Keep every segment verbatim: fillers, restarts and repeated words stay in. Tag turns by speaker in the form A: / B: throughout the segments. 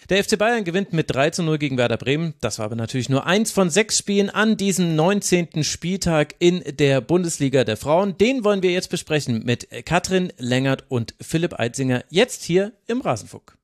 A: Der F C Bayern gewinnt mit drei zu null gegen Werder Bremen. Das war aber natürlich nur eins von sechs Spielen an diesem neunzehnten Spieltag in der Bundesliga der Frauen. Den wollen wir jetzt besprechen mit Katrin Lengert und Philipp Eitzinger, jetzt hier im Rasenfunk.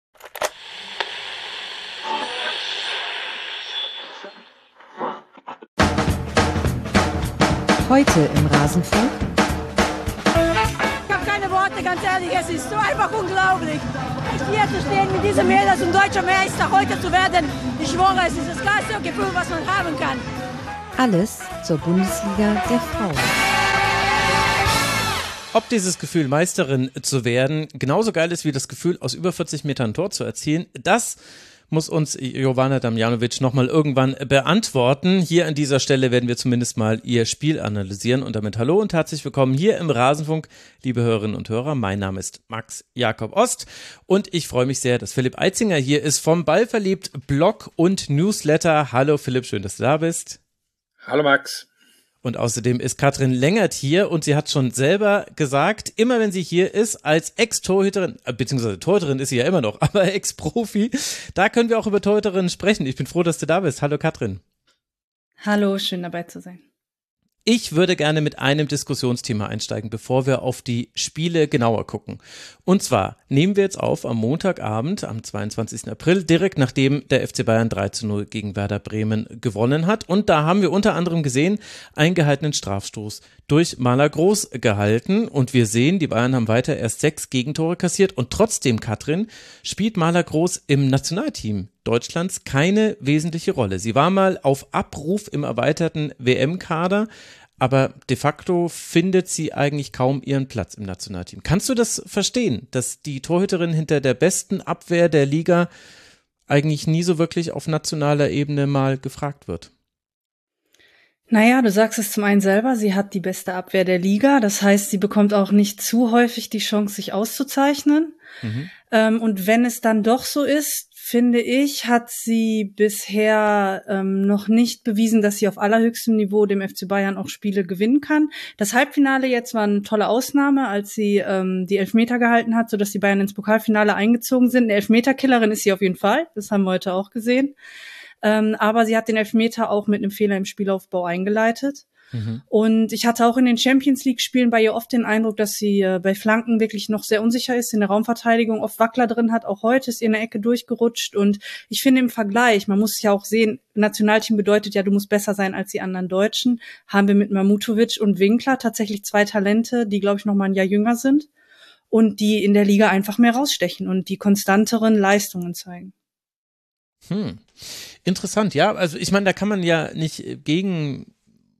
B: Heute im Rasenfunk.
C: Ich habe keine Worte, ganz ehrlich, es ist so einfach unglaublich. Ich hier zu stehen mit diesem Mädels und deutscher Meister heute zu werden, ich schwöre, es ist das geilste Gefühl, was man haben kann.
B: Alles zur Bundesliga der Frauen.
A: Ob dieses Gefühl, Meisterin zu werden, genauso geil ist wie das Gefühl, aus über vierzig Metern ein Tor zu erzielen, das muss uns Jovana Damjanovic nochmal irgendwann beantworten. Hier an dieser Stelle werden wir zumindest mal ihr Spiel analysieren und damit hallo und herzlich willkommen hier im Rasenfunk, liebe Hörerinnen und Hörer. Mein Name ist Max Jakob Ost und ich freue mich sehr, dass Philipp Eitzinger hier ist vom Ballverliebt Blog und Newsletter. Hallo Philipp, schön, dass du da bist.
D: Hallo Max.
A: Und außerdem ist Katrin Lengert hier und sie hat schon selber gesagt, immer wenn sie hier ist, als Ex-Torhüterin, beziehungsweise Torhüterin ist sie ja immer noch, aber Ex-Profi, da können wir auch über Torhüterinnen sprechen. Ich bin froh, dass du da bist. Hallo Katrin.
E: Hallo, schön dabei zu sein.
A: Ich würde gerne mit einem Diskussionsthema einsteigen, bevor wir auf die Spiele genauer gucken. Und zwar nehmen wir jetzt auf am Montagabend, am zweiundzwanzigsten April, direkt nachdem der F C Bayern drei zu null gegen Werder Bremen gewonnen hat. Und da haben wir unter anderem gesehen, einen gehaltenen Strafstoß durch Marla Groß gehalten. Und wir sehen, die Bayern haben weiter erst sechs Gegentore kassiert. Und trotzdem, Katrin, spielt Marla Groß im Nationalteam Deutschlands keine wesentliche Rolle. Sie war mal auf Abruf im erweiterten W M-Kader, aber de facto findet sie eigentlich kaum ihren Platz im Nationalteam. Kannst du das verstehen, dass die Torhüterin hinter der besten Abwehr der Liga eigentlich nie so wirklich auf nationaler Ebene mal gefragt wird?
E: Naja, du sagst es zum einen selber, sie hat die beste Abwehr der Liga. Das heißt, sie bekommt auch nicht zu häufig die Chance, sich auszuzeichnen. Mhm. Ähm, und wenn es dann doch so ist, finde ich, hat sie bisher ähm, noch nicht bewiesen, dass sie auf allerhöchstem Niveau dem F C Bayern auch Spiele gewinnen kann. Das Halbfinale jetzt war eine tolle Ausnahme, als sie ähm, die Elfmeter gehalten hat, sodass die Bayern ins Pokalfinale eingezogen sind. Eine Elfmeterkillerin ist sie auf jeden Fall, das haben wir heute auch gesehen. Ähm, aber sie hat den Elfmeter auch mit einem Fehler im Spielaufbau eingeleitet. Mhm. Und ich hatte auch in den Champions-League-Spielen bei ihr oft den Eindruck, dass sie äh, bei Flanken wirklich noch sehr unsicher ist, in der Raumverteidigung oft Wackler drin hat. Auch heute ist ihr in der Ecke durchgerutscht. Und ich finde im Vergleich, man muss ja auch sehen, Nationalteam bedeutet ja, du musst besser sein als die anderen Deutschen. Haben wir mit Mamutovic und Winkler tatsächlich zwei Talente, die, glaube ich, noch mal ein Jahr jünger sind und die in der Liga einfach mehr rausstechen und die konstanteren Leistungen zeigen.
A: Hm. Interessant, ja. Also ich meine, da kann man ja nicht gegen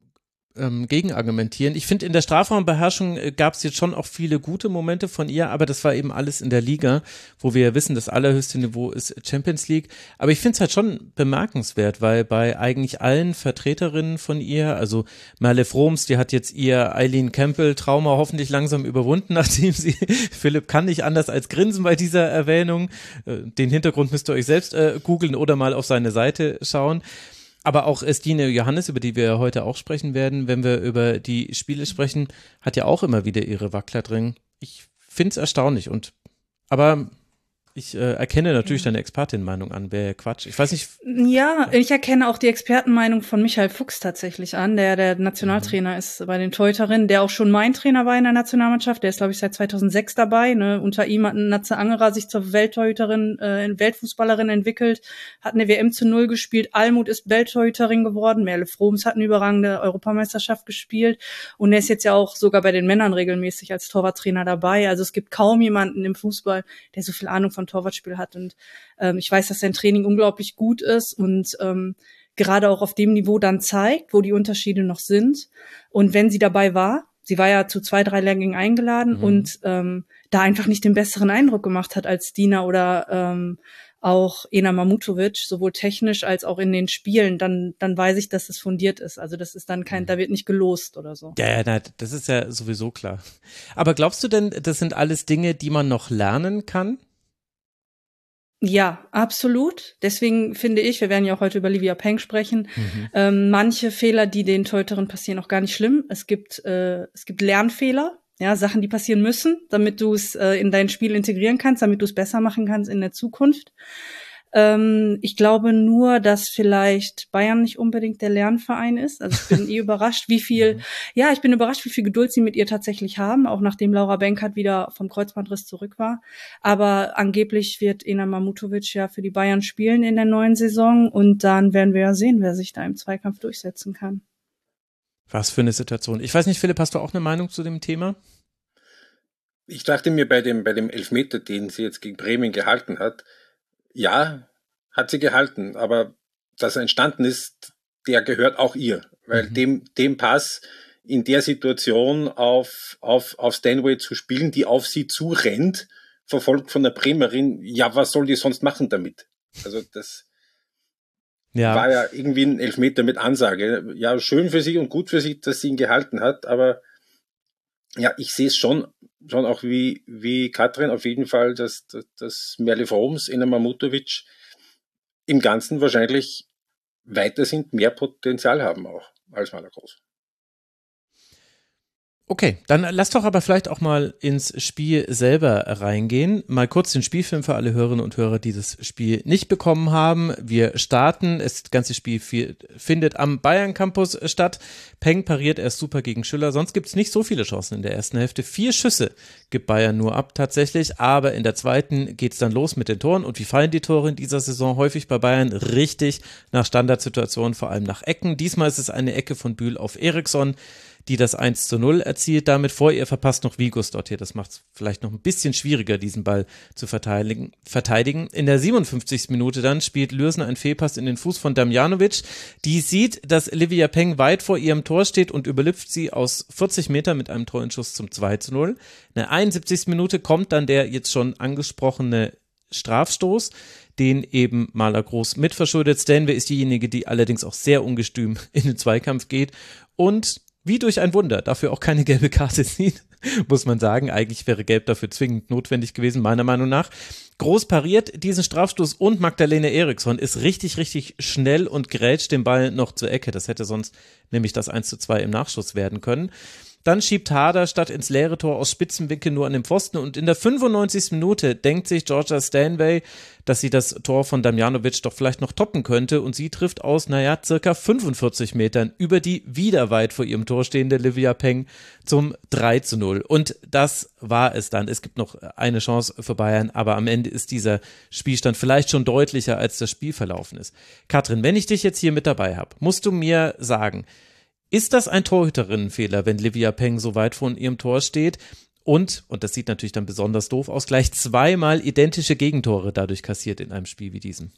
A: ähm, gegen argumentieren. Ich finde, in der Strafraumbeherrschung äh, gab es jetzt schon auch viele gute Momente von ihr, aber das war eben alles in der Liga, wo wir ja wissen, das allerhöchste Niveau ist Champions League. Aber ich finde es halt schon bemerkenswert, weil bei eigentlich allen Vertreterinnen von ihr, also Merle Froms, die hat jetzt ihr Eileen Campbell-Trauma hoffentlich langsam überwunden, nachdem sie, Philipp kann nicht anders als grinsen bei dieser Erwähnung. Äh, den Hintergrund müsst ihr euch selbst äh, googeln oder mal auf seine Seite schauen. Aber auch Stine Johannes, über die wir heute auch sprechen werden, wenn wir über die Spiele sprechen, hat ja auch immer wieder ihre Wackler drin. Ich finde es erstaunlich. Und aber ich äh, erkenne natürlich ja. deine Expertin-Meinung an, wäre Quatsch. Ich weiß nicht.
E: Ja, ich erkenne auch die Expertenmeinung von Michael Fuchs tatsächlich an, der der Nationaltrainer mhm. ist bei den Torhüterinnen, der auch schon mein Trainer war in der Nationalmannschaft. Der ist, glaube ich, seit zweitausendsechs dabei. Ne? Unter ihm hat Natze Angerer sich zur Welttorhüterin, äh, Weltfußballerin entwickelt, hat eine W M zu null gespielt. Almut ist Welttorhüterin geworden. Merle Froms hat eine überragende Europameisterschaft gespielt. Und er ist jetzt ja auch sogar bei den Männern regelmäßig als Torwarttrainer dabei. Also es gibt kaum jemanden im Fußball, der so viel Ahnung von Torwartspiel hat und ähm, ich weiß, dass sein Training unglaublich gut ist und ähm, gerade auch auf dem Niveau dann zeigt, wo die Unterschiede noch sind. Und wenn sie dabei war, sie war ja zu zwei, drei Lehrgängen eingeladen mhm. und ähm, da einfach nicht den besseren Eindruck gemacht hat als Dina oder ähm, auch Ena Mamutovic, sowohl technisch als auch in den Spielen, dann dann weiß ich, dass es fundiert ist. Also das ist dann kein, da wird nicht gelost oder so.
A: Ja, ja, nein, das ist ja sowieso klar. Aber glaubst du denn, das sind alles Dinge, die man noch lernen kann?
E: Ja, absolut. Deswegen finde ich, wir werden ja auch heute über Livia Peng sprechen, mhm. ähm, manche Fehler, die den Torhüterinnen passieren, auch gar nicht schlimm. Es gibt äh, es gibt Lernfehler, ja, Sachen, die passieren müssen, damit du es äh, in dein Spiel integrieren kannst, damit du es besser machen kannst in der Zukunft. Ähm, ich glaube nur, dass vielleicht Bayern nicht unbedingt der Lernverein ist. Also ich bin eh überrascht, wie viel, ja, ich bin überrascht, wie viel Geduld sie mit ihr tatsächlich haben, auch nachdem Laura Benkert wieder vom Kreuzbandriss zurück war. Aber angeblich wird Ena Mamutovic ja für die Bayern spielen in der neuen Saison und dann werden wir ja sehen, wer sich da im Zweikampf durchsetzen kann.
A: Was für eine Situation. Ich weiß nicht, Philipp, hast du auch eine Meinung zu dem Thema?
D: Ich dachte mir bei dem, bei dem Elfmeter, den sie jetzt gegen Bremen gehalten hat, ja, hat sie gehalten, aber dass er entstanden ist, der gehört auch ihr, weil mhm. dem, dem Pass in der Situation auf, auf, auf Stanway zu spielen, die auf sie zurennt, verfolgt von der Bremerin, ja, was soll die sonst machen damit? Also das ja. war ja irgendwie ein Elfmeter mit Ansage. Ja, schön für sie und gut für sie, dass sie ihn gehalten hat, aber ja, ich sehe es schon, schon auch wie, wie Katrin auf jeden Fall, dass, dass, dass Merle Froms, Ena Mamutovic im Ganzen wahrscheinlich weiter sind, mehr Potenzial haben auch als Malagross.
A: Okay, dann lass doch aber vielleicht auch mal ins Spiel selber reingehen. Mal kurz den Spielfilm für alle Hörerinnen und Hörer, die das Spiel nicht bekommen haben. Wir starten, das ganze Spiel findet am Bayern Campus statt. Peng pariert erst super gegen Schüller, sonst gibt es nicht so viele Chancen in der ersten Hälfte. Vier Schüsse gibt Bayern nur ab tatsächlich, aber in der zweiten geht es dann los mit den Toren. Und wie fallen die Tore in dieser Saison? Häufig bei Bayern richtig nach Standardsituationen, vor allem nach Ecken. Diesmal ist es eine Ecke von Bühl auf Eriksson, die das eins zu null erzielt. Damit vor ihr verpasst noch Vigos dort hier. Das macht es vielleicht noch ein bisschen schwieriger, diesen Ball zu verteidigen. verteidigen. In der siebenundfünfzigsten Minute dann spielt Lürsen einen Fehlpass in den Fuß von Damjanovic. Die sieht, dass Livia Peng weit vor ihrem Tor steht und überlüpft sie aus vierzig Metern mit einem Torenschuss zum zwei zu null. In der einundsiebzigsten Minute kommt dann der jetzt schon angesprochene Strafstoß, den eben Malagross mitverschuldet. Stanway ist diejenige, die allerdings auch sehr ungestüm in den Zweikampf geht und wie durch ein Wunder, dafür auch keine gelbe Karte sieht, muss man sagen. Eigentlich wäre Gelb dafür zwingend notwendig gewesen, meiner Meinung nach. Groß pariert diesen Strafstoß und Magdalena Eriksson ist richtig, richtig schnell und grätscht den Ball noch zur Ecke. Das hätte sonst nämlich das eins zu zwei im Nachschuss werden können. Dann schiebt Harder statt ins leere Tor aus Spitzenwinkel nur an den Pfosten und in der fünfundneunzigsten Minute denkt sich Georgia Stanway, dass sie das Tor von Damjanovic doch vielleicht noch toppen könnte und sie trifft aus, naja, circa fünfundvierzig Metern über die wieder weit vor ihrem Tor stehende Livia Peng zum drei zu null. Und das war es dann. Es gibt noch eine Chance für Bayern, aber am Ende ist dieser Spielstand vielleicht schon deutlicher, als das Spiel verlaufen ist. Katrin, wenn ich dich jetzt hier mit dabei habe, musst du mir sagen, ist das ein Torhüterinnenfehler, wenn Livia Peng so weit von ihrem Tor steht und, und das sieht natürlich dann besonders doof aus, gleich zweimal identische Gegentore dadurch kassiert in einem Spiel wie diesem?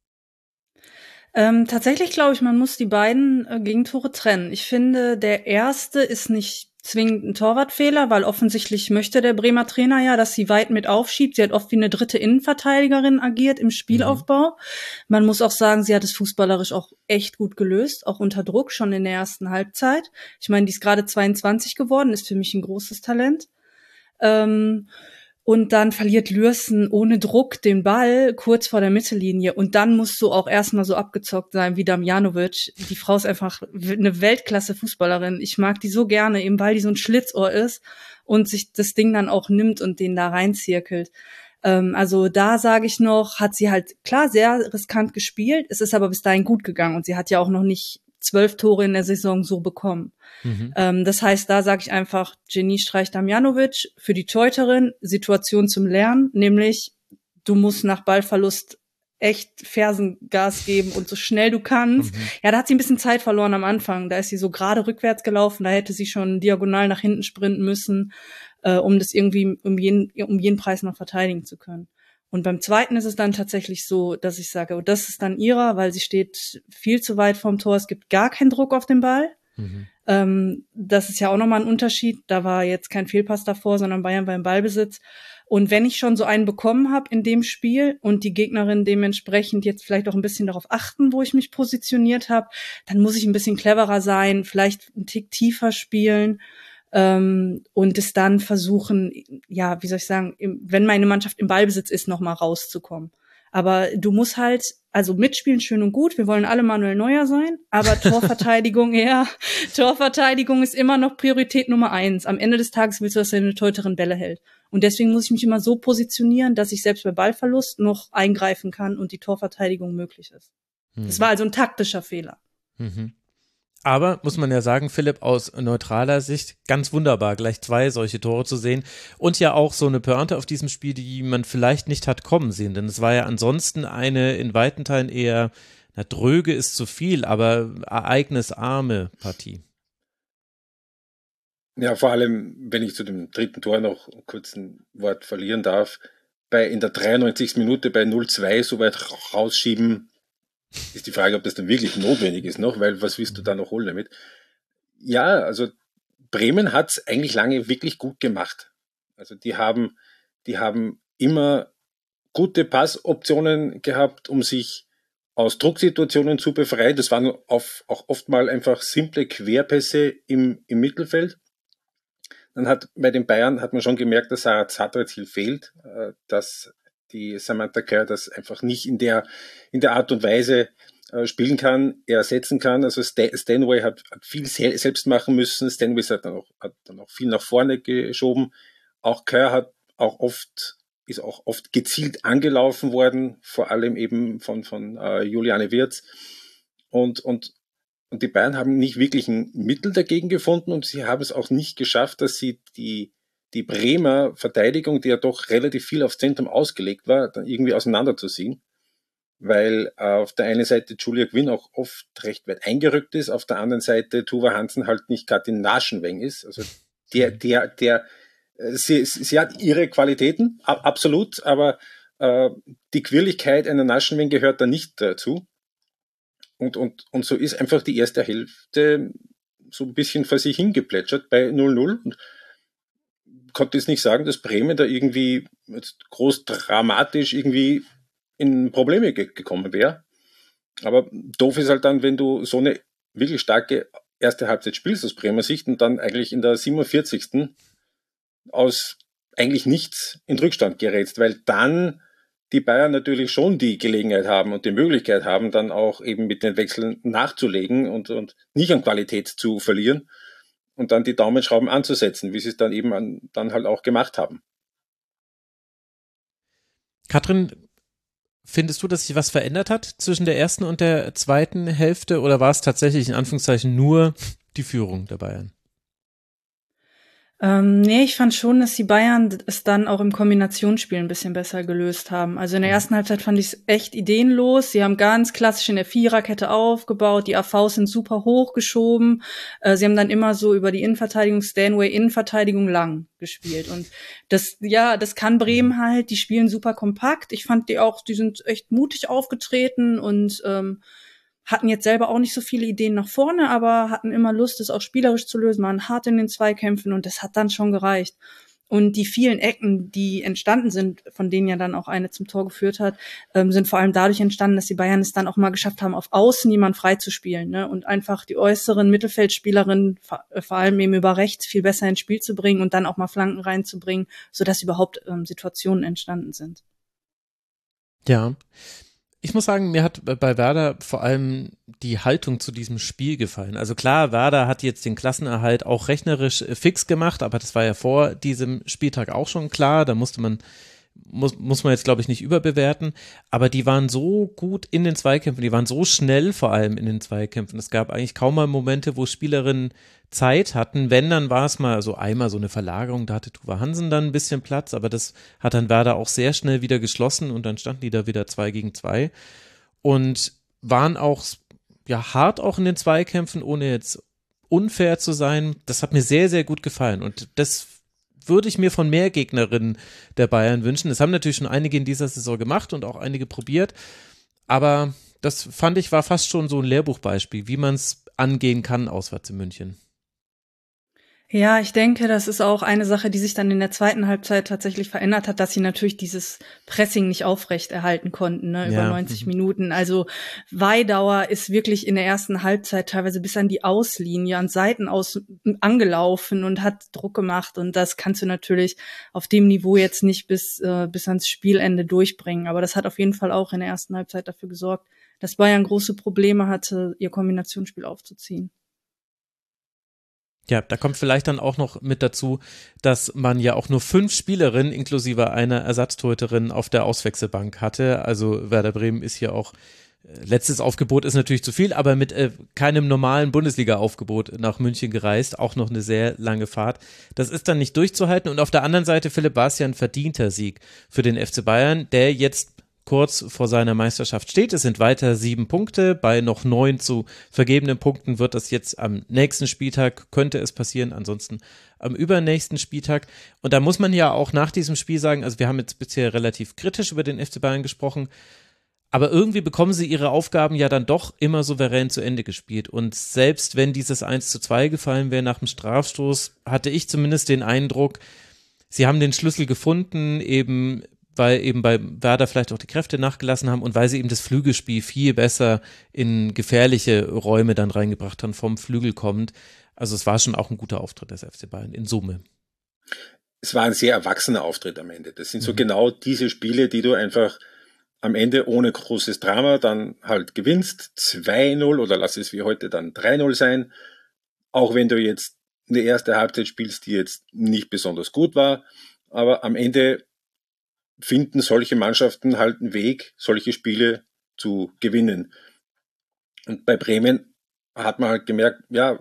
E: Ähm, tatsächlich glaube ich, man muss die beiden äh, Gegentore trennen. Ich finde, der erste ist nicht zwingend ein Torwartfehler, weil offensichtlich möchte der Bremer Trainer ja, dass sie weit mit aufschiebt. Sie hat oft wie eine dritte Innenverteidigerin agiert im Spielaufbau. Mhm. Man muss auch sagen, sie hat es fußballerisch auch echt gut gelöst, auch unter Druck schon in der ersten Halbzeit. Ich meine, die ist gerade zweiundzwanzig geworden, ist für mich ein großes Talent. Ähm, Und dann verliert Lürsen ohne Druck den Ball kurz vor der Mittellinie. Und dann musst du auch erstmal so abgezockt sein wie Damjanovic. Die Frau ist einfach eine Weltklasse-Fußballerin. Ich mag die so gerne, eben weil die so ein Schlitzohr ist und sich das Ding dann auch nimmt und den da reinzirkelt. Ähm, also da sage ich noch, hat sie halt klar sehr riskant gespielt. Es ist aber bis dahin gut gegangen. Und sie hat ja auch noch nicht zwölf Tore in der Saison so bekommen. Mhm. Ähm, das heißt, da sage ich einfach, Geniestreich Damjanovic für die Torhüterin, Situation zum Lernen, nämlich du musst nach Ballverlust echt Fersengas geben und so schnell du kannst. Mhm. Ja, da hat sie ein bisschen Zeit verloren am Anfang. Da ist sie so gerade rückwärts gelaufen, da hätte sie schon diagonal nach hinten sprinten müssen, äh, um das irgendwie um jeden, um jeden Preis noch verteidigen zu können. Und beim zweiten ist es dann tatsächlich so, dass ich sage, oh, das ist dann ihrer, weil sie steht viel zu weit vom Tor. Es gibt gar keinen Druck auf den Ball. Mhm. Ähm, das ist ja auch nochmal ein Unterschied. Da war jetzt kein Fehlpass davor, sondern Bayern war im Ballbesitz. Und wenn ich schon so einen bekommen habe in dem Spiel und die Gegnerin dementsprechend jetzt vielleicht auch ein bisschen darauf achten, wo ich mich positioniert habe, dann muss ich ein bisschen cleverer sein, vielleicht einen Tick tiefer spielen. Ähm, und es dann versuchen, ja, wie soll ich sagen, im, wenn meine Mannschaft im Ballbesitz ist, nochmal rauszukommen. Aber du musst halt, also mitspielen schön und gut, wir wollen alle Manuel Neuer sein, aber Torverteidigung, ja, Torverteidigung ist immer noch Priorität Nummer eins. Am Ende des Tages willst du, dass deine Torhüterin Bälle hält. Und deswegen muss ich mich immer so positionieren, dass ich selbst bei Ballverlust noch eingreifen kann und die Torverteidigung möglich ist. Hm. Das war also ein taktischer Fehler.
A: Mhm. Aber, muss man ja sagen, Philipp, aus neutraler Sicht ganz wunderbar, gleich zwei solche Tore zu sehen und ja auch so eine Pointe auf diesem Spiel, die man vielleicht nicht hat kommen sehen, denn es war ja ansonsten eine in weiten Teilen eher, na, dröge ist zu viel, aber ereignisarme Partie.
D: Ja, vor allem, wenn ich zu dem dritten Tor noch kurz ein Wort verlieren darf, bei in der dreiundneunzigsten Minute bei null zwei so weit rausschieben, ist die Frage, ob das dann wirklich notwendig ist noch, weil was willst du da noch holen damit? Ja, also Bremen hat es eigentlich lange wirklich gut gemacht. Also die haben, die haben immer gute Passoptionen gehabt, um sich aus Drucksituationen zu befreien. Das waren auf, auch oft mal einfach simple Querpässe im, im Mittelfeld. Dann hat bei den Bayern hat man schon gemerkt, dass Sarah Zadrazil fehlt, dass die Samantha Kerr das einfach nicht in der, in der Art und Weise äh, spielen kann, ersetzen kann. Also Stan- Stanway hat, hat viel se- selbst machen müssen. Stanway hat dann, auch, hat dann auch viel nach vorne geschoben. Auch Kerr hat auch oft, ist auch oft gezielt angelaufen worden, vor allem eben von, von äh, Juliane Wirtz. Und, und, und die Bayern haben nicht wirklich ein Mittel dagegen gefunden und sie haben es auch nicht geschafft, dass sie die die Bremer Verteidigung, die ja doch relativ viel aufs Zentrum ausgelegt war, dann irgendwie auseinanderzuziehen, weil äh, auf der einen Seite Julia Quinn auch oft recht weit eingerückt ist, auf der anderen Seite Tuva Hansen halt nicht Katrin Naschenweng ist. Also der, der, der, äh, sie, sie hat ihre Qualitäten, ab, absolut, aber äh, die Quirligkeit einer Naschenweng gehört da nicht dazu. Und, und, und so ist einfach die erste Hälfte so ein bisschen vor sich hingeplätschert bei null null und konnte jetzt nicht sagen, dass Bremen da irgendwie jetzt groß dramatisch irgendwie in Probleme ge- gekommen wäre. Aber doof ist halt dann, wenn du so eine wirklich starke erste Halbzeit spielst aus Bremer Sicht und dann eigentlich in der siebenundvierzigsten aus eigentlich nichts in Rückstand gerätst, weil dann die Bayern natürlich schon die Gelegenheit haben und die Möglichkeit haben, dann auch eben mit den Wechseln nachzulegen und, und nicht an Qualität zu verlieren. Und dann die Daumenschrauben anzusetzen, wie sie es dann eben an, dann halt auch gemacht haben.
A: Katrin, findest du, dass sich was verändert hat zwischen der ersten und der zweiten Hälfte oder war es tatsächlich in Anführungszeichen nur die Führung der Bayern?
E: Ähm, nee, ich fand schon, dass die Bayern es dann auch im Kombinationsspiel ein bisschen besser gelöst haben. Also in der ersten Halbzeit fand ich es echt ideenlos. Sie haben ganz klassisch in der Viererkette aufgebaut, die A Vs sind super hochgeschoben. Äh, sie haben dann immer so über die Innenverteidigung, Stanway, Innenverteidigung lang gespielt. Und das, ja, das kann Bremen halt. Die spielen super kompakt. Ich fand die auch, die sind echt mutig aufgetreten und ähm, hatten jetzt selber auch nicht so viele Ideen nach vorne, aber hatten immer Lust, es auch spielerisch zu lösen, waren hart in den Zweikämpfen und das hat dann schon gereicht. Und die vielen Ecken, die entstanden sind, von denen ja dann auch eine zum Tor geführt hat, ähm, sind vor allem dadurch entstanden, dass die Bayern es dann auch mal geschafft haben, auf Außen jemand freizuspielen, ne? Und einfach die äußeren Mittelfeldspielerinnen, vor, vor allem eben über rechts, viel besser ins Spiel zu bringen und dann auch mal Flanken reinzubringen, sodass überhaupt ähm, Situationen entstanden sind.
A: Ja. Ich muss sagen, mir hat bei Werder vor allem die Haltung zu diesem Spiel gefallen. Also klar, Werder hat jetzt den Klassenerhalt auch rechnerisch fix gemacht, aber das war ja vor diesem Spieltag auch schon klar. Da musste man, muss, muss man jetzt glaube ich nicht überbewerten. Aber die waren so gut in den Zweikämpfen, die waren so schnell vor allem in den Zweikämpfen. Es gab eigentlich kaum mal Momente, wo Spielerinnen Zeit hatten. Wenn, dann war es mal so einmal so eine Verlagerung, da hatte Tuva Hansen dann ein bisschen Platz, aber das hat dann Werder auch sehr schnell wieder geschlossen und dann standen die da wieder zwei gegen zwei und waren auch ja hart auch in den Zweikämpfen, ohne jetzt unfair zu sein. Das hat mir sehr, sehr gut gefallen und das würde ich mir von mehr Gegnerinnen der Bayern wünschen. Das haben natürlich schon einige in dieser Saison gemacht und auch einige probiert, aber das fand ich war fast schon so ein Lehrbuchbeispiel, wie man es angehen kann auswärts in München.
E: Ja, ich denke, das ist auch eine Sache, die sich dann in der zweiten Halbzeit tatsächlich verändert hat, dass sie natürlich dieses Pressing nicht aufrecht erhalten konnten, ne, über
A: Ja.
E: neunzig Minuten. Also Weidauer ist wirklich in der ersten Halbzeit teilweise bis an die Auslinie, an Seiten aus angelaufen und hat Druck gemacht. Und das kannst du natürlich auf dem Niveau jetzt nicht bis, äh, bis ans Spielende durchbringen. Aber das hat auf jeden Fall auch in der ersten Halbzeit dafür gesorgt, dass Bayern große Probleme hatte, ihr Kombinationsspiel aufzuziehen.
A: Ja, da kommt vielleicht dann auch noch mit dazu, dass man ja auch nur fünf Spielerinnen inklusive einer Ersatztorhüterin auf der Auswechselbank hatte. Also Werder Bremen ist hier auch, äh, letztes Aufgebot ist natürlich zu viel, aber mit äh, keinem normalen Bundesliga-Aufgebot nach München gereist. Auch noch eine sehr lange Fahrt. Das ist dann nicht durchzuhalten. Und auf der anderen Seite, Philipp, war es ja ein verdienter Sieg für den F C Bayern, der jetzt kurz vor seiner Meisterschaft steht. Es sind weiter sieben Punkte. Bei noch neun zu vergebenen Punkten wird das jetzt am nächsten Spieltag, könnte es passieren, ansonsten am übernächsten Spieltag. Und da muss man ja auch nach diesem Spiel sagen, also wir haben jetzt bisher relativ kritisch über den F C Bayern gesprochen, aber irgendwie bekommen sie ihre Aufgaben ja dann doch immer souverän zu Ende gespielt. Und selbst wenn dieses eins zu zwei gefallen wäre nach dem Strafstoß, hatte ich zumindest den Eindruck, sie haben den Schlüssel gefunden, eben weil eben bei Werder vielleicht auch die Kräfte nachgelassen haben und weil sie eben das Flügelspiel viel besser in gefährliche Räume dann reingebracht haben, vom Flügel kommend. Also es war schon auch ein guter Auftritt des F C Bayern in Summe.
D: Es war ein sehr erwachsener Auftritt am Ende. Das sind so
A: Mhm.
D: genau diese Spiele, die du einfach am Ende ohne großes Drama dann halt gewinnst. zwei null oder lass es wie heute dann drei null sein. Auch wenn du jetzt eine erste Halbzeit spielst, die jetzt nicht besonders gut war. Aber am Ende finden solche Mannschaften halt einen Weg, solche Spiele zu gewinnen. Und bei Bremen hat man halt gemerkt, ja,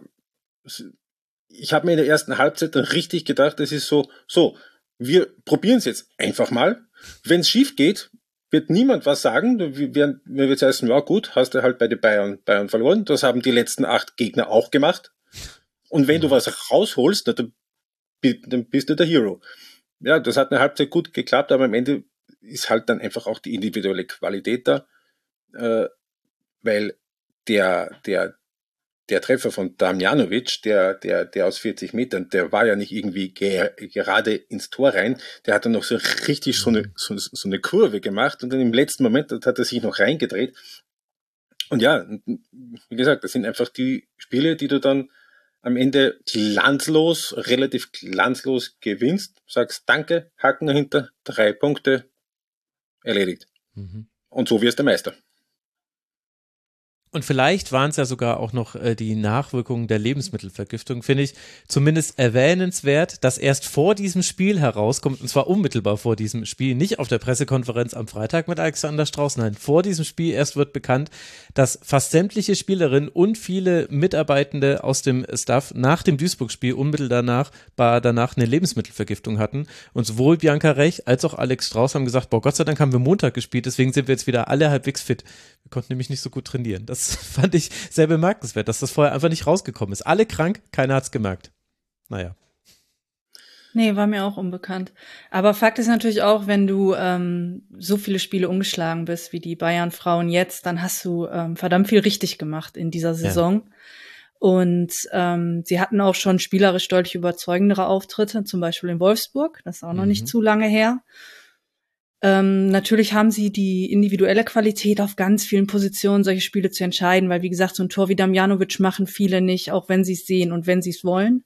D: ich habe mir in der ersten Halbzeit dann richtig gedacht, das ist so, so, wir probieren es jetzt einfach mal. Wenn es schief geht, wird niemand was sagen. Wir werden, wir wird heißen, ja gut, hast du halt bei den Bayern, Bayern verloren. Das haben die letzten acht Gegner auch gemacht. Und wenn du was rausholst, dann bist du der Hero. Ja, das hat eine Halbzeit gut geklappt, aber am Ende ist halt dann einfach auch die individuelle Qualität da, äh, weil der, der, der Treffer von Damjanovic, der, der, der aus vierzig Metern, der war ja nicht irgendwie ge- gerade ins Tor rein, der hat dann noch so richtig so eine, so, so eine Kurve gemacht und dann im letzten Moment hat er sich noch reingedreht. Und ja, wie gesagt, das sind einfach die Spiele, die du dann am Ende glanzlos, relativ glanzlos gewinnst, sagst Danke, Haken dahinter, drei Punkte, erledigt.
A: Mhm.
D: Und so wirst du Meister.
A: Und vielleicht waren es ja sogar auch noch äh, die Nachwirkungen der Lebensmittelvergiftung, finde ich zumindest erwähnenswert, dass erst vor diesem Spiel herauskommt, und zwar unmittelbar vor diesem Spiel, nicht auf der Pressekonferenz am Freitag mit Alexander Strauß, nein, vor diesem Spiel erst wird bekannt, dass fast sämtliche Spielerinnen und viele Mitarbeitende aus dem Staff nach dem Duisburg-Spiel unmittelbar danach, war danach eine Lebensmittelvergiftung hatten. Und sowohl Bianca Rech als auch Alex Strauß haben gesagt, boah, Gott sei Dank haben wir Montag gespielt, deswegen sind wir jetzt wieder alle halbwegs fit. Wir konnten nämlich nicht so gut trainieren. Das fand ich sehr bemerkenswert, dass das vorher einfach nicht rausgekommen ist. Alle krank, keiner hat's gemerkt. Naja.
E: Nee, war mir auch unbekannt. Aber Fakt ist natürlich auch, wenn du ähm, so viele Spiele umgeschlagen bist wie die Bayern-Frauen jetzt, dann hast du ähm, verdammt viel richtig gemacht in dieser Saison. Ja. Und ähm, sie hatten auch schon spielerisch deutlich überzeugendere Auftritte, zum Beispiel in Wolfsburg. Das ist auch noch
A: Mhm.
E: nicht zu lange her. Ähm, natürlich haben sie die individuelle Qualität auf ganz vielen Positionen, solche Spiele zu entscheiden, weil wie gesagt, so ein Tor wie Damjanovic machen viele nicht, auch wenn sie es sehen und wenn sie es wollen.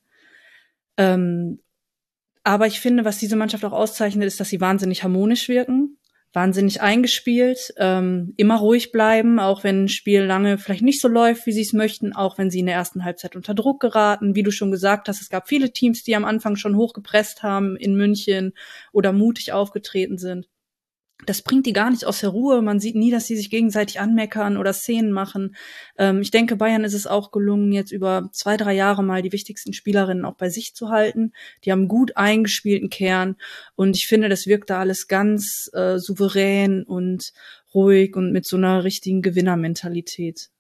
E: Ähm, aber ich finde, was diese Mannschaft auch auszeichnet, ist, dass sie wahnsinnig harmonisch wirken, wahnsinnig eingespielt, ähm, immer ruhig bleiben, auch wenn ein Spiel lange vielleicht nicht so läuft, wie sie es möchten, auch wenn sie in der ersten Halbzeit unter Druck geraten. Wie du schon gesagt hast, es gab viele Teams, die am Anfang schon hochgepresst haben in München oder mutig aufgetreten sind. Das bringt die gar nicht aus der Ruhe. Man sieht nie, dass sie sich gegenseitig anmeckern oder Szenen machen. Ähm, ich denke, Bayern ist es auch gelungen, jetzt über zwei, drei Jahre mal die wichtigsten Spielerinnen auch bei sich zu halten. Die haben gut eingespielten Kern. Und ich finde, das wirkt da alles ganz äh, souverän und ruhig und mit so einer richtigen Gewinnermentalität.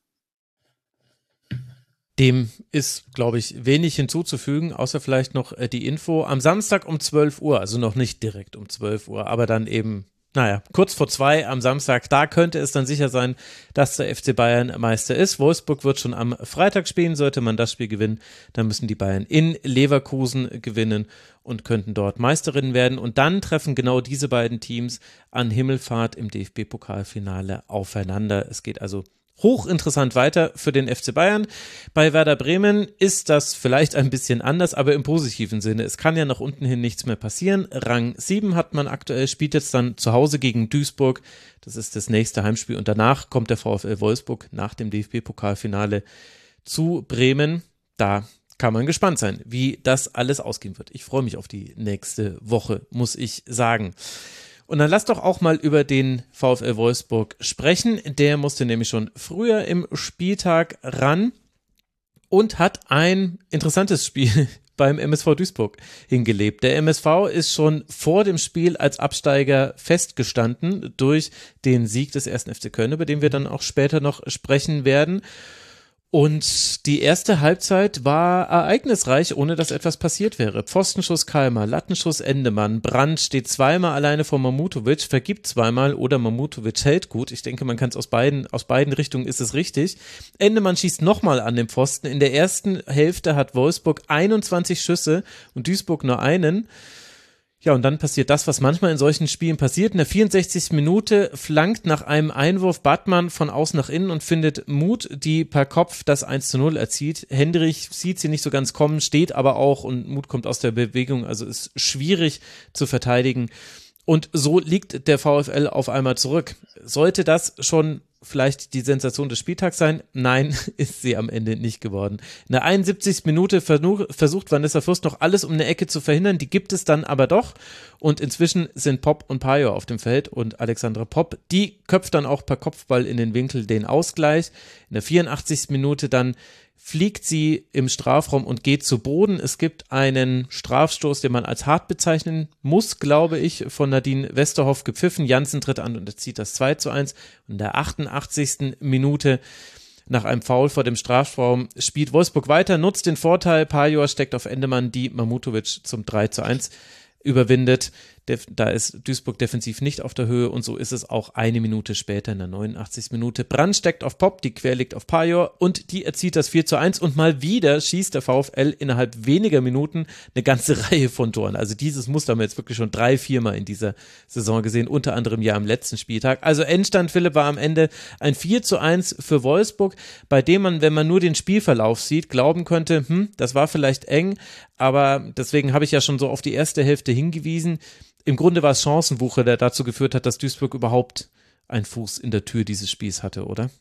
A: Dem ist, glaube ich, wenig hinzuzufügen, außer vielleicht noch äh, die Info. Am Samstag um zwölf Uhr, also noch nicht direkt um zwölf Uhr, aber dann eben Naja, kurz vor zwei am Samstag, da könnte es dann sicher sein, dass der F C Bayern Meister ist. Wolfsburg wird schon am Freitag spielen, sollte man das Spiel gewinnen, dann müssen die Bayern in Leverkusen gewinnen und könnten dort Meisterinnen werden. Und dann treffen genau diese beiden Teams an Himmelfahrt im D F B-Pokalfinale aufeinander. Es geht also hochinteressant weiter für den F C Bayern. Bei Werder Bremen ist das vielleicht ein bisschen anders, aber im positiven Sinne. Es kann ja nach unten hin nichts mehr passieren. Rang sieben hat man aktuell, spielt jetzt dann zu Hause gegen Duisburg. Das ist das nächste Heimspiel und danach kommt der VfL Wolfsburg nach dem D F B-Pokalfinale zu Bremen. Da kann man gespannt sein, wie das alles ausgehen wird. Ich freue mich auf die nächste Woche, muss ich sagen. Und dann lass doch auch mal über den VfL Wolfsburg sprechen. Der musste nämlich schon früher im Spieltag ran und hat ein interessantes Spiel beim M S V Duisburg hingelebt. Der M S V ist schon vor dem Spiel als Absteiger festgestanden durch den Sieg des ersten F C Köln, über den wir dann auch später noch sprechen werden. Und die erste Halbzeit war ereignisreich, ohne dass etwas passiert wäre. Pfostenschuss Kalmar, Lattenschuss Endemann, Brandt steht zweimal alleine vor Mamutovic, vergibt zweimal oder Mamutovic hält gut. Ich denke, man kann es aus beiden, aus beiden Richtungen ist es richtig. Endemann schießt nochmal an den Pfosten. In der ersten Hälfte hat Wolfsburg einundzwanzig Schüsse und Duisburg nur einen. Ja, und dann passiert das, was manchmal in solchen Spielen passiert. In der vierundsechzigsten Minute flankt nach einem Einwurf Badmann von außen nach innen und findet Muth, die per Kopf das eins zu null erzielt. Hendrich sieht sie nicht so ganz kommen, steht aber auch und Muth kommt aus der Bewegung, also ist schwierig zu verteidigen. Und so liegt der VfL auf einmal zurück. Sollte das schon vielleicht die Sensation des Spieltags sein? Nein, ist sie am Ende nicht geworden. In der einundsiebzigsten Minute versucht Vanessa Fürst noch alles um eine Ecke zu verhindern, die gibt es dann aber doch und inzwischen sind Popp und Pajor auf dem Feld und Alexandra Popp, die köpft dann auch per Kopfball in den Winkel den Ausgleich. In der vierundachtzigsten Minute dann fliegt sie im Strafraum und geht zu Boden. Es gibt einen Strafstoß, den man als hart bezeichnen muss, glaube ich, von Nadine Westerhoff gepfiffen. Janssen tritt an und erzieht das zwei zu eins. Und in der achtundachtzigsten Minute nach einem Foul vor dem Strafraum spielt Wolfsburg weiter, nutzt den Vorteil. Pajor steckt auf Endemann, die Mamutovic zum drei zu eins überwindet. Da ist Duisburg defensiv nicht auf der Höhe und so ist es auch eine Minute später in der neunundachtzigsten Minute. Brandt steckt auf Popp, die quer liegt auf Pajor und die erzielt das vier zu eins und mal wieder schießt der VfL innerhalb weniger Minuten eine ganze Reihe von Toren. Also dieses Muster haben wir jetzt wirklich schon drei, viermal in dieser Saison gesehen, unter anderem ja am letzten Spieltag. Also Endstand, Philipp, war am Ende ein vier zu eins für Wolfsburg, bei dem man, wenn man nur den Spielverlauf sieht, glauben könnte, hm, das war vielleicht eng, aber deswegen habe ich ja schon so auf die erste Hälfte hingewiesen. Im Grunde war es Chancenwucher, der dazu geführt hat, dass Duisburg überhaupt einen Fuß in der Tür dieses Spiels hatte, oder?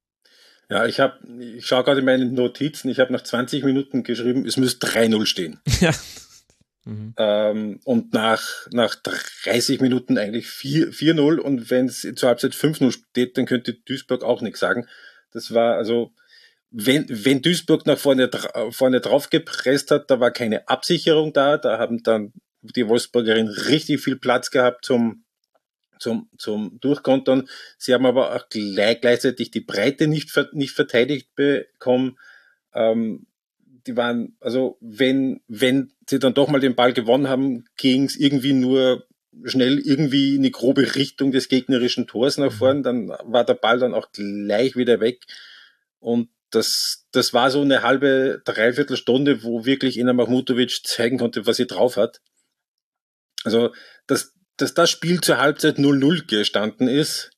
D: Ja, ich habe, ich schaue gerade in meine Notizen, ich habe nach zwanzig Minuten geschrieben, es müsste drei null stehen.
A: Ja. Mhm.
D: Ähm, und nach, nach dreißig Minuten eigentlich vier null und wenn es zur Halbzeit fünf null steht, dann könnte Duisburg auch nichts sagen. Das war also, wenn, wenn Duisburg nach vorne, vorne drauf gepresst hat, da war keine Absicherung da, da haben dann die Wolfsburgerin richtig viel Platz gehabt zum, zum, zum Durchkontern. Sie haben aber auch gleich, gleichzeitig die Breite nicht, nicht verteidigt bekommen. Ähm, die waren, also, wenn, wenn sie dann doch mal den Ball gewonnen haben, ging es irgendwie nur schnell irgendwie in die grobe Richtung des gegnerischen Tors nach vorn. Dann war der Ball dann auch gleich wieder weg. Und das, das war so eine halbe, dreiviertel Stunde, wo wirklich Ina Mahmutovic zeigen konnte, was sie drauf hat. Also, dass, dass das Spiel zur Halbzeit null null gestanden ist,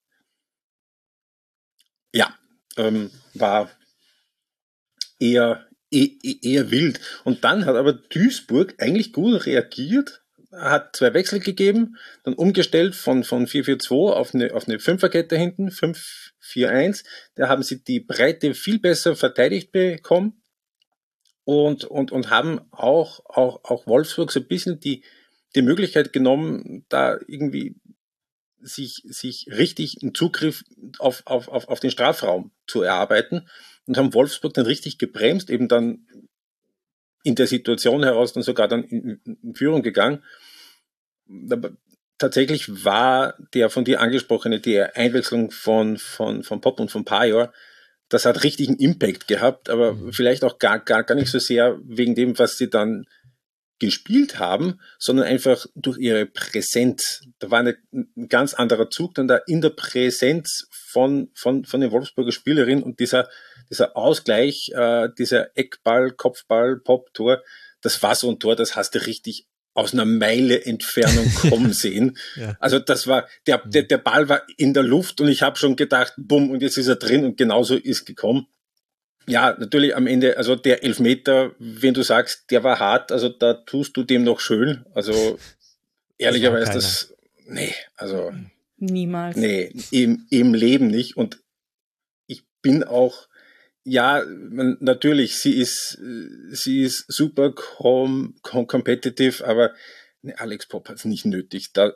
D: ja, ähm, war eher, eher, eher wild. Und dann hat aber Duisburg eigentlich gut reagiert, hat zwei Wechsel gegeben, dann umgestellt von, von vier vier zwei auf eine, auf eine Fünferkette hinten, fünf vier eins. Da haben sie die Breite viel besser verteidigt bekommen und, und, und haben auch, auch, auch Wolfsburg so ein bisschen die, die Möglichkeit genommen, da irgendwie sich, sich richtig einen Zugriff auf, auf, auf, auf den Strafraum zu erarbeiten und haben Wolfsburg dann richtig gebremst, eben dann in der Situation heraus dann sogar dann in, in Führung gegangen. Aber tatsächlich war der von dir angesprochene, die Einwechslung von, von, von Popp und von Pajor, das hat richtigen Impact gehabt, aber mhm. vielleicht auch gar, gar, gar nicht so sehr wegen dem, was sie dann gespielt haben, sondern einfach durch ihre Präsenz. Da war eine, ein ganz anderer Zug dann da in der Präsenz von, von, von den Wolfsburger Spielerinnen und dieser, dieser Ausgleich, äh, dieser Eckball, Kopfball, Pop-Tor, das war so ein Tor, das hast du richtig aus einer Meile Entfernung kommen sehen. Ja. Also das war, der, der, der Ball war in der Luft und ich habe schon gedacht, bumm, und jetzt ist er drin und genauso ist gekommen. Ja, natürlich am Ende, also der Elfmeter, wenn du sagst, der war hart, also da tust du dem noch schön. Also ehrlicherweise, das, nee, also
E: niemals.
D: Nee, im, im Leben nicht. Und ich bin auch, ja, man, natürlich, sie ist, sie ist super com, com, competitive, aber nee, Alex Popp hat es nicht nötig, da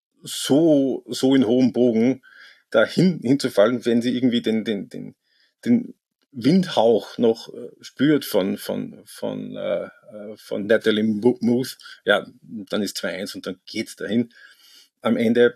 D: so, so in hohem Bogen da hin, hinzufallen, wenn sie irgendwie den, den, den, den Windhauch noch äh, spürt von von von äh, von Natalie Muth, ja, dann ist zwei eins und dann geht's dahin. Am Ende,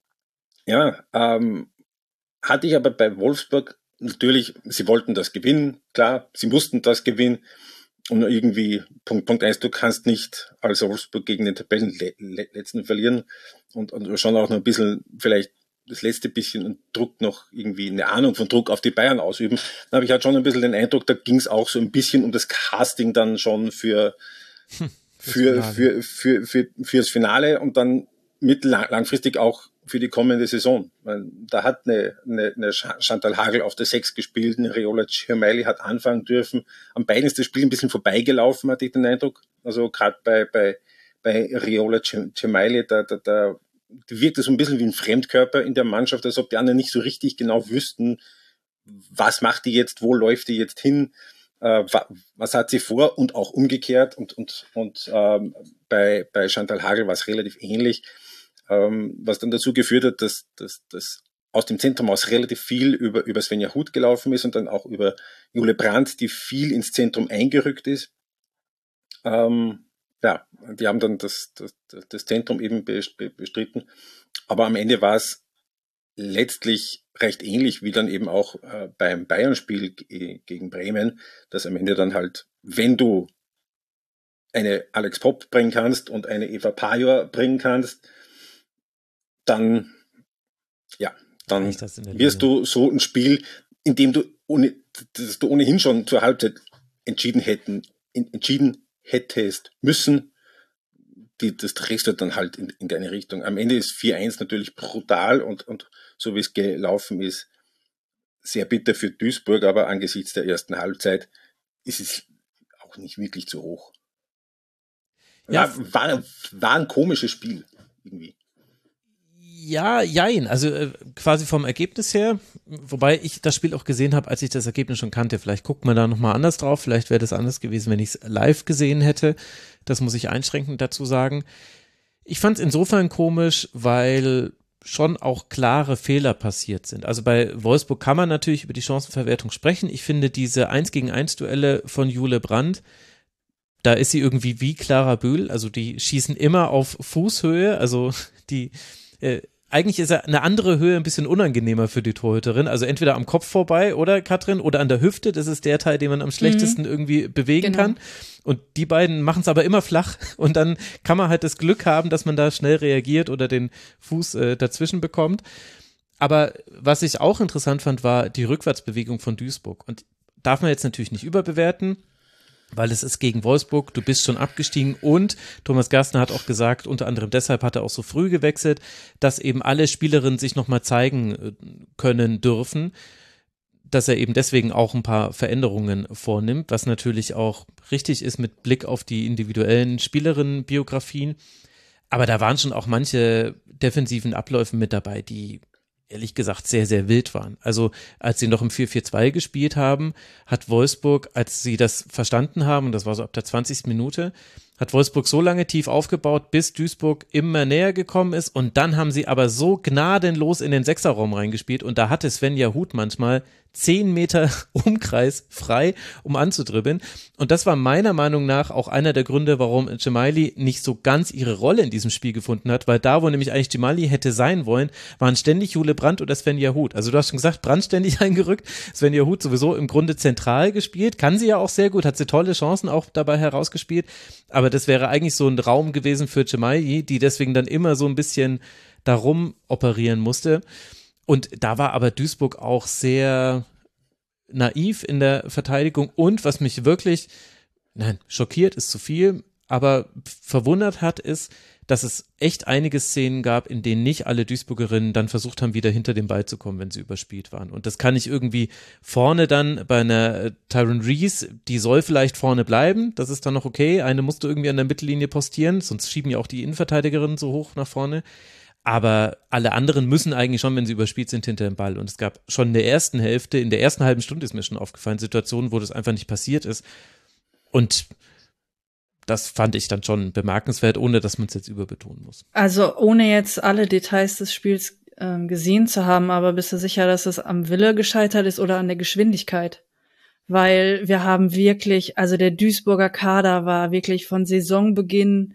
D: ja, ähm, hatte ich aber bei Wolfsburg natürlich, sie wollten das gewinnen, klar, sie mussten das gewinnen und irgendwie, Punkt, Punkt eins, du kannst nicht als Wolfsburg gegen den Tabellenletzten verlieren und, und schon auch noch ein bisschen vielleicht das letzte bisschen Druck noch irgendwie eine Ahnung von Druck auf die Bayern ausüben. Da habe ich halt schon ein bisschen den Eindruck, da ging es auch so ein bisschen um das Casting dann schon für hm, für, für, für, für, für das Finale und dann mittellangfristig auch für die kommende Saison. Da hat eine, eine, eine Chantal Hagel auf der Sechs gespielt, eine Riola Ciamaili hat anfangen dürfen. An beiden ist das Spiel ein bisschen vorbeigelaufen, hatte ich den Eindruck. Also gerade bei, bei, bei Riola Ciamaili, da, da, da wirkt es so ein bisschen wie ein Fremdkörper in der Mannschaft, als ob die anderen nicht so richtig genau wüssten, was macht die jetzt, wo läuft die jetzt hin, äh, was hat sie vor und auch umgekehrt. Und, und, und ähm, bei, bei Chantal Hagel war es relativ ähnlich, ähm, was dann dazu geführt hat, dass, dass, dass aus dem Zentrum aus relativ viel über, über Svenja Huth gelaufen ist und dann auch über Jule Brandt, die viel ins Zentrum eingerückt ist. Ähm, Ja, die haben dann das, das, das Zentrum eben bestritten. Aber am Ende war es letztlich recht ähnlich wie dann eben auch äh, beim Bayern-Spiel g- gegen Bremen, dass am Ende dann halt, wenn du eine Alex Popp bringen kannst und eine Eva Pajor bringen kannst, dann, ja, dann wirst du so ein Spiel, in dem du, ohne, das du ohnehin schon zur Halbzeit entschieden hätten, in, entschieden hättest müssen, die, das drehst du dann halt in, in deine Richtung. Am Ende ist vier eins natürlich brutal und, und so wie es gelaufen ist, sehr bitter für Duisburg, aber angesichts der ersten Halbzeit ist es auch nicht wirklich zu hoch. Ja, war, war, war ein komisches Spiel irgendwie.
A: Ja, jein, also äh, quasi vom Ergebnis her, wobei ich das Spiel auch gesehen habe, als ich das Ergebnis schon kannte. Vielleicht guckt man da nochmal anders drauf, vielleicht wäre das anders gewesen, wenn ich es live gesehen hätte. Das muss ich einschränkend dazu sagen. Ich fand es insofern komisch, weil schon auch klare Fehler passiert sind. Also bei Wolfsburg kann man natürlich über die Chancenverwertung sprechen. Ich finde diese eins gegen eins Duelle von Jule Brandt, da ist sie irgendwie wie Clara Bühl, also die schießen immer auf Fußhöhe, also die äh, eigentlich ist er eine andere Höhe ein bisschen unangenehmer für die Torhüterin, also entweder am Kopf vorbei, oder Katrin, oder an der Hüfte, das ist der Teil, den man am schlechtesten mhm. irgendwie bewegen genau. kann, und die beiden machen es aber immer flach und dann kann man halt das Glück haben, dass man da schnell reagiert oder den Fuß äh, dazwischen bekommt. Aber was ich auch interessant fand, war die Rückwärtsbewegung von Duisburg, und darf man jetzt natürlich nicht überbewerten, weil es ist gegen Wolfsburg, du bist schon abgestiegen, und Thomas Gerstner hat auch gesagt, unter anderem deshalb hat er auch so früh gewechselt, dass eben alle Spielerinnen sich nochmal zeigen können dürfen, dass er eben deswegen auch ein paar Veränderungen vornimmt, was natürlich auch richtig ist mit Blick auf die individuellen Spielerinnenbiografien, aber da waren schon auch manche defensiven Abläufe mit dabei, die ehrlich gesagt sehr, sehr wild waren. Also als sie noch im vier vier zwei gespielt haben, hat Wolfsburg, als sie das verstanden haben, und das war so ab der zwanzigsten Minute, hat Wolfsburg so lange tief aufgebaut, bis Duisburg immer näher gekommen ist, und dann haben sie aber so gnadenlos in den Sechserraum reingespielt, und da hatte Svenja Huth manchmal zehn Meter Umkreis frei, um anzudribbeln. Und das war meiner Meinung nach auch einer der Gründe, warum Gemayli nicht so ganz ihre Rolle in diesem Spiel gefunden hat, weil da, wo nämlich eigentlich Gemayli hätte sein wollen, waren ständig Jule Brandt oder Svenja Huth. Also du hast schon gesagt, Brandt ständig eingerückt, Svenja Huth sowieso im Grunde zentral gespielt, kann sie ja auch sehr gut, hat sie tolle Chancen auch dabei herausgespielt, aber das wäre eigentlich so ein Raum gewesen für Gemayli, die deswegen dann immer so ein bisschen darum operieren musste. Und da war aber Duisburg auch sehr naiv in der Verteidigung und was mich wirklich, nein, schockiert ist zu viel, aber verwundert hat, ist, dass es echt einige Szenen gab, in denen nicht alle Duisburgerinnen dann versucht haben, wieder hinter den Ball zu kommen, wenn sie überspielt waren. Und das kann ich irgendwie vorne dann bei einer Tyron Rees, die soll vielleicht vorne bleiben, das ist dann noch okay, eine musst du irgendwie an der Mittellinie postieren, sonst schieben ja auch die Innenverteidigerinnen so hoch nach vorne. Aber alle anderen müssen eigentlich schon, wenn sie überspielt sind, hinter dem Ball. Und es gab schon in der ersten Hälfte, in der ersten halben Stunde ist mir schon aufgefallen, Situationen, wo das einfach nicht passiert ist. Und das fand ich dann schon bemerkenswert, ohne dass man es jetzt überbetonen muss.
E: Also ohne jetzt alle Details des Spiels äh, gesehen zu haben, aber bist du sicher, dass es am Wille gescheitert ist oder an der Geschwindigkeit? Weil wir haben wirklich, also der Duisburger Kader war wirklich von Saisonbeginn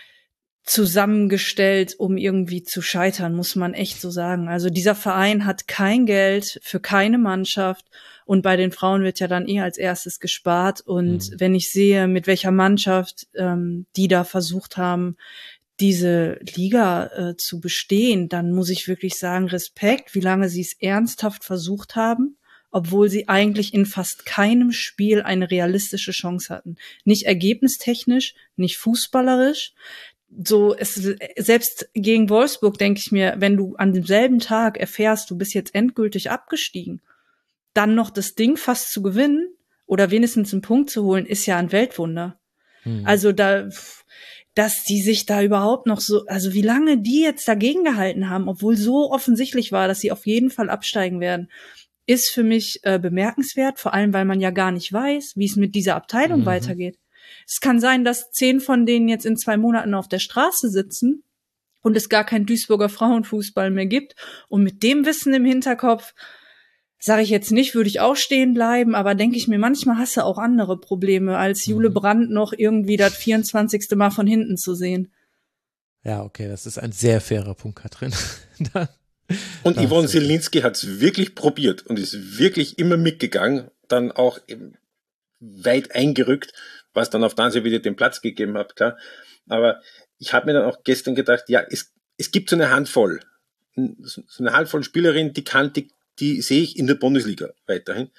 E: zusammengestellt, um irgendwie zu scheitern, muss man echt so sagen. Also dieser Verein hat kein Geld für keine Mannschaft und bei den Frauen wird ja dann eh als erstes gespart und mhm. wenn ich sehe, mit welcher Mannschaft ähm, die da versucht haben, diese Liga äh, zu bestehen, dann muss ich wirklich sagen, Respekt, wie lange sie es ernsthaft versucht haben, obwohl sie eigentlich in fast keinem Spiel eine realistische Chance hatten. Nicht ergebnistechnisch, nicht fußballerisch. So, es, selbst gegen Wolfsburg denke ich mir, wenn du an demselben Tag erfährst, du bist jetzt endgültig abgestiegen, dann noch das Ding fast zu gewinnen oder wenigstens einen Punkt zu holen, ist ja ein Weltwunder. Hm. Also da, dass die sich da überhaupt noch so, also wie lange die jetzt dagegen gehalten haben, obwohl so offensichtlich war, dass sie auf jeden Fall absteigen werden, ist für mich äh, bemerkenswert, vor allem, weil man ja gar nicht weiß, wie es mit dieser Abteilung mhm. weitergeht. Es kann sein, dass zehn von denen jetzt in zwei Monaten auf der Straße sitzen und es gar kein Duisburger Frauenfußball mehr gibt. Und mit dem Wissen im Hinterkopf, sage ich jetzt nicht, würde ich auch stehen bleiben, aber denke ich mir, manchmal hast du auch andere Probleme, als Jule Brandt noch irgendwie das vierundzwanzigste Mal von hinten zu sehen.
A: Ja, okay, das ist ein sehr fairer Punkt, Katrin. da,
D: und Yvonne Zielinski hat es wirklich probiert und ist wirklich immer mitgegangen, dann auch eben weit eingerückt, was dann auf der anderen Seite wieder den Platz gegeben hat, klar. Aber ich habe mir dann auch gestern gedacht, ja, es, es gibt so eine Handvoll, so eine Handvoll Spielerinnen, die kann, die, die sehe ich in der Bundesliga weiterhin.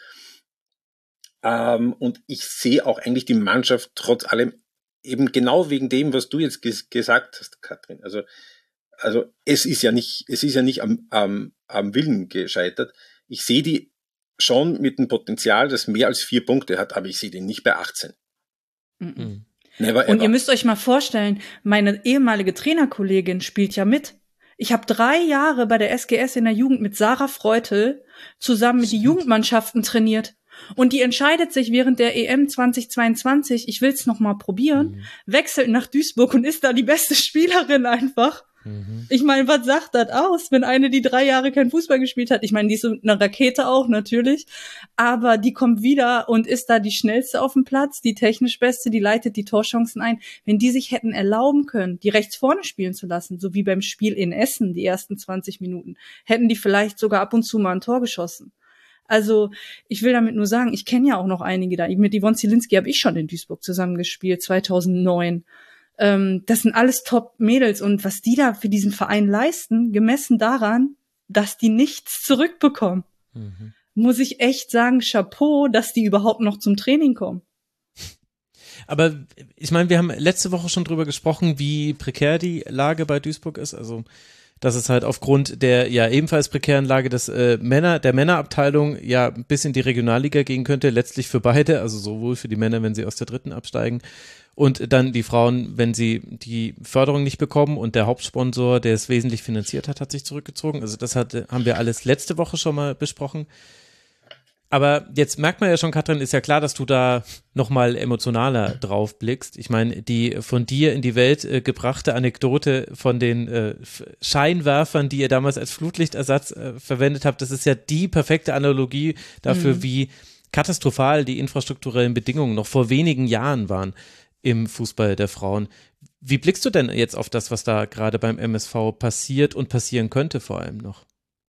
D: Ähm, und ich sehe auch eigentlich die Mannschaft trotz allem eben genau wegen dem, was du jetzt ges- gesagt hast, Katrin. Also, also es ist ja nicht, es ist ja nicht am, am, am Willen gescheitert. Ich sehe die schon mit dem Potenzial, das mehr als vier Punkte hat, aber ich sehe den nicht bei achtzehn.
E: Mhm. Never ever. Und ihr müsst euch mal vorstellen, meine ehemalige Trainerkollegin spielt ja mit. Ich habe drei Jahre bei der S G S in der Jugend mit Sarah Freutel zusammen mit den Jugendmannschaften trainiert. Und die entscheidet sich während der E M zweitausendzweiundzwanzig, ich will's noch mal probieren, mhm. wechselt nach Duisburg und ist da die beste Spielerin einfach. Mhm. Ich meine, was sagt das aus, wenn eine, die drei Jahre kein Fußball gespielt hat? Ich meine, die ist so eine Rakete auch, natürlich. Aber die kommt wieder und ist da die schnellste auf dem Platz, die technisch beste, die leitet die Torchancen ein. Wenn die sich hätten erlauben können, die rechts vorne spielen zu lassen, so wie beim Spiel in Essen, die ersten zwanzig Minuten, hätten die vielleicht sogar ab und zu mal ein Tor geschossen. Also ich will damit nur sagen, ich kenne ja auch noch einige da. Mit Yvonne Zielinski habe ich schon in Duisburg zusammengespielt, zweitausendneun. Ähm, das sind alles Top-Mädels und was die da für diesen Verein leisten, gemessen daran, dass die nichts zurückbekommen, mhm. muss ich echt sagen, Chapeau, dass die überhaupt noch zum Training kommen.
A: Aber ich meine, wir haben letzte Woche schon drüber gesprochen, wie prekär die Lage bei Duisburg ist. Also dass es halt aufgrund der ja ebenfalls prekären Lage des äh, Männer, der Männerabteilung ja bis in die Regionalliga gehen könnte, letztlich für beide, also sowohl für die Männer, wenn sie aus der dritten absteigen und dann die Frauen, wenn sie die Förderung nicht bekommen und der Hauptsponsor, der es wesentlich finanziert hat, hat sich zurückgezogen. Also das hat, haben wir alles letzte Woche schon mal besprochen. Aber jetzt merkt man ja schon, Katrin, ist ja klar, dass du da nochmal emotionaler drauf blickst. Ich meine, die von dir in die Welt äh, gebrachte Anekdote von den äh, Scheinwerfern, die ihr damals als Flutlichtersatz äh, verwendet habt, das ist ja die perfekte Analogie dafür, mhm. wie katastrophal die infrastrukturellen Bedingungen noch vor wenigen Jahren waren im Fußball der Frauen. Wie blickst du denn jetzt auf das, was da gerade beim M S V passiert und passieren könnte vor allem noch?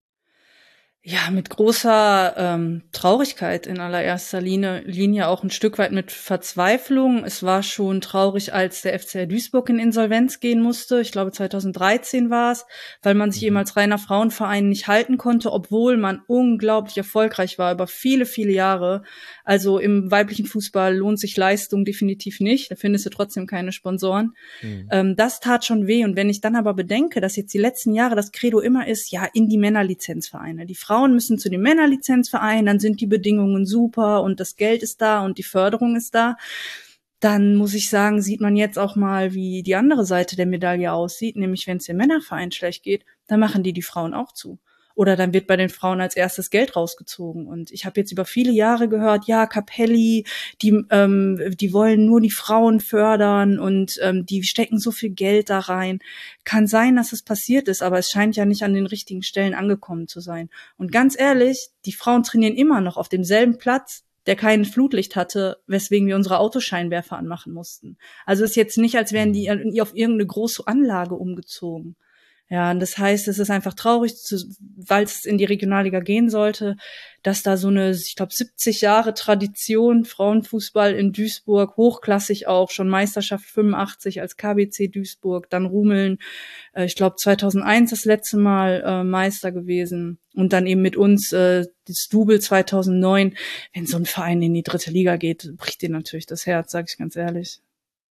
E: Ja, mit großer ähm, Traurigkeit in allererster Linie, Linie, auch ein Stück weit mit Verzweiflung. Es war schon traurig, als der F C Duisburg in Insolvenz gehen musste. Ich glaube, zweitausenddreizehn war es, weil man sich eben als reiner Frauenverein nicht halten konnte, obwohl man unglaublich erfolgreich war über viele, viele Jahre. Also im weiblichen Fußball lohnt sich Leistung definitiv nicht. Da findest du trotzdem keine Sponsoren. Mhm. Ähm, das tat schon weh. Und wenn ich dann aber bedenke, dass jetzt die letzten Jahre das Credo immer ist, ja, in die Männerlizenzvereine. Die Frauen müssen zu den Männerlizenzvereinen, dann sind die Bedingungen super und das Geld ist da und die Förderung ist da. Dann muss ich sagen, sieht man jetzt auch mal, wie die andere Seite der Medaille aussieht, nämlich wenn es dem Männerverein schlecht geht, dann machen die die Frauen auch zu. Oder dann wird bei den Frauen als erstes Geld rausgezogen. Und ich habe jetzt über viele Jahre gehört, ja, Capelli, die ähm, die wollen nur die Frauen fördern und ähm, die stecken so viel Geld da rein. Kann sein, dass es passiert ist, aber es scheint ja nicht an den richtigen Stellen angekommen zu sein. Und ganz ehrlich, die Frauen trainieren immer noch auf demselben Platz, der kein Flutlicht hatte, weswegen wir unsere Autoscheinwerfer anmachen mussten. Also es ist jetzt nicht, als wären die auf irgendeine große Anlage umgezogen. Ja, und das heißt, es ist einfach traurig, weil es in die Regionalliga gehen sollte, dass da so eine, ich glaube, siebzig Jahre Tradition, Frauenfußball in Duisburg, hochklassig auch, schon Meisterschaft fünfundachtzig als K B C Duisburg, dann Rumeln, äh, ich glaube zweitausendeins das letzte Mal äh, Meister gewesen und dann eben mit uns äh, das Double zweitausendneun. Wenn so ein Verein in die dritte Liga geht, bricht dir natürlich das Herz, sage ich ganz ehrlich.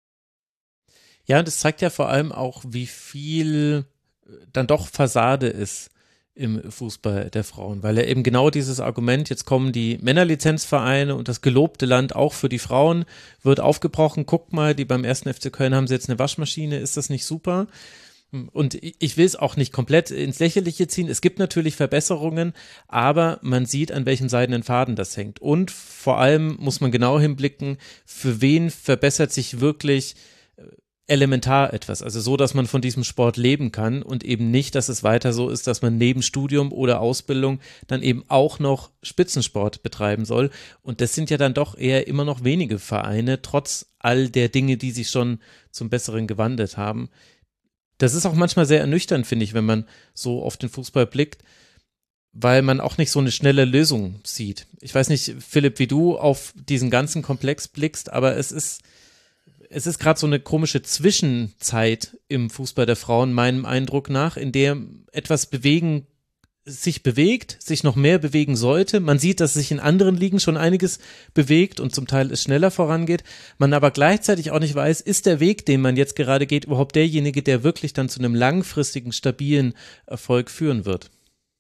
A: Ja, und das zeigt ja vor allem auch, wie viel dann doch Fassade ist im Fußball der Frauen, weil ja eben genau dieses Argument, jetzt kommen die Männerlizenzvereine und das gelobte Land auch für die Frauen, wird aufgebrochen. Guckt mal, die beim ersten F C Köln haben sie jetzt eine Waschmaschine, ist das nicht super? Und ich will es auch nicht komplett ins Lächerliche ziehen. Es gibt natürlich Verbesserungen, aber man sieht, an welchem seidenen Faden das hängt. Und vor allem muss man genau hinblicken, für wen verbessert sich wirklich elementar etwas, also so, dass man von diesem Sport leben kann und eben nicht, dass es weiter so ist, dass man neben Studium oder Ausbildung dann eben auch noch Spitzensport betreiben soll. Und das sind ja dann doch eher immer noch wenige Vereine, trotz all der Dinge, die sich schon zum Besseren gewandelt haben. Das ist auch manchmal sehr ernüchternd, finde ich, wenn man so auf den Fußball blickt, weil man auch nicht so eine schnelle Lösung sieht. Ich weiß nicht, Philipp, wie du auf diesen ganzen Komplex blickst, aber es ist Es ist gerade so eine komische Zwischenzeit im Fußball der Frauen, meinem Eindruck nach, in der etwas bewegen, sich bewegt, sich noch mehr bewegen sollte. Man sieht, dass sich in anderen Ligen schon einiges bewegt und zum Teil es schneller vorangeht. Man aber gleichzeitig auch nicht weiß, ist der Weg, den man jetzt gerade geht, überhaupt derjenige, der wirklich dann zu einem langfristigen, stabilen Erfolg führen wird?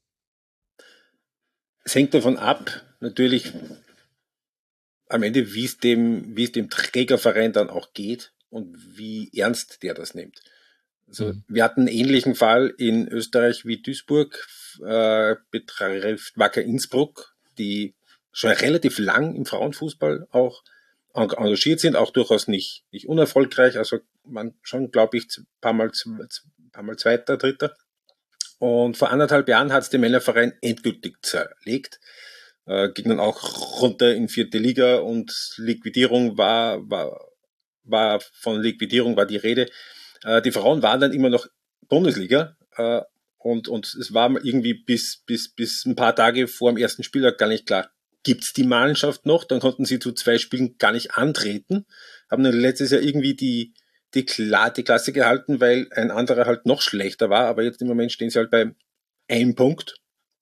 D: Es hängt davon ab, natürlich, am Ende, wie es dem, wie es dem Trägerverein dann auch geht und wie ernst der das nimmt. Also, mhm. wir hatten einen ähnlichen Fall in Österreich wie Duisburg, äh, betrifft Wacker Innsbruck, die schon relativ lang im Frauenfußball auch engagiert sind, auch durchaus nicht, nicht unerfolgreich, also man schon, glaube ich, ein paar Mal, ein paar Mal Zweiter, Dritter. Und vor anderthalb Jahren hat es den Männerverein endgültig zerlegt. Äh, ging dann auch runter in vierte Liga und Liquidierung war, war, war von Liquidierung war die Rede. Äh, die Frauen waren dann immer noch Bundesliga, äh, und, und es war irgendwie bis, bis, bis ein paar Tage vor dem ersten Spieltag gar nicht klar, gibt's die Mannschaft noch? Dann konnten sie zu zwei Spielen gar nicht antreten, haben dann letztes Jahr irgendwie die, die, Kla- die Klasse gehalten, weil ein anderer halt noch schlechter war, aber jetzt im Moment stehen sie halt bei einem Punkt.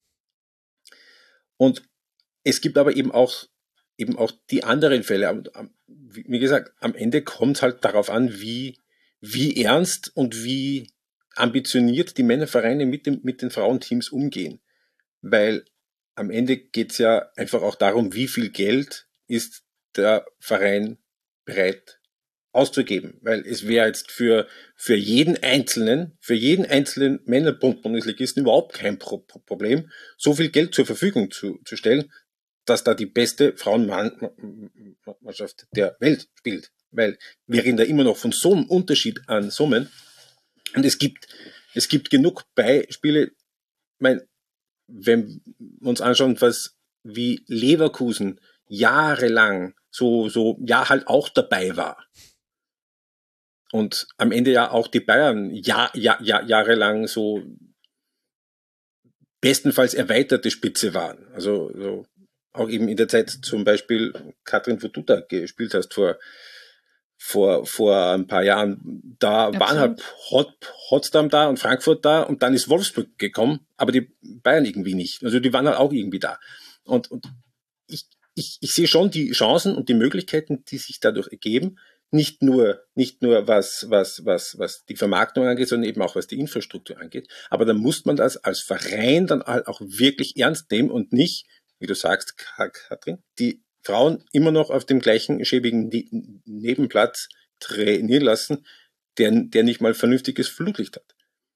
D: Und es gibt aber eben auch, eben auch die anderen Fälle. Wie gesagt, am Ende kommt halt darauf an, wie, wie ernst und wie ambitioniert die Männervereine mit dem, mit den Frauenteams umgehen. Weil am Ende geht's ja einfach auch darum, wie viel Geld ist der Verein bereit auszugeben. Weil es wäre jetzt für, für jeden einzelnen, für jeden einzelnen Männerbund-Bundesligisten überhaupt kein Pro- Problem, so viel Geld zur Verfügung zu, zu stellen, dass da die beste Frauenmannschaft der Welt spielt. Weil wir reden da immer noch von so einem Unterschied an Summen. Und es gibt, es gibt genug Beispiele. Ich meine, wenn wir uns anschauen, was wie Leverkusen jahrelang so, so, ja, halt auch dabei war. Und am Ende ja auch die Bayern ja, ja, ja, jahrelang so bestenfalls erweiterte Spitze waren. Also, so, auch eben in der Zeit zum Beispiel Katrin, wo du da gespielt hast vor, vor, vor ein paar Jahren. Da Absolut. waren halt Hot, Potsdam da und Frankfurt da und dann ist Wolfsburg gekommen, aber die Bayern irgendwie nicht. Also die waren halt auch irgendwie da. Und, und ich, ich, ich sehe schon die Chancen und die Möglichkeiten, die sich dadurch ergeben. Nicht nur, nicht nur was, was, was, was die Vermarktung angeht, sondern eben auch was die Infrastruktur angeht. Aber dann muss man das als Verein dann halt auch wirklich ernst nehmen und nicht, wie du sagst, Katrin, die Frauen immer noch auf dem gleichen schäbigen Nebenplatz trainieren lassen, der, der nicht mal vernünftiges Flutlicht hat.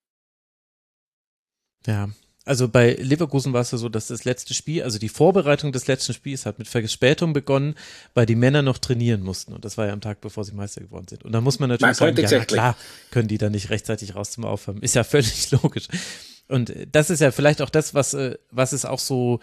A: Ja. Also bei Leverkusen war es ja so, dass das letzte Spiel, also die Vorbereitung des letzten Spiels hat mit Verspätung begonnen, weil die Männer noch trainieren mussten. Und das war ja am Tag, bevor sie Meister geworden sind. Und da muss man natürlich sagen, ja, na klar, können die da nicht rechtzeitig raus zum Aufwärmen. Ist ja völlig logisch. Und das ist ja vielleicht auch das, was, was es auch so,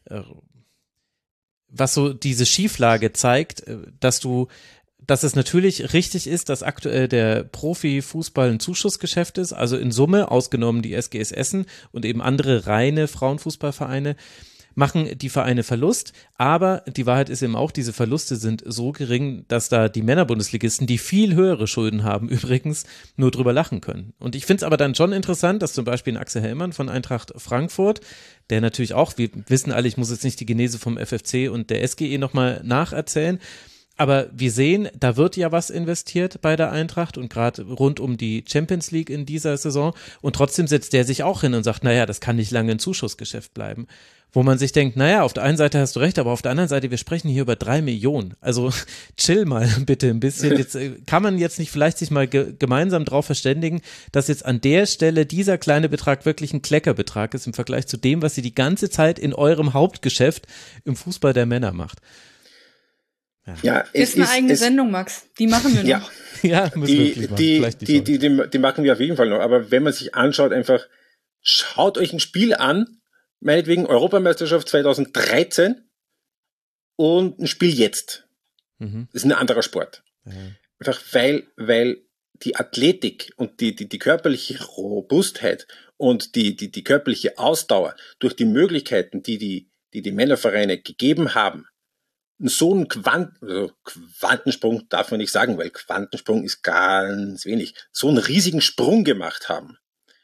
A: was so diese Schieflage zeigt, dass du dass es natürlich richtig ist, dass aktuell der Profifußball ein Zuschussgeschäft ist, also in Summe, ausgenommen die S G S Essen und eben andere reine Frauenfußballvereine, machen die Vereine Verlust, aber die Wahrheit ist eben auch, diese Verluste sind so gering, dass da die Männerbundesligisten, die viel höhere Schulden haben übrigens, nur drüber lachen können. Und ich finde es aber dann schon interessant, dass zum Beispiel ein Axel Hellmann von Eintracht Frankfurt, der natürlich auch, wir wissen alle, ich muss jetzt nicht die Genese vom F F C und der S G E nochmal nacherzählen, aber wir sehen, da wird ja was investiert bei der Eintracht und gerade rund um die Champions League in dieser Saison und trotzdem setzt der sich auch hin und sagt, naja, das kann nicht lange ein Zuschussgeschäft bleiben. Wo man sich denkt, naja, auf der einen Seite hast du recht, aber auf der anderen Seite, wir sprechen hier über drei Millionen. Also chill mal bitte ein bisschen. Jetzt kann man jetzt nicht vielleicht sich mal ge- gemeinsam drauf verständigen, dass jetzt an der Stelle dieser kleine Betrag wirklich ein Kleckerbetrag ist im Vergleich zu dem, was sie die ganze Zeit in eurem Hauptgeschäft im Fußball der Männer macht.
E: Ja, ja es ist eine ist, eigene es, Sendung, Max. Die machen wir noch.
D: Ja,
A: ja müssen
D: die,
A: wir machen.
D: Die,
A: Vielleicht
D: die, die, die, die machen wir auf jeden Fall noch. Aber wenn man sich anschaut, einfach schaut euch ein Spiel an, meinetwegen Europameisterschaft zwanzig dreizehn und ein Spiel jetzt. Mhm. Das ist ein anderer Sport. Ja. Einfach weil, weil die Athletik und die, die, die körperliche Robustheit und die, die, die körperliche Ausdauer durch die Möglichkeiten, die die, die, die Männervereine gegeben haben, so einen Quant- also Quantensprung darf man nicht sagen, weil Quantensprung ist ganz wenig, so einen riesigen Sprung gemacht haben.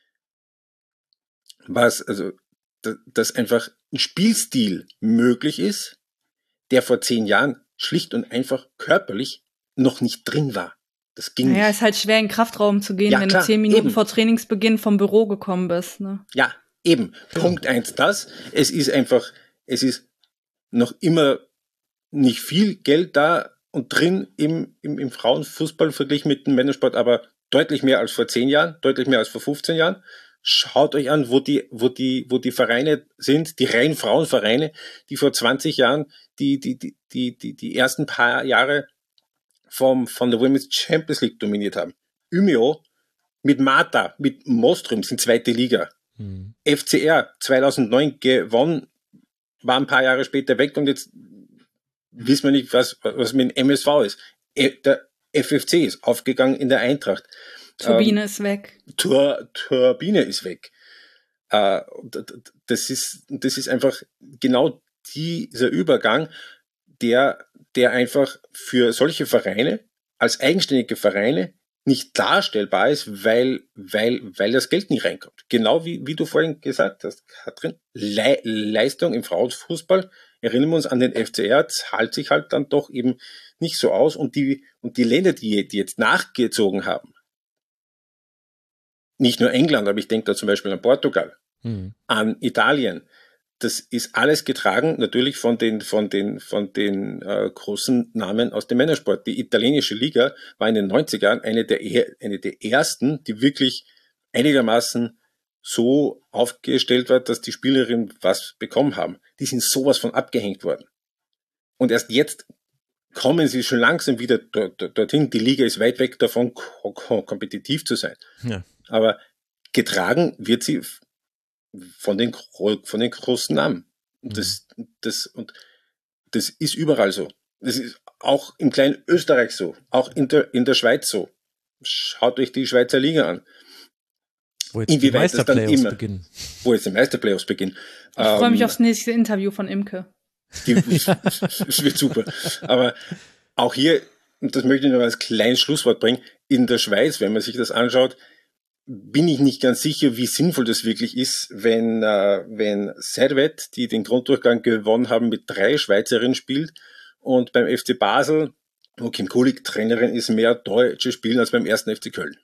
D: Was, also, dass einfach ein Spielstil möglich ist, der vor zehn Jahren schlicht und einfach körperlich noch nicht drin war. Das ging
E: naja,
D: nicht.
E: Ist halt schwer, in den Kraftraum zu gehen,
D: ja,
E: wenn
D: klar,
E: du zehn Minuten
D: eben.
E: vor Trainingsbeginn vom Büro gekommen bist. Ne?
D: Ja, eben. Ja. Punkt eins, das. Es ist einfach, es ist noch immer nicht viel Geld da und drin im, im, im Frauenfußball verglichen mit dem Männersport, aber deutlich mehr als vor zehn Jahren, deutlich mehr als vor fünfzehn Jahren. Schaut euch an, wo die, wo die, wo die Vereine sind, die reinen Frauenvereine, die vor zwanzig Jahren die, die, die, die, die, die ersten paar Jahre vom, von der Women's Champions League dominiert haben. Umeå mit Marta, mit Mostrüm sind zweite Liga. Mhm. F C R zweitausendneun gewonnen, war ein paar Jahre später weg und jetzt wissen wir nicht, was, was mit dem M S V ist. Der F F C ist aufgegangen in der Eintracht.
E: Turbine
D: ähm,
E: ist weg.
D: Tur, Turbine ist weg. Äh, das ist, das ist einfach genau dieser Übergang, der, der einfach für solche Vereine als eigenständige Vereine nicht darstellbar ist, weil, weil, weil das Geld nicht reinkommt. Genau wie, wie du vorhin gesagt hast, Katrin, Le- Leistung im Frauenfußball, erinnern wir uns an den F C R, zahlt sich halt dann doch eben nicht so aus und die, und die Länder, die, die jetzt nachgezogen haben, nicht nur England, aber ich denke da zum Beispiel an Portugal, mhm. an Italien, das ist alles getragen natürlich von den, von den, von den äh, großen Namen aus dem Männersport. Die italienische Liga war in den neunziger Jahren eine der, eine der ersten, die wirklich einigermaßen so aufgestellt war, dass die Spielerinnen was bekommen haben. Die sind sowas von abgehängt worden. Und erst jetzt kommen sie schon langsam wieder dort, dorthin. Die Liga ist weit weg davon, ko- ko- kompetitiv zu sein.
A: Ja.
D: Aber getragen wird sie von den, von den großen Namen. Und das, das, und das ist überall so. Das ist auch im kleinen Österreich so. Auch in der, in der Schweiz so. Schaut euch die Schweizer Liga an.
A: Wo jetzt die Meisterplayoffs beginnen.
D: Wo jetzt die Meisterplayoffs beginnen.
E: Ich freue mich ähm, aufs nächste Interview von Imke.
D: Die, es wird super. Aber auch hier, und das möchte ich noch als kleines Schlusswort bringen, in der Schweiz, wenn man sich das anschaut, bin ich nicht ganz sicher, wie sinnvoll das wirklich ist, wenn, äh, wenn Servet, die den Grunddurchgang gewonnen haben, mit drei Schweizerinnen spielt und beim F C Basel, wo Kim Kulik Trainerin ist, mehr Deutsche spielen als beim ersten F C Köln.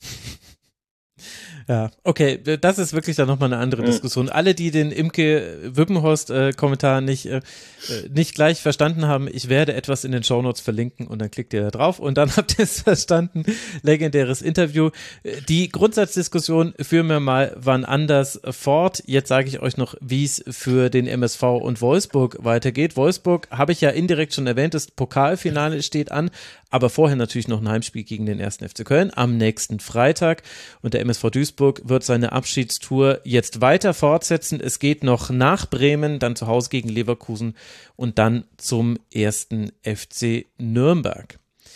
A: Ja, okay, das ist wirklich dann nochmal eine andere Diskussion. Mhm. Alle, die den Imke-Wippenhorst-Kommentar äh, nicht, äh, nicht gleich verstanden haben, ich werde etwas in den Shownotes verlinken und dann klickt ihr da drauf und dann habt ihr es verstanden. Legendäres Interview. Die Grundsatzdiskussion führen wir mal wann anders fort. Jetzt sage ich euch noch, wie es für den M S V und Wolfsburg weitergeht. Wolfsburg habe ich ja indirekt schon erwähnt, das Pokalfinale steht an, aber vorher natürlich noch ein Heimspiel gegen den ersten F C Köln am nächsten Freitag und der M S V Duisburg wird seine Abschiedstour jetzt weiter fortsetzen. Es geht noch nach Bremen, dann zu Hause gegen Leverkusen und dann zum ersten F C Nürnberg.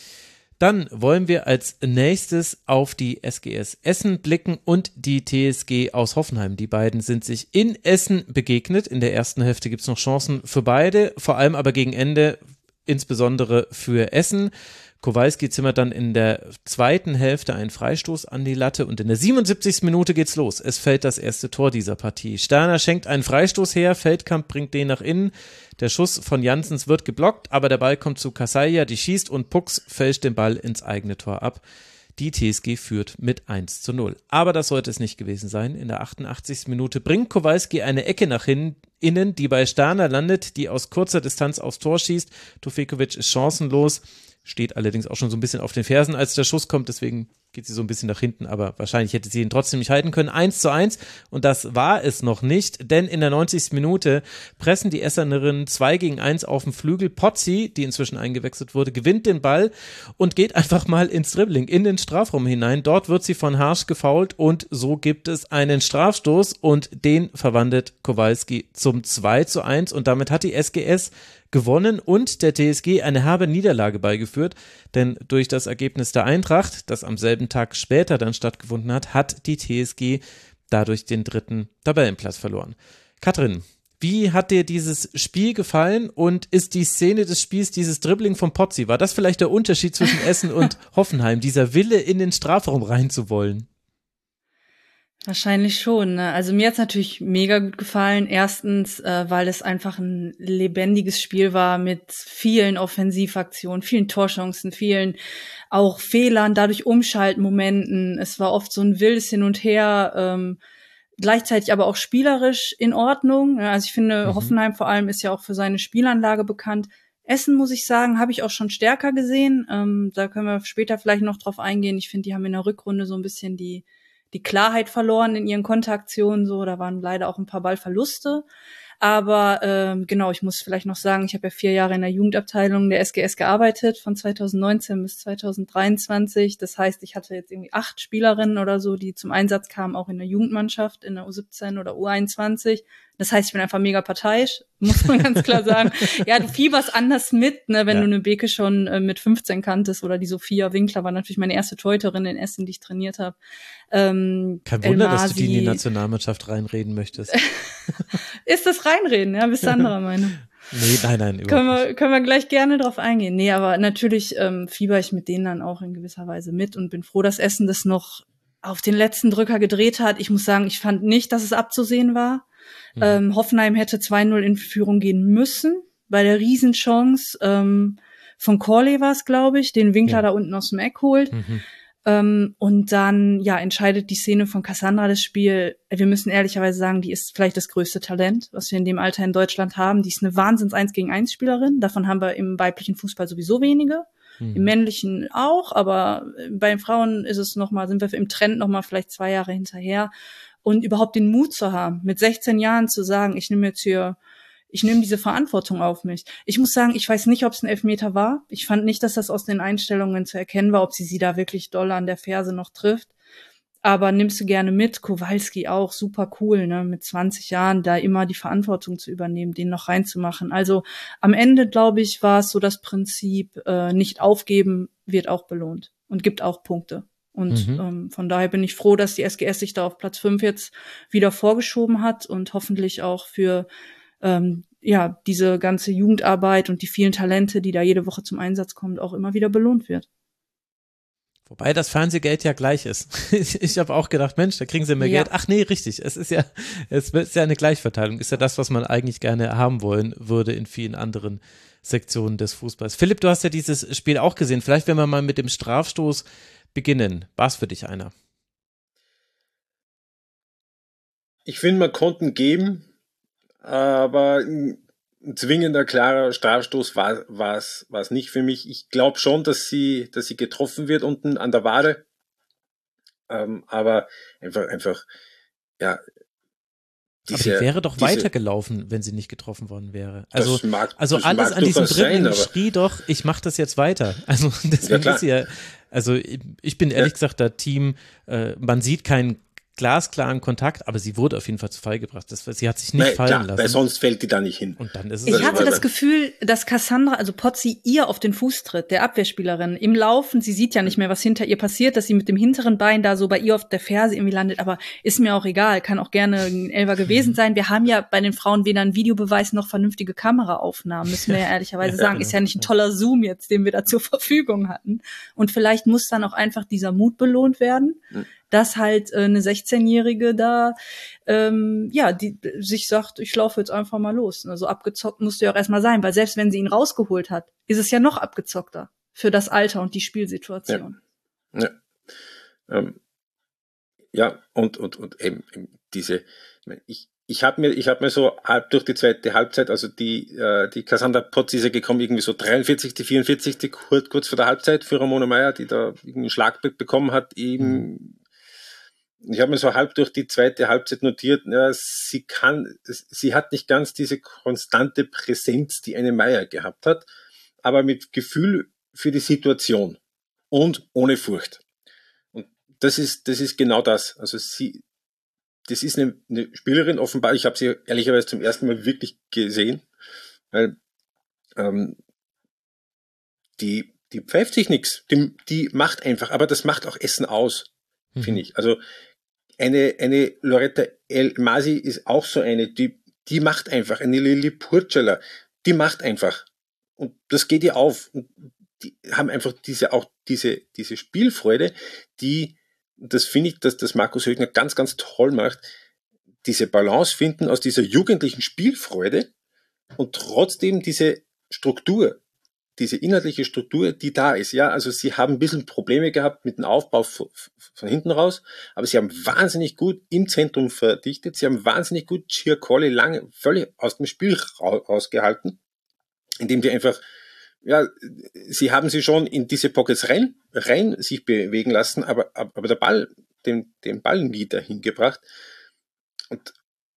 A: Dann wollen wir als nächstes auf die S G S Essen blicken und die T S G aus Hoffenheim. Die beiden sind sich in Essen begegnet. In der ersten Hälfte gibt es noch Chancen für beide, vor allem aber gegen Ende insbesondere für Essen. Kowalski zimmert dann in der zweiten Hälfte einen Freistoß an die Latte und in der siebenundsiebzigsten Minute geht's los. Es fällt das erste Tor dieser Partie. Sterner schenkt einen Freistoß her, Feldkamp bringt den nach innen. Der Schuss von Janssens wird geblockt, aber der Ball kommt zu Kasaija, die schießt und Pucks fälscht den Ball ins eigene Tor ab. Die T S G führt mit eins zu null. Aber das sollte es nicht gewesen sein. In der achtundachtzigsten Minute bringt Kowalski eine Ecke nach hin, innen, die bei Sterner landet, die aus kurzer Distanz aufs Tor schießt. Tufekovic ist chancenlos. Steht allerdings auch schon so ein bisschen auf den Fersen, als der Schuss kommt, deswegen geht sie so ein bisschen nach hinten, aber wahrscheinlich hätte sie ihn trotzdem nicht halten können. eins zu eins und das war es noch nicht, denn in der neunzigsten Minute pressen die Essenerinnen zwei gegen eins auf den Flügel. Pozzi, die inzwischen eingewechselt wurde, gewinnt den Ball und geht einfach mal ins Dribbling, in den Strafraum hinein. Dort wird sie von Harsch gefoult und so gibt es einen Strafstoß und den verwandelt Kowalski zum zwei zu eins und damit hat die S G S gewonnen und der T S G eine herbe Niederlage beigeführt, denn durch das Ergebnis der Eintracht, das am selben Tag später dann stattgefunden hat, hat die T S G dadurch den dritten Tabellenplatz verloren. Katrin, wie hat dir dieses Spiel gefallen und ist die Szene des Spiels, dieses Dribbling von Pozzi, war das vielleicht der Unterschied zwischen Essen und Hoffenheim, dieser Wille in den Strafraum reinzuwollen?
E: Wahrscheinlich schon. Ne? Also mir hat's natürlich mega gut gefallen. Erstens, äh, weil es einfach ein lebendiges Spiel war mit vielen Offensivaktionen, vielen Torchancen, vielen auch Fehlern, dadurch Umschaltmomenten. Es war oft so ein wildes Hin und Her, ähm, gleichzeitig aber auch spielerisch in Ordnung. Ja, also ich finde, mhm. Hoffenheim vor allem ist ja auch für seine Spielanlage bekannt. Essen, muss ich sagen, habe ich auch schon stärker gesehen. Ähm, da können wir später vielleicht noch drauf eingehen. Ich finde, die haben in der Rückrunde so ein bisschen die die Klarheit verloren in ihren Konteraktionen, so, da waren leider auch ein paar Ballverluste, aber ähm, genau, ich muss vielleicht noch sagen, ich habe ja vier Jahre in der Jugendabteilung der S G S gearbeitet, von zweitausendneunzehn bis zweitausenddreiundzwanzig, das heißt, ich hatte jetzt irgendwie acht Spielerinnen oder so, die zum Einsatz kamen, auch in der Jugendmannschaft, in der U siebzehn oder U einundzwanzig, das heißt, ich bin einfach mega parteiisch, muss man ganz klar sagen. Ja, du fieberst anders mit, ne, wenn ja. du eine Beke schon äh, mit fünfzehn kanntest oder die Sophia Winkler war natürlich meine erste Torhüterin in Essen, die ich trainiert habe. Ähm,
A: Kein Wunder, Elmasi, dass du die in die Nationalmannschaft reinreden möchtest.
E: Ist das reinreden, ja? Bist du anderer Meinung?
A: Nee, nein, nein, überhaupt
E: können wir,
A: nicht.
E: Können wir gleich gerne drauf eingehen. Nee, aber natürlich ähm, fieber ich mit denen dann auch in gewisser Weise mit und bin froh, dass Essen das noch auf den letzten Drücker gedreht hat. Ich muss sagen, ich fand nicht, dass es abzusehen war. Mhm. Ähm, Hoffenheim hätte zwei null in Führung gehen müssen, bei der Riesenchance ähm, von Corley war es, glaube ich, den Winkler ja. da unten aus dem Eck holt. Mhm. Ähm, und dann, ja, entscheidet die Szene von Cassandra das Spiel. Wir müssen ehrlicherweise sagen, die ist vielleicht das größte Talent, was wir in dem Alter in Deutschland haben. Die ist eine Wahnsinns eins gegen eins Spielerin. Davon haben wir im weiblichen Fußball sowieso wenige. Mhm. Im männlichen auch, aber bei den Frauen ist es noch mal, sind wir im Trend noch mal vielleicht zwei Jahre hinterher. Und überhaupt den Mut zu haben, mit sechzehn Jahren zu sagen, ich nehme jetzt hier Ich nehme diese Verantwortung auf mich. Ich muss sagen, ich weiß nicht, ob es ein Elfmeter war. Ich fand nicht, dass das aus den Einstellungen zu erkennen war, ob sie sie da wirklich doll an der Ferse noch trifft. Aber nimmst du gerne mit. Kowalski auch, super cool, ne, mit zwanzig Jahren da immer die Verantwortung zu übernehmen, den noch reinzumachen. Also am Ende, glaube ich, war es so das Prinzip, äh, nicht aufgeben wird auch belohnt und gibt auch Punkte. Und mhm. ähm, von daher bin ich froh, dass die S G S sich da auf Platz fünf jetzt wieder vorgeschoben hat und hoffentlich auch für ähm, ja diese ganze Jugendarbeit und die vielen Talente, die da jede Woche zum Einsatz kommen, auch immer wieder belohnt wird.
A: Wobei das Fernsehgeld ja gleich ist. Ich habe auch gedacht, Mensch, da kriegen sie mehr ja. Geld. Ach nee, richtig. Es ist ja, es ist ja eine Gleichverteilung. Ist ja das, was man eigentlich gerne haben wollen würde in vielen anderen Sektionen des Fußballs. Philipp, du hast ja dieses Spiel auch gesehen. Vielleicht, wenn wir mal mit dem Strafstoß beginnen. War es für dich einer?
D: Ich finde, man konnte ihn geben, aber ein zwingender, klarer Strafstoß war war es war es nicht für mich. Ich glaube schon, dass sie dass sie getroffen wird unten an der Wade, ähm, aber einfach einfach ja.
A: Diese, aber die wäre doch diese, weitergelaufen, wenn sie nicht getroffen worden wäre. Also
D: mag,
A: also alles
D: mag
A: an diesem Dribbling
D: sein,
A: schrie doch, ich mache das jetzt weiter. Also deswegen
D: ja,
A: ist sie ja, also ich bin ehrlich ja. gesagt da Team, äh, man sieht keinen glasklaren Kontakt, aber sie wurde auf jeden Fall zu Fall gebracht. Das, sie hat sich nicht
D: Nein,
A: fallen
D: klar,
A: lassen.
D: Weil sonst fällt die da nicht hin.
A: Und dann ist es
E: ich
A: also
E: hatte das Gefühl, dass Cassandra, also Pozzi, ihr auf den Fuß tritt, der Abwehrspielerin, im Laufen. Sie sieht ja nicht mehr, was hinter ihr passiert, dass sie mit dem hinteren Bein da so bei ihr auf der Ferse irgendwie landet. Aber ist mir auch egal, kann auch gerne ein Elfer gewesen sein. Wir haben ja bei den Frauen weder einen Videobeweis noch vernünftige Kameraaufnahmen, müssen wir ja ehrlicherweise sagen. Ist ja nicht ein toller Zoom jetzt, den wir da zur Verfügung hatten. Und vielleicht muss dann auch einfach dieser Mut belohnt werden, mhm. dass halt äh, eine sechzehnjährige da ähm, ja, die sich sagt, ich laufe jetzt einfach mal los. Also abgezockt musste ja auch erstmal sein, weil selbst wenn sie ihn rausgeholt hat, ist es ja noch abgezockter für das Alter und die Spielsituation.
D: Ja, ja, ähm, ja und, und, und eben, eben diese, ich, ich habe mir, ich habe mir so halb durch die zweite Halbzeit, also die, äh, die Cassandra Pozzi ist ja gekommen, irgendwie so dreiundvierzigste, vierundvierzigste kurz, kurz vor der Halbzeit für Ramona Meyer, die da irgendwie einen Schlag bekommen hat, eben, mhm. Ich habe mir so halb durch die zweite Halbzeit notiert, ja, sie kann, sie hat nicht ganz diese konstante Präsenz, die eine Meier gehabt hat, aber mit Gefühl für die Situation und ohne Furcht. Und das ist, das ist genau das. Also sie, das ist eine, eine Spielerin offenbar, ich habe sie ehrlicherweise zum ersten Mal wirklich gesehen, weil ähm, die, die pfeift sich nichts, die, die macht einfach, aber das macht auch Essen aus, mhm. finde ich. Also Eine, eine Loretta El Masi ist auch so eine, die, die macht einfach, eine Lili Purcella, die macht einfach. Und das geht ihr auf. Und die haben einfach diese, auch diese, diese Spielfreude, die, das finde ich, dass das Markus Högner ganz, ganz toll macht, diese Balance finden aus dieser jugendlichen Spielfreude und trotzdem diese Struktur, diese inhaltliche Struktur, die da ist. Ja, also sie haben ein bisschen Probleme gehabt mit dem Aufbau von, von hinten raus, aber sie haben wahnsinnig gut im Zentrum verdichtet. Sie haben wahnsinnig gut Giacolli lange völlig aus dem Spiel rausgehalten, indem die einfach, ja, sie haben sie schon in diese Pockets rein, rein sich bewegen lassen, aber, aber der Ball, den, den Ball nie dahin gebracht. Und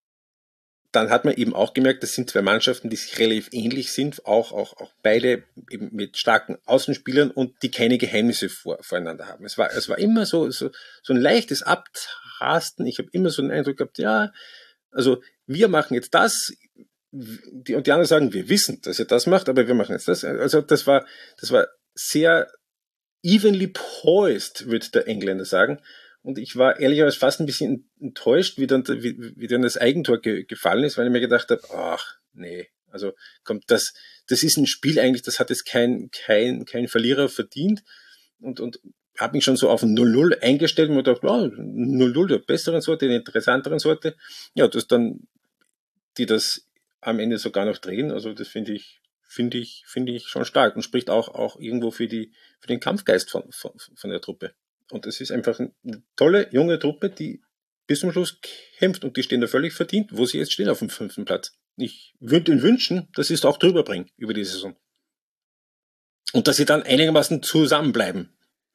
D: dann hat man eben auch gemerkt, das sind zwei Mannschaften, die sich relativ ähnlich sind, auch, auch, auch beide eben mit starken Außenspielern und die keine Geheimnisse vor, voreinander haben. Es war, es war immer so, so, so ein leichtes Abtasten. Ich habe immer so den Eindruck gehabt, ja, also wir machen jetzt das, die, und die anderen sagen, wir wissen, dass ihr das macht, aber wir machen jetzt das. Also das war, das war sehr evenly poised, würde der Engländer sagen. Und ich war ehrlicherweise fast ein bisschen enttäuscht, wie dann, wie, wie dann das Eigentor ge, gefallen ist, weil ich mir gedacht habe, ach, nee, also kommt das, das ist ein Spiel eigentlich, das hat jetzt kein, kein, kein Verlierer verdient und, und habe mich schon so auf ein null null eingestellt und mir gedacht, oh, null null der besseren Sorte, der interessanteren Sorte. Ja, dass dann, die das am Ende sogar noch drehen, also das finde ich, finde ich, finde ich schon stark und spricht auch, auch irgendwo für die, für den Kampfgeist von, von, von der Truppe. Und es ist einfach eine tolle, junge Truppe, die bis zum Schluss kämpft und die stehen da völlig verdient, wo sie jetzt stehen auf dem fünften Platz. Ich würde ihnen wünschen, dass sie es auch drüber bringen über die Saison. Und dass sie dann einigermaßen zusammenbleiben.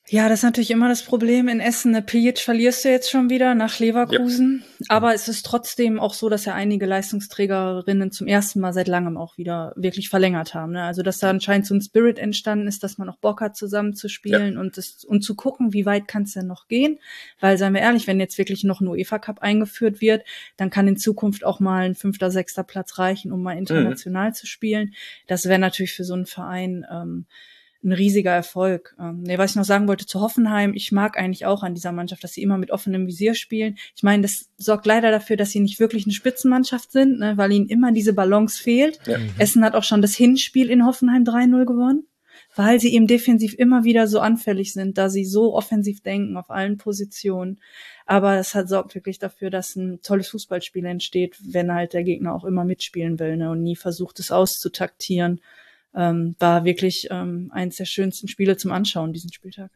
E: Ja, das ist natürlich immer das Problem in Essen. Ne, Pijic verlierst du jetzt schon wieder nach Leverkusen. Ja. Aber es ist trotzdem auch so, dass ja einige Leistungsträgerinnen zum ersten Mal seit langem auch wieder wirklich verlängert haben. Ne? Also, dass da anscheinend so ein Spirit entstanden ist, dass man auch Bock hat, zusammen zu spielen ja. und das, und zu gucken, wie weit kann es denn noch gehen. Weil, seien wir ehrlich, wenn jetzt wirklich noch ein UEFA Cup eingeführt wird, dann kann in Zukunft auch mal ein fünfter, sechster Platz reichen, um mal international mhm. zu spielen. Das wäre natürlich für so einen Verein ähm, ein riesiger Erfolg. Ähm, nee, was ich noch sagen wollte zu Hoffenheim, ich mag eigentlich auch an dieser Mannschaft, dass sie immer mit offenem Visier spielen. Ich meine, das sorgt leider dafür, dass sie nicht wirklich eine Spitzenmannschaft sind, ne, weil ihnen immer diese Balance fehlt. Ja. Essen hat auch schon das Hinspiel in Hoffenheim drei null gewonnen, weil sie eben defensiv immer wieder so anfällig sind, da sie so offensiv denken auf allen Positionen. Aber es hat, sorgt wirklich dafür, dass ein tolles Fußballspiel entsteht, wenn halt der Gegner auch immer mitspielen will, ne, und nie versucht, es auszutaktieren. Ähm, war wirklich ähm, eins der schönsten Spiele zum Anschauen diesen Spieltag.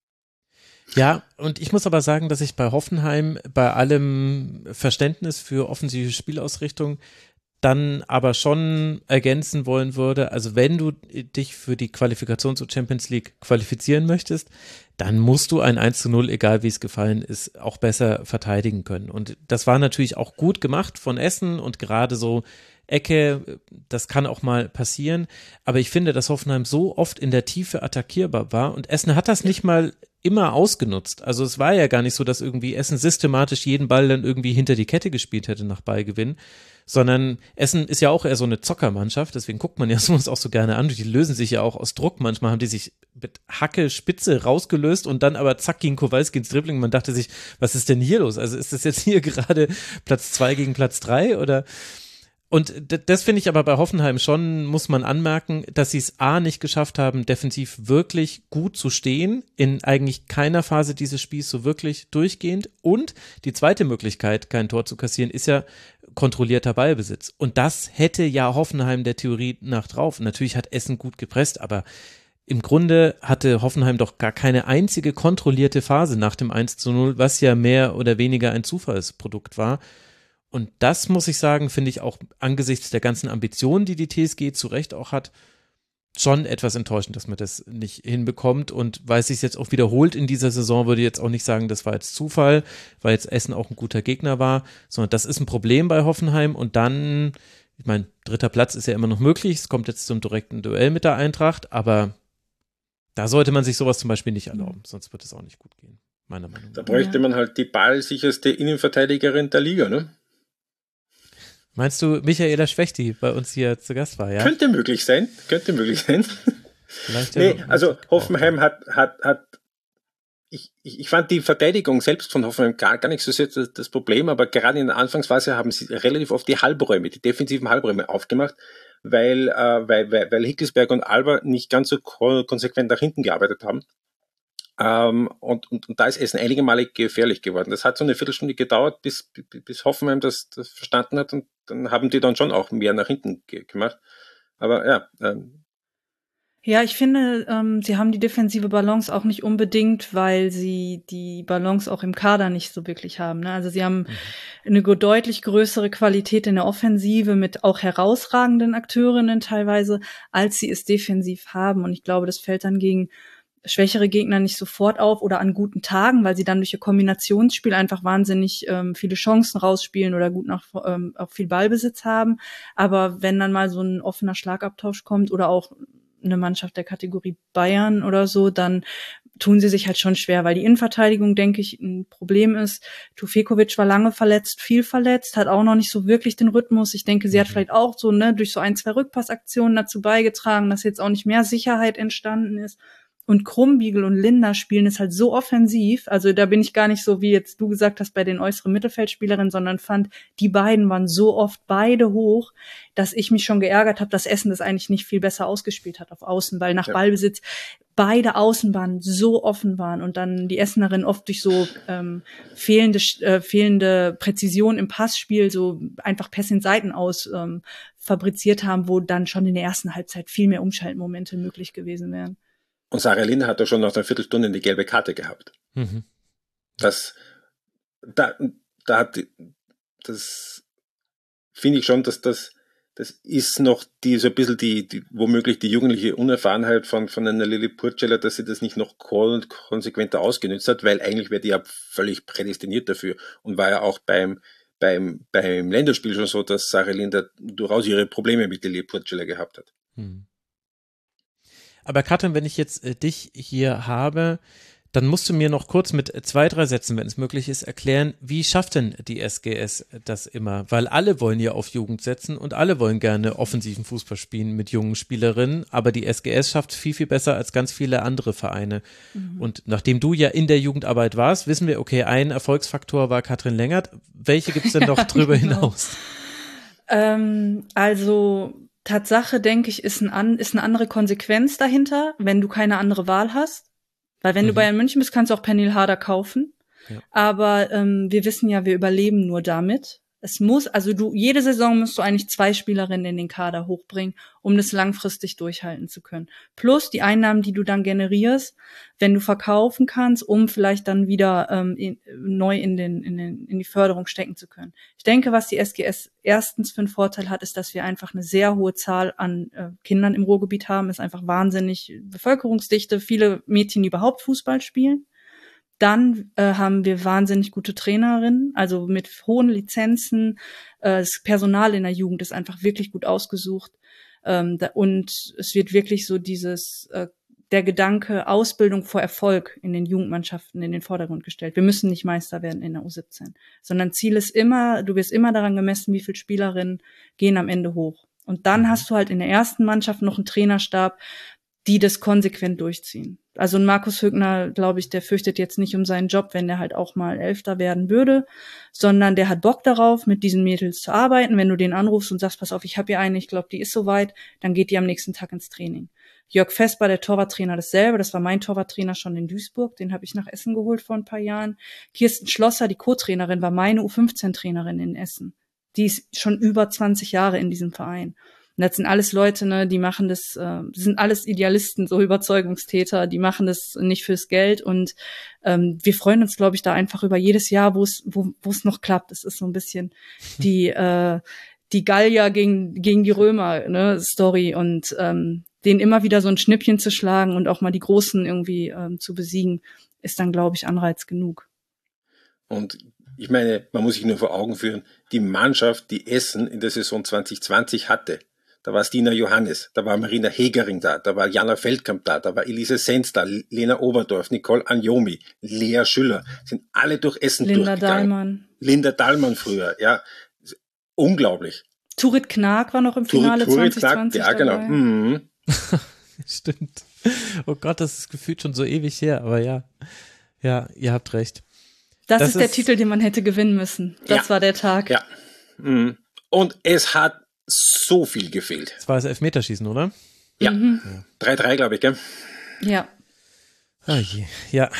A: Ja, und ich muss aber sagen, dass ich bei Hoffenheim bei allem Verständnis für offensive Spielausrichtung dann aber schon ergänzen wollen würde, also wenn du dich für die Qualifikation zur Champions League qualifizieren möchtest, dann musst du ein eins zu null, egal wie es gefallen ist, auch besser verteidigen können. Und das war natürlich auch gut gemacht von Essen und gerade so Ecke, das kann auch mal passieren, aber ich finde, dass Hoffenheim so oft in der Tiefe attackierbar war und Essen hat das nicht mal immer ausgenutzt. Also es war ja gar nicht so, dass irgendwie Essen systematisch jeden Ball dann irgendwie hinter die Kette gespielt hätte nach Ballgewinn, sondern Essen ist ja auch eher so eine Zockermannschaft, deswegen guckt man ja sowas auch so gerne an, die lösen sich ja auch aus Druck, manchmal haben die sich mit Hacke, Spitze rausgelöst und dann aber zack gegen Kowalski ins Dribbling, man dachte sich, was ist denn hier los? Also ist das jetzt hier gerade Platz zwei gegen Platz drei oder? Und das finde ich aber bei Hoffenheim schon, muss man anmerken, dass sie es A nicht geschafft haben, defensiv wirklich gut zu stehen, in eigentlich keiner Phase dieses Spiels so wirklich durchgehend. Und die zweite Möglichkeit, kein Tor zu kassieren, ist ja kontrollierter Ballbesitz. Und das hätte ja Hoffenheim der Theorie nach drauf. Natürlich hat Essen gut gepresst, aber im Grunde hatte Hoffenheim doch gar keine einzige kontrollierte Phase nach dem eins zu null, was ja mehr oder weniger ein Zufallsprodukt war. Und das, muss ich sagen, finde ich auch angesichts der ganzen Ambitionen, die die T S G zu Recht auch hat, schon etwas enttäuschend, dass man das nicht hinbekommt. Und weil es sich jetzt auch wiederholt in dieser Saison, würde ich jetzt auch nicht sagen, das war jetzt Zufall, weil jetzt Essen auch ein guter Gegner war, sondern das ist ein Problem bei Hoffenheim. Und dann, ich meine, dritter Platz ist ja immer noch möglich, es kommt jetzt zum direkten Duell mit der Eintracht, aber da sollte man sich sowas zum Beispiel nicht erlauben, sonst wird es auch nicht gut gehen, meiner Meinung nach.
D: Da bräuchte man halt die ballsicherste Innenverteidigerin der Liga, ne?
A: Meinst du, Michaela Schwäch, die bei uns hier zu Gast war, ja?
D: Könnte möglich sein, könnte möglich sein. Vielleicht nee, ja also Hoffenheim hat, hat, hat ich, ich, ich fand die Verteidigung selbst von Hoffenheim gar, gar nicht so sehr das, das Problem, aber gerade in der Anfangsphase haben sie relativ oft die Halbräume, die defensiven Halbräume aufgemacht, weil, äh, weil, weil, weil Hickelsberg und Alba nicht ganz so konsequent nach hinten gearbeitet haben. Ähm, und, und, und da ist Essen einige Male gefährlich geworden. Das hat so eine Viertelstunde gedauert, bis, bis Hoffenheim das, das verstanden hat und dann haben die dann schon auch mehr nach hinten ge- gemacht. Aber ja. Ähm.
E: Ja, ich finde, ähm, sie haben die defensive Balance auch nicht unbedingt, weil sie die Balance auch im Kader nicht so wirklich haben. Ne? Also sie haben mhm. eine deutlich größere Qualität in der Offensive mit auch herausragenden Akteurinnen teilweise, als sie es defensiv haben. Und ich glaube, das fällt dann gegen schwächere Gegner nicht sofort auf oder an guten Tagen, weil sie dann durch ihr Kombinationsspiel einfach wahnsinnig ähm, viele Chancen rausspielen oder gut nach ähm, auch viel Ballbesitz haben. Aber wenn dann mal so ein offener Schlagabtausch kommt oder auch eine Mannschaft der Kategorie Bayern oder so, dann tun sie sich halt schon schwer, weil die Innenverteidigung, denke ich, ein Problem ist. Tufekovic war lange verletzt, viel verletzt, hat auch noch nicht so wirklich den Rhythmus. Ich denke, sie hat vielleicht auch so ne durch so ein, zwei Rückpassaktionen dazu beigetragen, dass jetzt auch nicht mehr Sicherheit entstanden ist. Und Krumbiegel und Linda spielen es halt so offensiv, also da bin ich gar nicht so, wie jetzt du gesagt hast, bei den äußeren Mittelfeldspielerinnen, sondern fand, die beiden waren so oft beide hoch, dass ich mich schon geärgert habe, dass Essen das eigentlich nicht viel besser ausgespielt hat auf Außen, weil nach ja. Ballbesitz beide Außenbahnen so offen waren und dann die Essenerinnen oft durch so ähm, fehlende äh, fehlende Präzision im Passspiel so einfach Pässe in Seiten aus ähm, fabriziert haben, wo dann schon in der ersten Halbzeit viel mehr Umschaltmomente möglich gewesen wären.
D: Und Sarah Linde hat doch schon nach einer Viertelstunde die gelbe Karte gehabt. Mhm. Das, da, da hat, das finde ich schon, dass das, das ist noch die, so ein bisschen die, die womöglich die jugendliche Unerfahrenheit von, von einer Lili Purcell, dass sie das nicht noch kon- konsequenter ausgenutzt hat, weil eigentlich wäre die ja völlig prädestiniert dafür und war ja auch beim, beim, beim Länderspiel schon so, dass Sarah Linder durchaus ihre Probleme mit Lili Purcell gehabt hat.
A: Hm. Aber Katrin, wenn ich jetzt äh, dich hier habe, dann musst du mir noch kurz mit zwei, drei Sätzen, wenn es möglich ist, erklären, wie schafft denn die S G S das immer? Weil alle wollen ja auf Jugend setzen und alle wollen gerne offensiven Fußball spielen mit jungen Spielerinnen, aber die S G S schafft es viel, viel besser als ganz viele andere Vereine. Mhm. Und nachdem du ja in der Jugendarbeit warst, wissen wir, okay, ein Erfolgsfaktor war Katrin Lengert. Welche gibt es denn noch ja, drüber genau. hinaus?
E: Ähm, also Tatsache, denke ich, ist, ein, ist eine andere Konsequenz dahinter, wenn du keine andere Wahl hast. Weil wenn mhm. du Bayern München bist, kannst du auch Pernille Harder kaufen. Ja. Aber ähm, wir wissen ja, wir überleben nur damit. Es muss, also du, jede Saison musst du eigentlich zwei Spielerinnen in den Kader hochbringen, um das langfristig durchhalten zu können. Plus die Einnahmen, die du dann generierst, wenn du verkaufen kannst, um vielleicht dann wieder ähm, in, neu in den, in den, in die Förderung stecken zu können. Ich denke, was die S G S erstens für einen Vorteil hat, ist, dass wir einfach eine sehr hohe Zahl an äh, Kindern im Ruhrgebiet haben. Ist einfach wahnsinnig Bevölkerungsdichte, viele Mädchen, die überhaupt Fußball spielen. Dann äh, haben wir wahnsinnig gute Trainerinnen, also mit hohen Lizenzen. Äh, das Personal in der Jugend ist einfach wirklich gut ausgesucht. Ähm, da, und es wird wirklich so dieses, äh, der Gedanke Ausbildung vor Erfolg in den Jugendmannschaften in den Vordergrund gestellt. Wir müssen nicht Meister werden in der U siebzehn, sondern Ziel ist immer, du wirst immer daran gemessen, wie viele Spielerinnen gehen am Ende hoch. Und dann hast du halt in der ersten Mannschaft noch einen Trainerstab, die das konsequent durchziehen. Also ein Markus Hügner, glaube ich, der fürchtet jetzt nicht um seinen Job, wenn der halt auch mal Elfter werden würde, sondern der hat Bock darauf, mit diesen Mädels zu arbeiten. Wenn du den anrufst und sagst, pass auf, ich habe hier eine, ich glaube, die ist soweit, dann geht die am nächsten Tag ins Training. Jörg Vesper, der Torwarttrainer, dasselbe. Das war mein Torwarttrainer schon in Duisburg. Den habe ich nach Essen geholt vor ein paar Jahren. Kirsten Schlosser, die Co-Trainerin, war meine U fünfzehn-Trainerin in Essen. Die ist schon über zwanzig Jahre in diesem Verein. Und das sind alles Leute, ne, die machen das, äh, die sind alles Idealisten, so Überzeugungstäter, die machen das nicht fürs Geld und ähm, wir freuen uns, glaube ich, da einfach über jedes Jahr, wo es wo wo es noch klappt. Es ist so ein bisschen die äh, die Gallier gegen gegen die Römer, ne, Story und ähm, denen immer wieder so ein Schnippchen zu schlagen und auch mal die Großen irgendwie ähm, zu besiegen, ist dann, glaube ich, Anreiz genug.
D: Und ich meine, man muss sich nur vor Augen führen, die Mannschaft, die Essen in der Saison zwanzig zwanzig hatte, da war Stina Johannes, da war Marina Hegering da, da war Jana Feldkamp da, da war Elise Sens da, Lena Oberdorf, Nicole Anjomi, Lea Schüller, sind alle durch Essen
E: Linda
D: durchgegangen.
E: Dahlmann.
D: Linda Dahlmann früher, ja. Unglaublich.
E: Turit Knag war noch im Finale
D: Turit,
E: zwanzig
D: Turit
E: zwanzig
D: Knag, ja, genau. Mhm.
A: Stimmt. Oh Gott, das ist gefühlt schon so ewig her, aber ja. Ja, ihr habt recht.
E: Das,
A: das
E: ist der ist, Titel, den man hätte gewinnen müssen. Das ja, war der Tag.
D: Ja. Mhm. Und es hat so viel gefehlt.
A: Das war das Elfmeterschießen, oder?
D: Ja. Mhm. drei drei, glaube ich, gell?
E: Ja.
A: Oh je. Ja.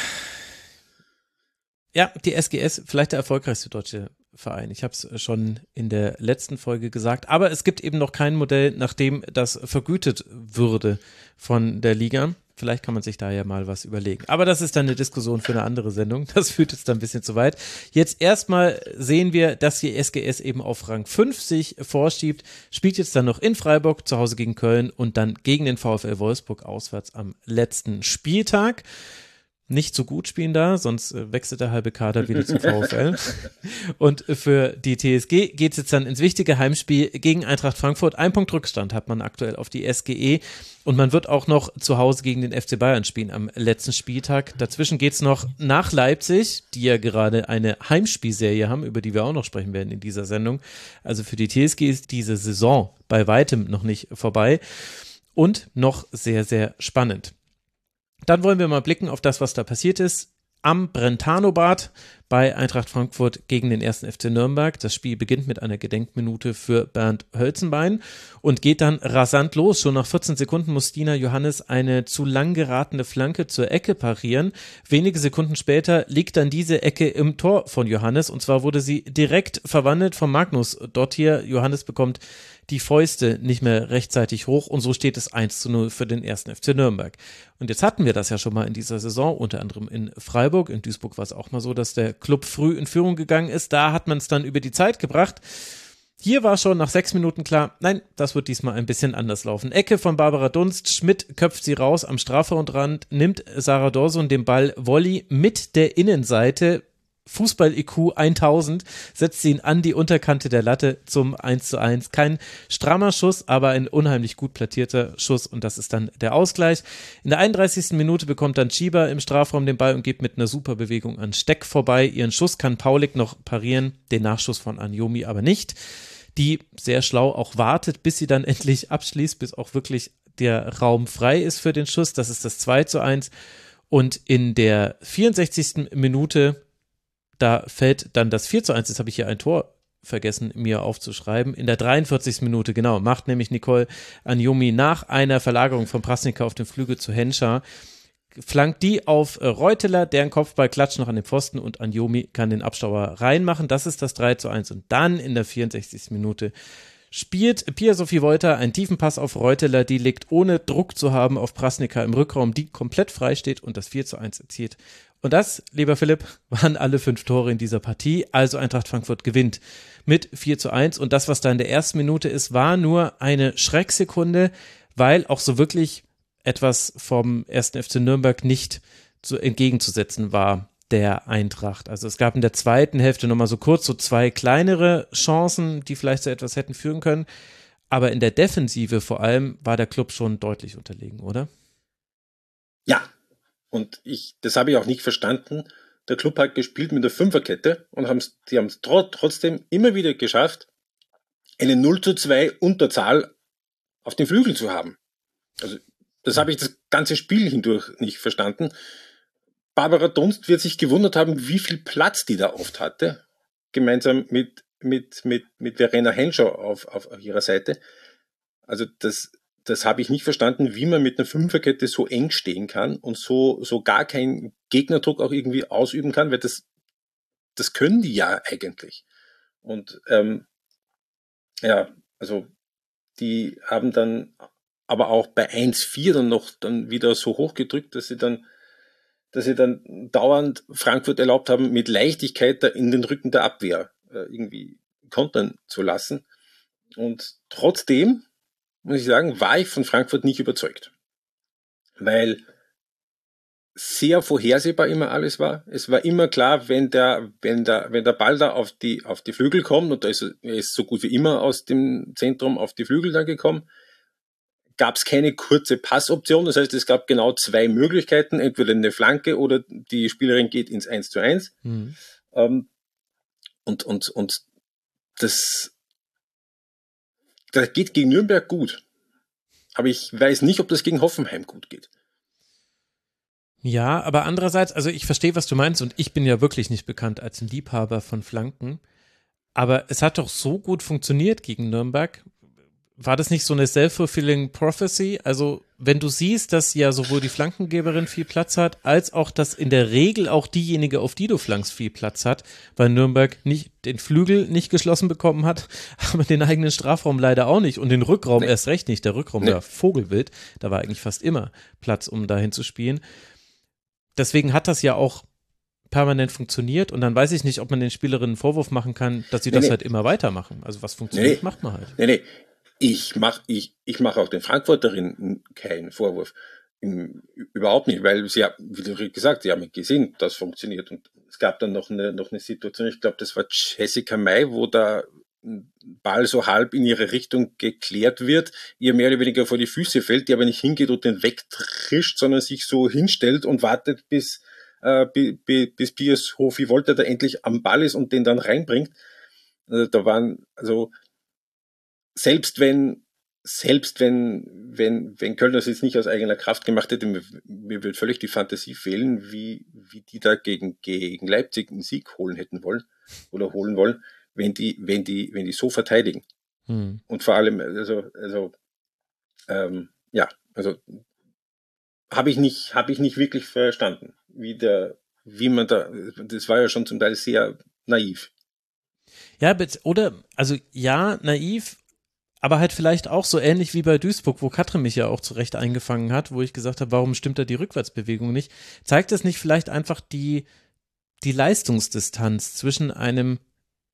A: Ja, die S G S, vielleicht der erfolgreichste deutsche Verein. Ich habe es schon in der letzten Folge gesagt. Aber es gibt eben noch kein Modell, nach dem das vergütet würde von der Liga. Vielleicht kann man sich da ja mal was überlegen. Aber das ist dann eine Diskussion für eine andere Sendung. Das führt jetzt dann ein bisschen zu weit. Jetzt erstmal sehen wir, dass die S G S eben auf Rang fünf sich vorschiebt. Spielt jetzt dann noch in Freiburg, zu Hause gegen Köln und dann gegen den VfL Wolfsburg auswärts am letzten Spieltag. Nicht so gut spielen da, sonst wechselt der halbe Kader wieder zum VfL. Und für die T S G geht es jetzt dann ins wichtige Heimspiel gegen Eintracht Frankfurt. Ein Punkt Rückstand hat man aktuell auf die S G E und man wird auch noch zu Hause gegen den F C Bayern spielen am letzten Spieltag. Dazwischen geht es noch nach Leipzig, die ja gerade eine Heimspielserie haben, über die wir auch noch sprechen werden in dieser Sendung. Also für die T S G ist diese Saison bei weitem noch nicht vorbei und noch sehr, sehr spannend. Dann wollen wir mal blicken auf das, was da passiert ist. Am Brentano-Bad bei Eintracht Frankfurt gegen den ersten F C Nürnberg. Das Spiel beginnt mit einer Gedenkminute für Bernd Hölzenbein und geht dann rasant los. Schon nach vierzehn Sekunden muss Stina Johannes eine zu lang geratene Flanke zur Ecke parieren. Wenige Sekunden später liegt dann diese Ecke im Tor von Johannes und zwar wurde sie direkt verwandelt von Magnus Dottir. Johannes bekommt die Fäuste nicht mehr rechtzeitig hoch und so steht es eins zu null für den ersten F C Nürnberg. Und jetzt hatten wir das ja schon mal in dieser Saison, unter anderem in Freiburg. In Duisburg war es auch mal so, dass der Club früh in Führung gegangen ist. Da hat man es dann über die Zeit gebracht. Hier war schon nach sechs Minuten klar, nein, das wird diesmal ein bisschen anders laufen. Ecke von Barbara Dunst, Schmidt köpft sie raus am Strafraumrand, nimmt Sarah Dorson den Ball Volley mit der Innenseite, Fußball-I Q tausend, setzt sie ihn an die Unterkante der Latte zum eins zu eins. Kein strammer Schuss, aber ein unheimlich gut platzierter Schuss und das ist dann der Ausgleich. In der einunddreißigsten Minute bekommt dann Chiba im Strafraum den Ball und geht mit einer super Bewegung an Steck vorbei. Ihren Schuss kann Paulik noch parieren, den Nachschuss von Anjomi aber nicht, die sehr schlau auch wartet, bis sie dann endlich abschließt, bis auch wirklich der Raum frei ist für den Schuss. Das ist das zwei zu eins und in der vierundsechzigsten Minute da fällt dann das vier zu eins, jetzt habe ich hier ein Tor vergessen, mir aufzuschreiben. In der dreiundvierzigsten Minute, genau, macht nämlich Nicole Anjomi nach einer Verlagerung von Prasnica auf den Flügel zu Henscher, flankt die auf Reuteler, deren Kopfball klatscht noch an den Pfosten und Anjomi kann den Abstauber reinmachen. Das ist das drei zu eins und dann in der vierundsechzigsten Minute spielt Pia-Sophie Wolter einen tiefen Pass auf Reuteler, die legt ohne Druck zu haben auf Prasnica im Rückraum, die komplett frei steht und das vier zu eins erzielt. Und das, lieber Philipp, waren alle fünf Tore in dieser Partie, also Eintracht Frankfurt gewinnt mit vier zu eins und das, was da in der ersten Minute ist, war nur eine Schrecksekunde, weil auch so wirklich etwas vom ersten F C Nürnberg nicht zu, entgegenzusetzen war der Eintracht. Also es gab in der zweiten Hälfte nochmal so kurz so zwei kleinere Chancen, die vielleicht zu etwas hätten führen können, aber in der Defensive vor allem war der Club schon deutlich unterlegen, oder?
D: Ja. Und ich, das habe ich auch nicht verstanden. Der Club hat gespielt mit der Fünferkette und haben's, die haben es tr- trotzdem immer wieder geschafft, eine null zu zwei Unterzahl auf den Flügel zu haben. Also, das habe ich das ganze Spiel hindurch nicht verstanden. Barbara Dunst wird sich gewundert haben, wie viel Platz die da oft hatte, gemeinsam mit, mit, mit, mit Verena Henscher auf, auf, auf ihrer Seite. Also, das, Das habe ich nicht verstanden, wie man mit einer Fünferkette so eng stehen kann und so, so gar keinen Gegnerdruck auch irgendwie ausüben kann, weil das, das können die ja eigentlich. Und ähm, ja, also die haben dann aber auch bei eins vier dann noch dann wieder so hochgedrückt, dass sie dann, dass sie dann dauernd Frankfurt erlaubt haben, mit Leichtigkeit da in den Rücken der Abwehr äh, irgendwie kontern zu lassen. Und trotzdem muss ich sagen, war ich von Frankfurt nicht überzeugt. Weil sehr vorhersehbar immer alles war. Es war immer klar, wenn der, wenn der, wenn der Ball da auf die, auf die Flügel kommt, und da ist er ist so gut wie immer aus dem Zentrum auf die Flügel dann gekommen, gab es keine kurze Passoption. Das heißt, es gab genau zwei Möglichkeiten, entweder eine Flanke oder die Spielerin geht ins eins zu eins. Mhm. Ähm, und, und, und das, Das geht gegen Nürnberg gut. Aber ich weiß nicht, ob das gegen Hoffenheim gut geht.
A: Ja, aber andererseits, also ich verstehe, was du meinst und ich bin ja wirklich nicht bekannt als ein Liebhaber von Flanken. Aber es hat doch so gut funktioniert gegen Nürnberg. War das nicht so eine self-fulfilling prophecy? Also wenn du siehst, dass ja sowohl die Flankengeberin viel Platz hat, als auch, dass in der Regel auch diejenige, auf die du flankst, viel Platz hat, weil Nürnberg nicht den Flügel nicht geschlossen bekommen hat, aber den eigenen Strafraum leider auch nicht und den Rückraum nee. erst recht nicht. Der Rückraum nee. war vogelwild, da war eigentlich fast immer Platz, um dahin zu spielen. Deswegen hat das ja auch permanent funktioniert und dann weiß ich nicht, ob man den Spielerinnen einen Vorwurf machen kann, dass sie nee, das nee. halt immer weitermachen. Also was funktioniert, nee. macht man halt.
D: Nee, nee. Ich mache ich, ich mach auch den Frankfurterinnen keinen Vorwurf. Im, überhaupt nicht, weil sie ja, wie du gesagt, sie haben gesehen, das funktioniert. Und es gab dann noch eine, noch eine Situation, ich glaube, das war Jessica May, wo der Ball so halb in ihre Richtung geklärt wird, ihr mehr oder weniger vor die Füße fällt, die aber nicht hingeht und den wegtrischt, sondern sich so hinstellt und wartet, bis, äh, bis, bis Pia-Sophie Wolter da endlich am Ball ist und den dann reinbringt. Also da waren, also, Selbst wenn, selbst wenn, wenn, wenn Köln das jetzt nicht aus eigener Kraft gemacht hätte, mir, mir wird völlig die Fantasie fehlen, wie, wie die da gegen, gegen Leipzig einen Sieg holen hätten wollen, oder holen wollen, wenn die, wenn die, wenn die so verteidigen. Hm. Und vor allem, also, also, ähm, ja, also, habe ich nicht, habe ich nicht wirklich verstanden, wie der, wie man da, das war ja schon zum Teil sehr naiv.
A: Ja, oder, also, ja, naiv, aber halt vielleicht auch so ähnlich wie bei Duisburg, wo Katrin mich ja auch zurecht eingefangen hat, wo ich gesagt habe, warum stimmt da die Rückwärtsbewegung nicht? Zeigt das nicht vielleicht einfach die, die Leistungsdistanz zwischen einem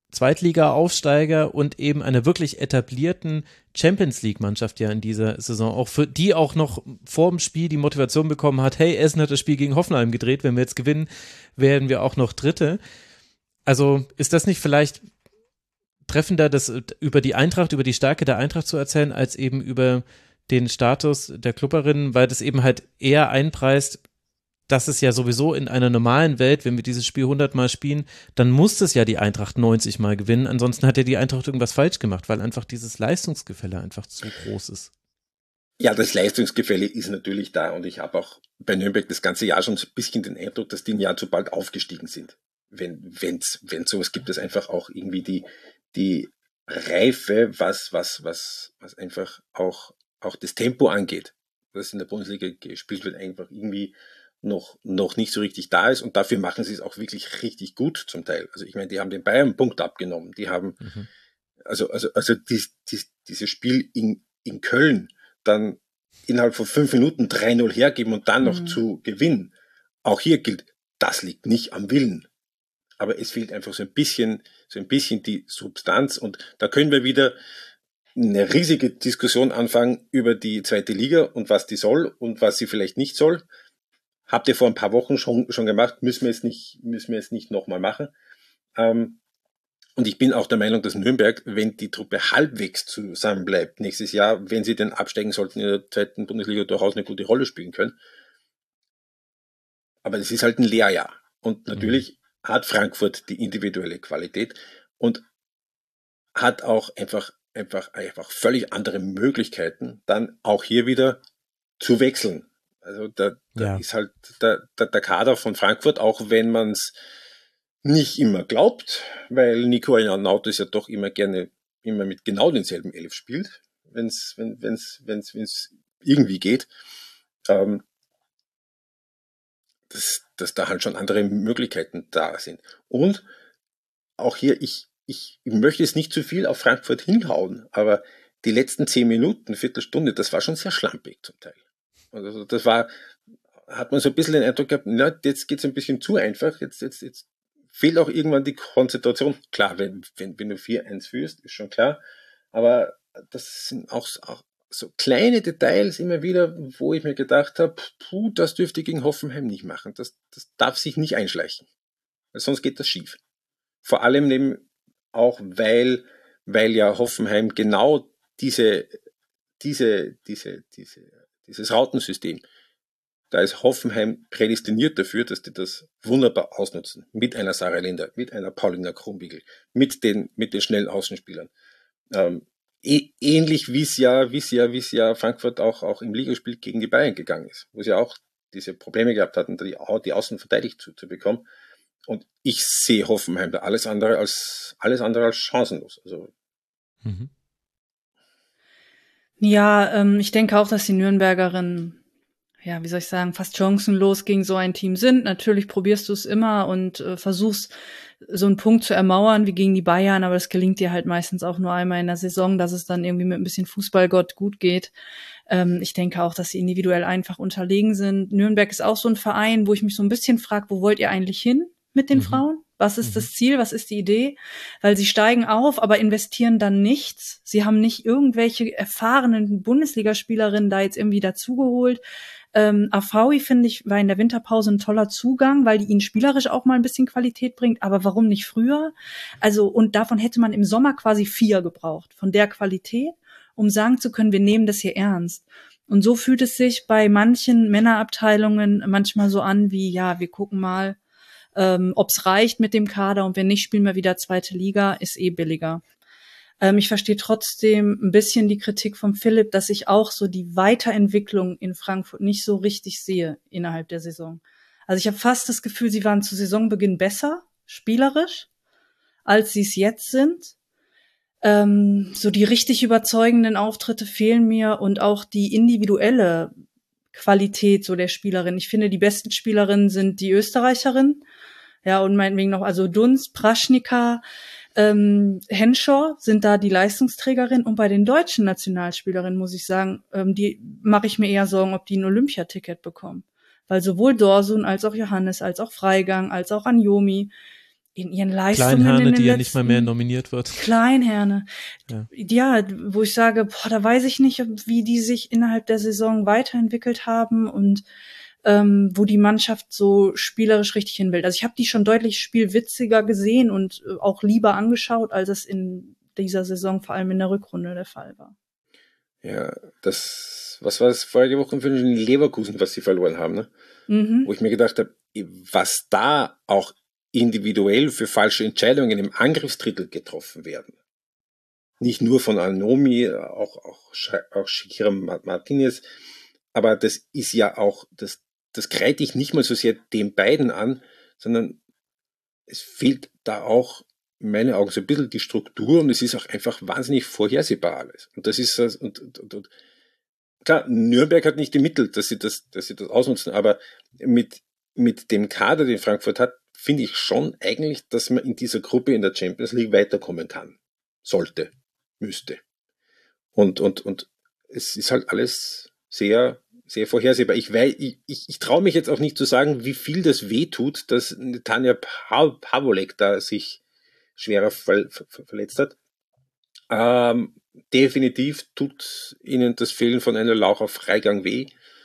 A: Zweitliga-Aufsteiger und eben einer wirklich etablierten Champions-League-Mannschaft ja in dieser Saison, auch für die auch noch vor dem Spiel die Motivation bekommen hat, hey, Essen hat das Spiel gegen Hoffenheim gedreht, wenn wir jetzt gewinnen, werden wir auch noch Dritte. Also ist das nicht vielleicht treffender, das über die Eintracht, über die Stärke der Eintracht zu erzählen, als eben über den Status der Klubberinnen, weil das eben halt eher einpreist, dass es ja sowieso in einer normalen Welt, wenn wir dieses Spiel hundert Mal spielen, dann muss es ja die Eintracht neunzig Mal gewinnen, ansonsten hat ja die Eintracht irgendwas falsch gemacht, weil einfach dieses Leistungsgefälle einfach zu groß ist.
D: Ja, das Leistungsgefälle ist natürlich da und ich habe auch bei Nürnberg das ganze Jahr schon so ein bisschen den Eindruck, dass die ein Jahr zu bald aufgestiegen sind. Wenn wenn's wenn sowas gibt, es einfach auch irgendwie die die Reife, was was was was einfach auch auch das Tempo angeht, was in der Bundesliga gespielt wird, einfach irgendwie noch noch nicht so richtig da ist und dafür machen sie es auch wirklich richtig gut zum Teil. Also ich meine, die haben den Bayern einen Punkt abgenommen, die haben mhm. also also also dies, dies, dieses Spiel in in Köln dann innerhalb von fünf Minuten drei null hergeben und dann noch mhm. zu gewinnen. Auch hier gilt, das liegt nicht am Willen. Aber es fehlt einfach so ein bisschen, so ein bisschen die Substanz und da können wir wieder eine riesige Diskussion anfangen über die zweite Liga und was die soll und was sie vielleicht nicht soll. Habt ihr vor ein paar Wochen schon, schon gemacht, müssen wir es nicht, müssen wir es nicht nochmal machen. Ähm, und ich bin auch der Meinung, dass Nürnberg, wenn die Truppe halbwegs zusammen bleibt, nächstes Jahr, wenn sie denn absteigen sollten in der zweiten Bundesliga, durchaus eine gute Rolle spielen können. Aber das ist halt ein Lehrjahr. Und natürlich mhm. hat Frankfurt die individuelle Qualität und hat auch einfach, einfach, einfach völlig andere Möglichkeiten, dann auch hier wieder zu wechseln. Also da, da ja. ist halt der, der, der Kader von Frankfurt, auch wenn man es nicht immer glaubt, weil Nico Ioannidis ja doch immer gerne immer mit genau denselben Elf spielt, wenn's, wenn wenn's, wenn's, wenn's irgendwie geht, ähm, dass, dass da halt schon andere Möglichkeiten da sind. Und auch hier, ich, ich möchte es nicht zu viel auf Frankfurt hinhauen, aber die letzten zehn Minuten, Viertelstunde, das war schon sehr schlampig zum Teil. Also das war, hat man so ein bisschen den Eindruck gehabt, na, jetzt geht's ein bisschen zu einfach, jetzt, jetzt, jetzt fehlt auch irgendwann die Konzentration. Klar, wenn, wenn, wenn du vier eins führst, ist schon klar, aber das sind auch, auch so kleine Details immer wieder, wo ich mir gedacht habe, puh, das dürfte gegen Hoffenheim nicht machen, das, das darf sich nicht einschleichen, weil sonst geht das schief. Vor allem eben auch, weil, weil ja Hoffenheim genau diese, diese, diese, diese, dieses Rautensystem, da ist Hoffenheim prädestiniert dafür, dass die das wunderbar ausnutzen. Mit einer Sarah Linder, mit einer Paulina Krumbigel, mit den, mit den schnellen Außenspielern. Ähm, eh, ähnlich wie es ja, wie es ja, wie es ja Frankfurt auch, auch im Ligaspiel gegen die Bayern gegangen ist, wo sie auch diese Probleme gehabt hatten, die, die Außen verteidigt zu, zu bekommen. Und ich sehe Hoffenheim da alles andere als, alles andere als chancenlos. Also,
E: mhm. Ja, ähm, ich denke auch, dass die Nürnbergerinnen, ja, wie soll ich sagen, fast chancenlos gegen so ein Team sind. Natürlich probierst du es immer und äh, versuchst, so einen Punkt zu ermauern wie gegen die Bayern, aber das gelingt dir halt meistens auch nur einmal in der Saison, dass es dann irgendwie mit ein bisschen Fußballgott gut geht. Ähm, ich denke auch, dass sie individuell einfach unterlegen sind. Nürnberg ist auch so ein Verein, wo ich mich so ein bisschen frage, wo wollt ihr eigentlich hin mit den mhm. Frauen? Was ist mhm. das Ziel? Was ist die Idee? Weil sie steigen auf, aber investieren dann nichts. Sie haben nicht irgendwelche erfahrenen Bundesligaspielerinnen da jetzt irgendwie dazugeholt. Ähm, Afawi, finde ich, war in der Winterpause ein toller Zugang, weil die ihnen spielerisch auch mal ein bisschen Qualität bringt. Aber warum nicht früher? Also, und davon hätte man im Sommer quasi vier gebraucht, von der Qualität, um sagen zu können, wir nehmen das hier ernst. Und so fühlt es sich bei manchen Männerabteilungen manchmal so an wie, ja, wir gucken mal, Ähm, ob es reicht mit dem Kader und wenn nicht, spielen wir wieder zweite Liga, ist eh billiger. Ähm, ich verstehe trotzdem ein bisschen die Kritik von Philipp, dass ich auch so die Weiterentwicklung in Frankfurt nicht so richtig sehe innerhalb der Saison. Also ich habe fast das Gefühl, sie waren zu Saisonbeginn besser, spielerisch, als sie es jetzt sind. Ähm, so die richtig überzeugenden Auftritte fehlen mir und auch die individuelle Qualität so der Spielerin. Ich finde, die besten Spielerinnen sind die Österreicherinnen. Ja, und meinetwegen noch, also Dunst, Praschnika, ähm, Henshaw sind da die Leistungsträgerin. Und bei den deutschen Nationalspielerinnen muss ich sagen, ähm, die mache ich mir eher Sorgen, ob die ein Olympiaticket bekommen. Weil sowohl Dorsun als auch Johannes, als auch Freigang, als auch Anjomi in ihren Leistungen
A: Kleinherne,
E: in den
A: die ja
E: letzten,
A: nicht mal mehr nominiert wird.
E: Kleinherne.
A: Ja.
E: ja, wo ich sage, boah, da weiß ich nicht, wie die sich innerhalb der Saison weiterentwickelt haben und ähm, wo die Mannschaft so spielerisch richtig hin will. Also ich habe die schon deutlich spielwitziger gesehen und äh, auch lieber angeschaut, als es in dieser Saison vor allem in der Rückrunde der Fall war.
D: Ja, das, was war das vorige Woche für in Leverkusen, was sie verloren haben, ne? Mhm. Wo ich mir gedacht habe, was da auch individuell für falsche Entscheidungen im Angriffsdrittel getroffen werden. Nicht nur von Anomi, auch, auch, auch Shakira Martinez, aber das ist ja auch, das, das kreide ich nicht mal so sehr den beiden an, sondern es fehlt da auch in meinen Augen so ein bisschen die Struktur und es ist auch einfach wahnsinnig vorhersehbar alles. Und das ist, und, und, und klar, Nürnberg hat nicht die Mittel, dass sie das, dass sie das ausnutzen, aber mit, mit dem Kader, den Frankfurt hat, finde ich schon eigentlich, dass man in dieser Gruppe in der Champions League weiterkommen kann. Sollte. Müsste. Und, und, und es ist halt alles sehr, sehr vorhersehbar. Ich weiß, ich, ich, ich traue mich jetzt auch nicht zu sagen, wie viel das wehtut, dass Tanja Pavolek da sich schwerer ver, ver, verletzt hat. Ähm, definitiv tut ihnen das Fehlen von einer Laura Freigang weh.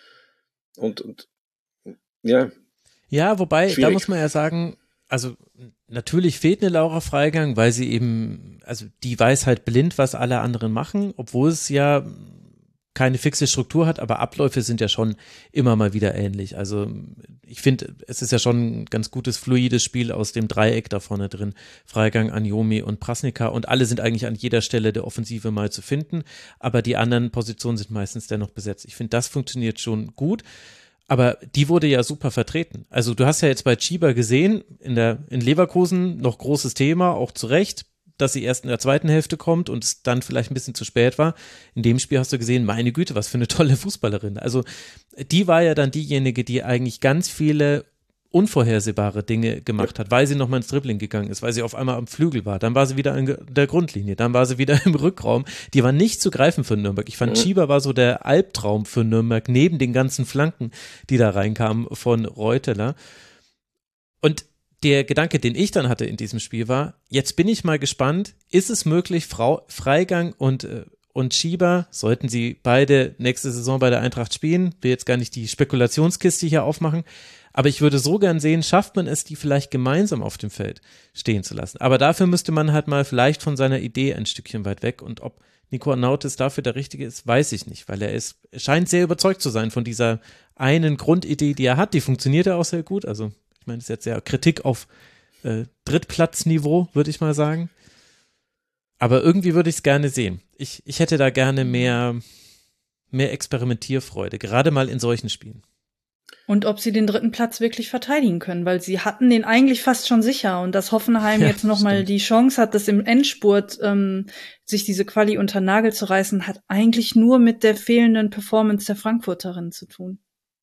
D: Und, und, ja.
A: Ja, wobei,
D: schwierig.
A: Da muss man ja sagen, also natürlich fehlt eine Laura Freigang, weil sie eben, also die weiß halt blind, was alle anderen machen, obwohl es ja keine fixe Struktur hat, aber Abläufe sind ja schon immer mal wieder ähnlich. Also ich finde, es ist ja schon ein ganz gutes, fluides Spiel aus dem Dreieck da vorne drin. Freigang, Anjomi und Prasnica und alle sind eigentlich an jeder Stelle der Offensive mal zu finden, aber die anderen Positionen sind meistens dennoch besetzt. Ich finde, das funktioniert schon gut. Aber die wurde ja super vertreten. Also du hast ja jetzt bei Chiba gesehen, in der in Leverkusen noch großes Thema, auch zu Recht, dass sie erst in der zweiten Hälfte kommt und es dann vielleicht ein bisschen zu spät war. In dem Spiel hast du gesehen, meine Güte, was für eine tolle Fußballerin. Also die war ja dann diejenige, die eigentlich ganz viele unvorhersehbare Dinge gemacht hat, weil sie nochmal ins Dribbling gegangen ist, weil sie auf einmal am Flügel war. Dann war sie wieder an der Grundlinie, dann war sie wieder im Rückraum. Die war nicht zu greifen für Nürnberg. Ich fand, Chiba war so der Albtraum für Nürnberg, neben den ganzen Flanken, die da reinkamen von Reuteler. Und der Gedanke, den ich dann hatte in diesem Spiel war, jetzt bin ich mal gespannt, ist es möglich, Frau Freigang und äh, und Chiba, sollten sie beide nächste Saison bei der Eintracht spielen, will jetzt gar nicht die Spekulationskiste hier aufmachen, aber ich würde so gern sehen, schafft man es, die vielleicht gemeinsam auf dem Feld stehen zu lassen. Aber dafür müsste man halt mal vielleicht von seiner Idee ein Stückchen weit weg und ob Nico Arnautis dafür der Richtige ist, weiß ich nicht, weil er ist, scheint sehr überzeugt zu sein von dieser einen Grundidee, die er hat, die funktioniert ja auch sehr gut, also ich meine, das ist jetzt ja Kritik auf äh, Drittplatzniveau, würde ich mal sagen. Aber irgendwie würde ich es gerne sehen. Ich, ich hätte da gerne mehr, mehr Experimentierfreude, gerade mal in solchen Spielen.
E: Und ob sie den dritten Platz wirklich verteidigen können, weil sie hatten den eigentlich fast schon sicher. Und dass Hoffenheim ja, jetzt nochmal die Chance hat, das im Endspurt ähm, sich diese Quali unter Nagel zu reißen, hat eigentlich nur mit der fehlenden Performance der Frankfurterinnen zu tun.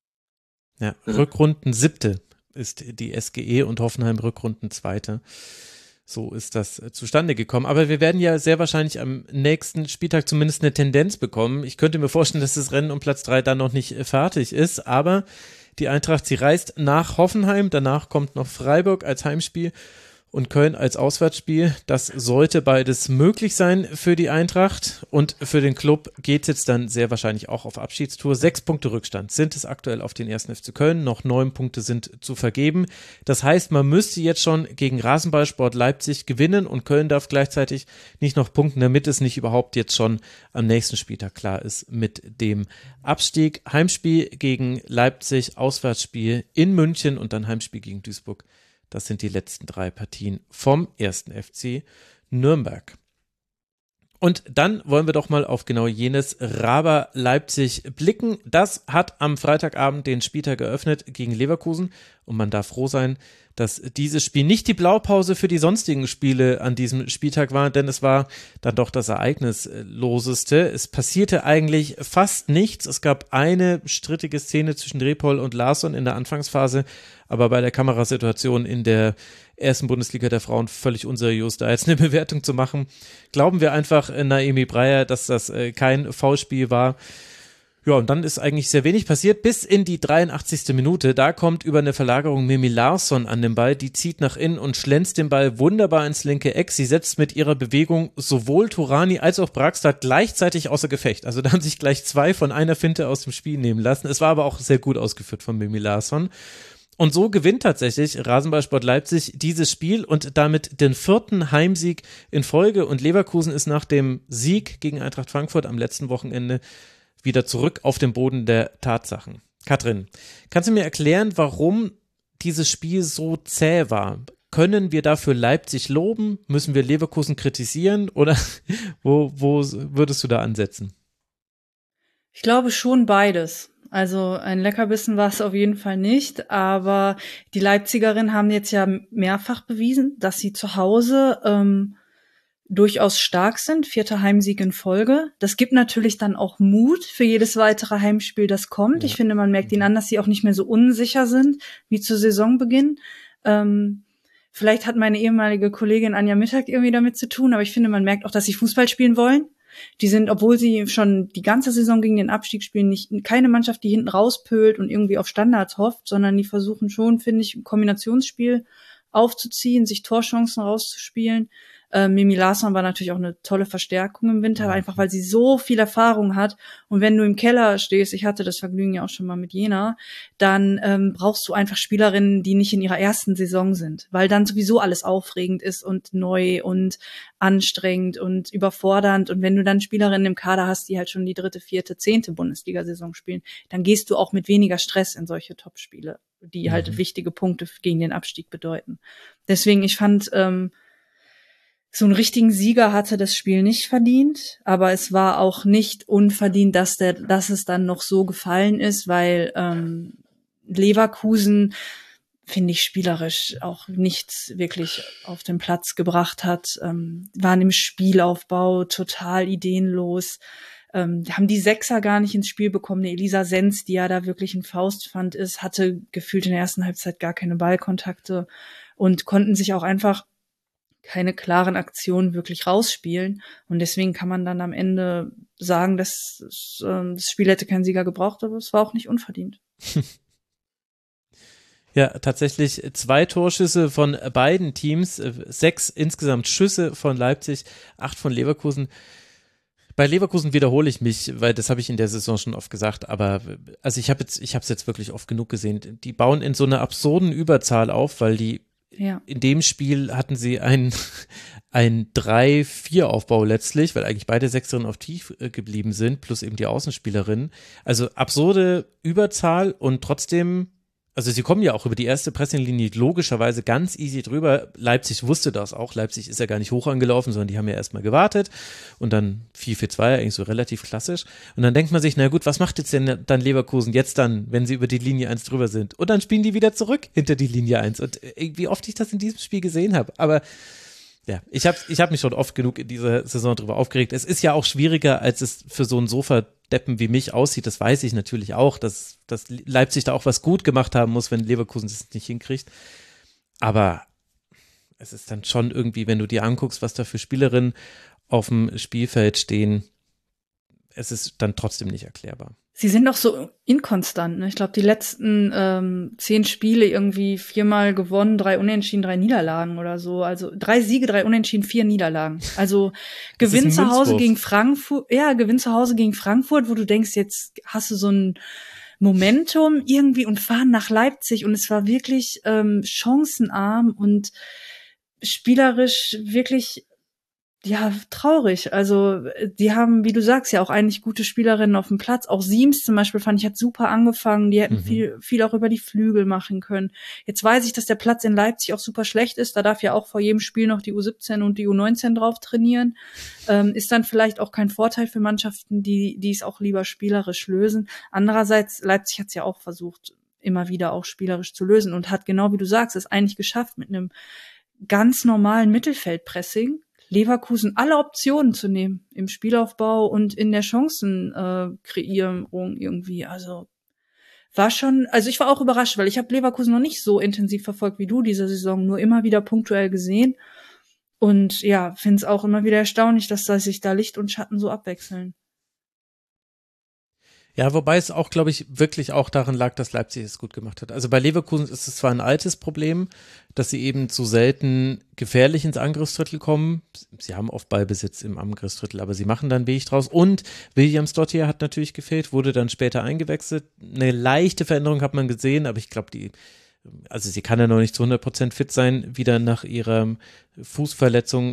A: Ja, Rückrunden siebte ist die S G E und Hoffenheim Rückrunden zweite. So ist das zustande gekommen. Aber wir werden ja sehr wahrscheinlich am nächsten Spieltag zumindest eine Tendenz bekommen. Ich könnte mir vorstellen, dass das Rennen um Platz drei dann noch nicht fertig ist. Aber die Eintracht, sie reist nach Hoffenheim. Danach kommt noch Freiburg als Heimspiel und Köln als Auswärtsspiel. Das sollte beides möglich sein für die Eintracht. Und für den Club geht es jetzt dann sehr wahrscheinlich auch auf Abschiedstour. Sechs Punkte Rückstand sind es aktuell auf den ersten F C Köln. Noch neun Punkte sind zu vergeben. Das heißt, man müsste jetzt schon gegen Rasenballsport Leipzig gewinnen und Köln darf gleichzeitig nicht noch punkten, damit es nicht überhaupt jetzt schon am nächsten Spieltag klar ist mit dem Abstieg. Heimspiel gegen Leipzig, Auswärtsspiel in München und dann Heimspiel gegen Duisburg. Das sind die letzten drei Partien vom ersten F C Nürnberg. Und dann wollen wir doch mal auf genau jenes Raber Leipzig blicken. Das hat am Freitagabend den Spieltag eröffnet gegen Leverkusen und man darf froh sein, dass dieses Spiel nicht die Blaupause für die sonstigen Spiele an diesem Spieltag war, denn es war dann doch das ereignisloseste. Es passierte eigentlich fast nichts. Es gab eine strittige Szene zwischen Drepol und Larsson in der Anfangsphase, aber bei der Kamerasituation in der ersten Bundesliga der Frauen völlig unseriös, da jetzt eine Bewertung zu machen. Glauben wir einfach Naemi Breyer, dass das kein Foulspiel war. Ja, und dann ist eigentlich sehr wenig passiert, bis in die dreiundachtzigste Minute. Da kommt über eine Verlagerung Mimi Larsson an den Ball, die zieht nach innen und schlänzt den Ball wunderbar ins linke Eck. Sie setzt mit ihrer Bewegung sowohl Turani als auch Bragstad gleichzeitig außer Gefecht. Also da haben sich gleich zwei von einer Finte aus dem Spiel nehmen lassen. Es war aber auch sehr gut ausgeführt von Mimi Larsson. Und so gewinnt tatsächlich Rasenballsport Leipzig dieses Spiel und damit den vierten Heimsieg in Folge. Und Leverkusen ist nach dem Sieg gegen Eintracht Frankfurt am letzten Wochenende wieder zurück auf den Boden der Tatsachen. Katrin, kannst du mir erklären, warum dieses Spiel so zäh war? Können wir dafür Leipzig loben? Müssen wir Leverkusen kritisieren? Oder wo, wo würdest du da ansetzen?
E: Ich glaube schon beides. Also ein Leckerbissen war es auf jeden Fall nicht, aber die Leipzigerinnen haben jetzt ja mehrfach bewiesen, dass sie zu Hause ähm, durchaus stark sind, vierter Heimsieg in Folge. Das gibt natürlich dann auch Mut für jedes weitere Heimspiel, das kommt. Ja. Ich finde, man merkt ihnen an, dass sie auch nicht mehr so unsicher sind wie zu Saisonbeginn. Ähm, vielleicht hat meine ehemalige Kollegin Anja Mittag irgendwie damit zu tun, aber ich finde, man merkt auch, dass sie Fußball spielen wollen. Die sind, obwohl sie schon die ganze Saison gegen den Abstieg spielen, nicht keine Mannschaft, die hinten rauspölt und irgendwie auf Standards hofft, sondern die versuchen schon, finde ich, ein Kombinationsspiel aufzuziehen, sich Torchancen rauszuspielen. Äh, Mimi Larsson war natürlich auch eine tolle Verstärkung im Winter, einfach weil sie so viel Erfahrung hat. Und wenn du im Keller stehst, ich hatte das Vergnügen ja auch schon mal mit Jena, dann ähm, brauchst du einfach Spielerinnen, die nicht in ihrer ersten Saison sind, weil dann sowieso alles aufregend ist und neu und anstrengend und überfordernd. Und wenn du dann Spielerinnen im Kader hast, die halt schon die dritte, vierte, zehnte Bundesliga-Saison spielen, dann gehst du auch mit weniger Stress in solche Topspiele, die halt mhm. wichtige Punkte gegen den Abstieg bedeuten. Deswegen, ich fand, ähm, so einen richtigen Sieger hatte das Spiel nicht verdient, aber es war auch nicht unverdient, dass der, dass es dann noch so gefallen ist, weil ähm, Leverkusen, finde ich, spielerisch auch nichts wirklich auf den Platz gebracht hat, ähm, waren im Spielaufbau total ideenlos, ähm, haben die Sechser gar nicht ins Spiel bekommen. Eine Elisa Senz, die ja da wirklich ein Faustpfand ist, hatte gefühlt in der ersten Halbzeit gar keine Ballkontakte und konnten sich auch einfach keine klaren Aktionen wirklich rausspielen. Und deswegen kann man dann am Ende sagen, dass es, äh, das Spiel hätte keinen Sieger gebraucht, aber es war auch nicht unverdient.
A: Ja, tatsächlich zwei Torschüsse von beiden Teams, sechs insgesamt Schüsse von Leipzig, acht von Leverkusen. Bei Leverkusen wiederhole ich mich, weil das habe ich in der Saison schon oft gesagt, aber also ich habe jetzt, ich habe es jetzt wirklich oft genug gesehen. Die bauen in so einer absurden Überzahl auf, weil die Ja. in dem Spiel hatten sie einen ein drei vier Aufbau letztlich, weil eigentlich beide Sechserinnen auf tief äh, geblieben sind, plus eben die Außenspielerinnen. Also absurde Überzahl und trotzdem, also sie kommen ja auch über die erste Pressinglinie logischerweise ganz easy drüber. Leipzig wusste das auch. Leipzig ist ja gar nicht hoch angelaufen, sondern die haben ja erstmal gewartet und dann vier vier zwei, eigentlich so relativ klassisch. Und dann denkt man sich, na gut, was macht jetzt denn dann Leverkusen jetzt dann, wenn sie über die Linie eins drüber sind? Und dann spielen die wieder zurück hinter die Linie eins. Und wie oft ich das in diesem Spiel gesehen habe. Aber ja, ich habe ich hab mich schon oft genug in dieser Saison drüber aufgeregt. Es ist ja auch schwieriger, als es für so einen Sofa-Deppen wie mich aussieht. Das weiß ich natürlich auch, dass, dass Leipzig da auch was gut gemacht haben muss, wenn Leverkusen das nicht hinkriegt. Aber es ist dann schon irgendwie, wenn du dir anguckst, was da für Spielerinnen auf dem Spielfeld stehen, es ist dann trotzdem nicht erklärbar.
E: Sie sind doch so inkonstant, ne? Ich glaube, die letzten ähm, zehn Spiele irgendwie viermal gewonnen, drei Unentschieden, drei Niederlagen oder so. Also drei Siege, drei Unentschieden, vier Niederlagen. Also Gewinn zu Hause gegen Frankfurt, ja, Gewinn zu Hause gegen Frankfurt, wo du denkst, jetzt hast du so ein Momentum irgendwie und fahren nach Leipzig und es war wirklich ähm, chancenarm und spielerisch wirklich ja, traurig. Also die haben, wie du sagst, ja auch eigentlich gute Spielerinnen auf dem Platz. Auch Siems zum Beispiel fand ich, hat super angefangen. Die hätten mhm. viel viel auch über die Flügel machen können. Jetzt weiß ich, dass der Platz in Leipzig auch super schlecht ist. Da darf ja auch vor jedem Spiel noch die U siebzehn und die U neunzehn drauf trainieren. Ähm, ist dann vielleicht auch kein Vorteil für Mannschaften, die die es auch lieber spielerisch lösen. Andererseits, Leipzig hat es ja auch versucht, immer wieder auch spielerisch zu lösen und hat genau wie du sagst, es eigentlich geschafft mit einem ganz normalen Mittelfeldpressing Leverkusen alle Optionen zu nehmen im Spielaufbau und in der Chancenkreierung äh, irgendwie. Also war schon, also ich war auch überrascht, weil ich habe Leverkusen noch nicht so intensiv verfolgt wie du diese Saison, nur immer wieder punktuell gesehen. Und ja, finde es auch immer wieder erstaunlich, dass da sich da Licht und Schatten so abwechseln.
A: Ja, wobei es auch, glaube ich, wirklich auch daran lag, dass Leipzig es gut gemacht hat. Also bei Leverkusen ist es zwar ein altes Problem, dass sie eben zu selten gefährlich ins Angriffsdrittel kommen. Sie haben oft Ballbesitz im Angriffsdrittel, aber sie machen dann Weg draus. Und Williams-Dottir hat natürlich gefehlt, wurde dann später eingewechselt. Eine leichte Veränderung hat man gesehen, aber ich glaube, die, also sie kann ja noch nicht zu hundert Prozent fit sein, wieder nach ihrer Fußverletzung.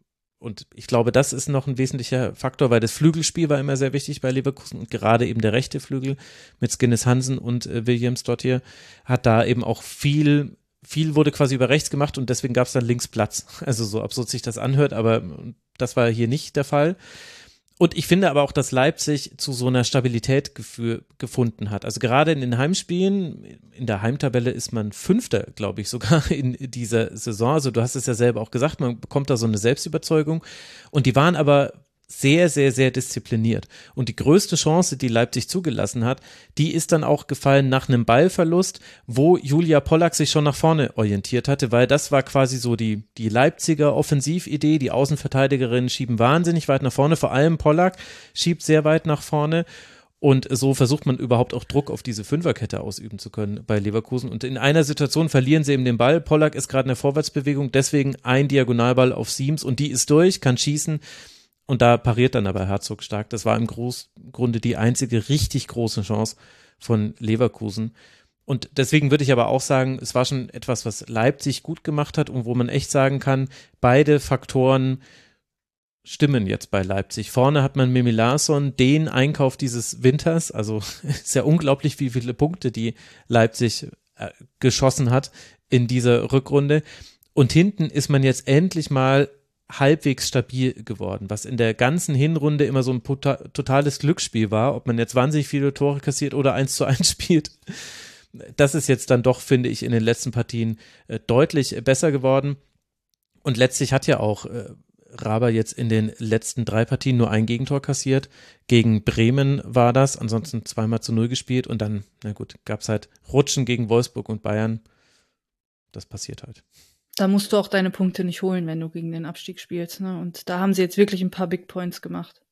A: Und ich glaube, das ist noch ein wesentlicher Faktor, weil das Flügelspiel war immer sehr wichtig bei Leverkusen und gerade eben der rechte Flügel mit Skinnes Hansen und äh, Williams-Dottir hat da eben auch viel, viel wurde quasi über rechts gemacht und deswegen gab es dann links Platz. Also so absurd sich das anhört, aber das war hier nicht der Fall. Und ich finde aber auch, dass Leipzig zu so einer Stabilität gefü- gefunden hat. Also gerade in den Heimspielen, in der Heimtabelle ist man Fünfter, glaube ich, sogar in dieser Saison. Also du hast es ja selber auch gesagt, man bekommt da so eine Selbstüberzeugung. Und die waren aber sehr, sehr, sehr diszipliniert. Und die größte Chance, die Leipzig zugelassen hat, die ist dann auch gefallen nach einem Ballverlust, wo Julia Pollack sich schon nach vorne orientiert hatte, weil das war quasi so die, die Leipziger Offensividee. Die Außenverteidigerinnen schieben wahnsinnig weit nach vorne, vor allem Pollack schiebt sehr weit nach vorne. Und so versucht man überhaupt auch Druck auf diese Fünferkette ausüben zu können bei Leverkusen. Und in einer Situation verlieren sie eben den Ball. Pollack ist gerade in der Vorwärtsbewegung, deswegen ein Diagonalball auf Siems und die ist durch, kann schießen. Und da pariert dann aber Herzog stark. Das war im Groß- Grunde die einzige richtig große Chance von Leverkusen. Und deswegen würde ich aber auch sagen, es war schon etwas, was Leipzig gut gemacht hat und wo man echt sagen kann, beide Faktoren stimmen jetzt bei Leipzig. Vorne hat man Mimi Larsson, den Einkauf dieses Winters. Also ist ja unglaublich, wie viele Punkte die Leipzig äh, geschossen hat in dieser Rückrunde. Und hinten ist man jetzt endlich mal halbwegs stabil geworden, was in der ganzen Hinrunde immer so ein puta- totales Glücksspiel war, ob man jetzt wahnsinnig viele Tore kassiert oder eins zu eins spielt. Das ist jetzt dann doch, finde ich, in den letzten Partien äh, deutlich besser geworden. Und letztlich hat ja auch äh, Raber jetzt in den letzten drei Partien nur ein Gegentor kassiert. Gegen Bremen war das, ansonsten zweimal zu null gespielt und dann, na gut, gab es halt Rutschen gegen Wolfsburg und Bayern. Das passiert halt.
E: Da musst du auch deine Punkte nicht holen, wenn du gegen den Abstieg spielst, ne? Und da haben sie jetzt wirklich ein paar Big Points gemacht.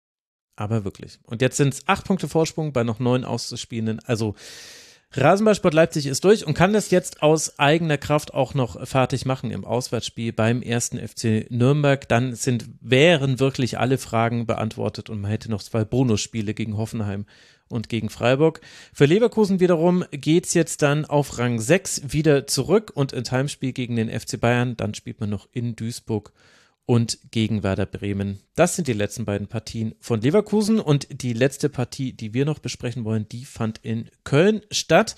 A: Aber wirklich. Und jetzt sind es acht Punkte Vorsprung bei noch neun Auszuspielenden. Also Rasenballsport Leipzig ist durch und kann das jetzt aus eigener Kraft auch noch fertig machen im Auswärtsspiel beim ersten F C Nürnberg. Dann sind, wären wirklich alle Fragen beantwortet und man hätte noch zwei Bonusspiele gegen Hoffenheim und gegen Freiburg. Für Leverkusen wiederum geht's jetzt dann auf Rang sechs wieder zurück und ins Heimspiel gegen den F C Bayern. Dann spielt man noch in Duisburg und gegen Werder Bremen. Das sind die letzten beiden Partien von Leverkusen und die letzte Partie, die wir noch besprechen wollen, die fand in Köln statt.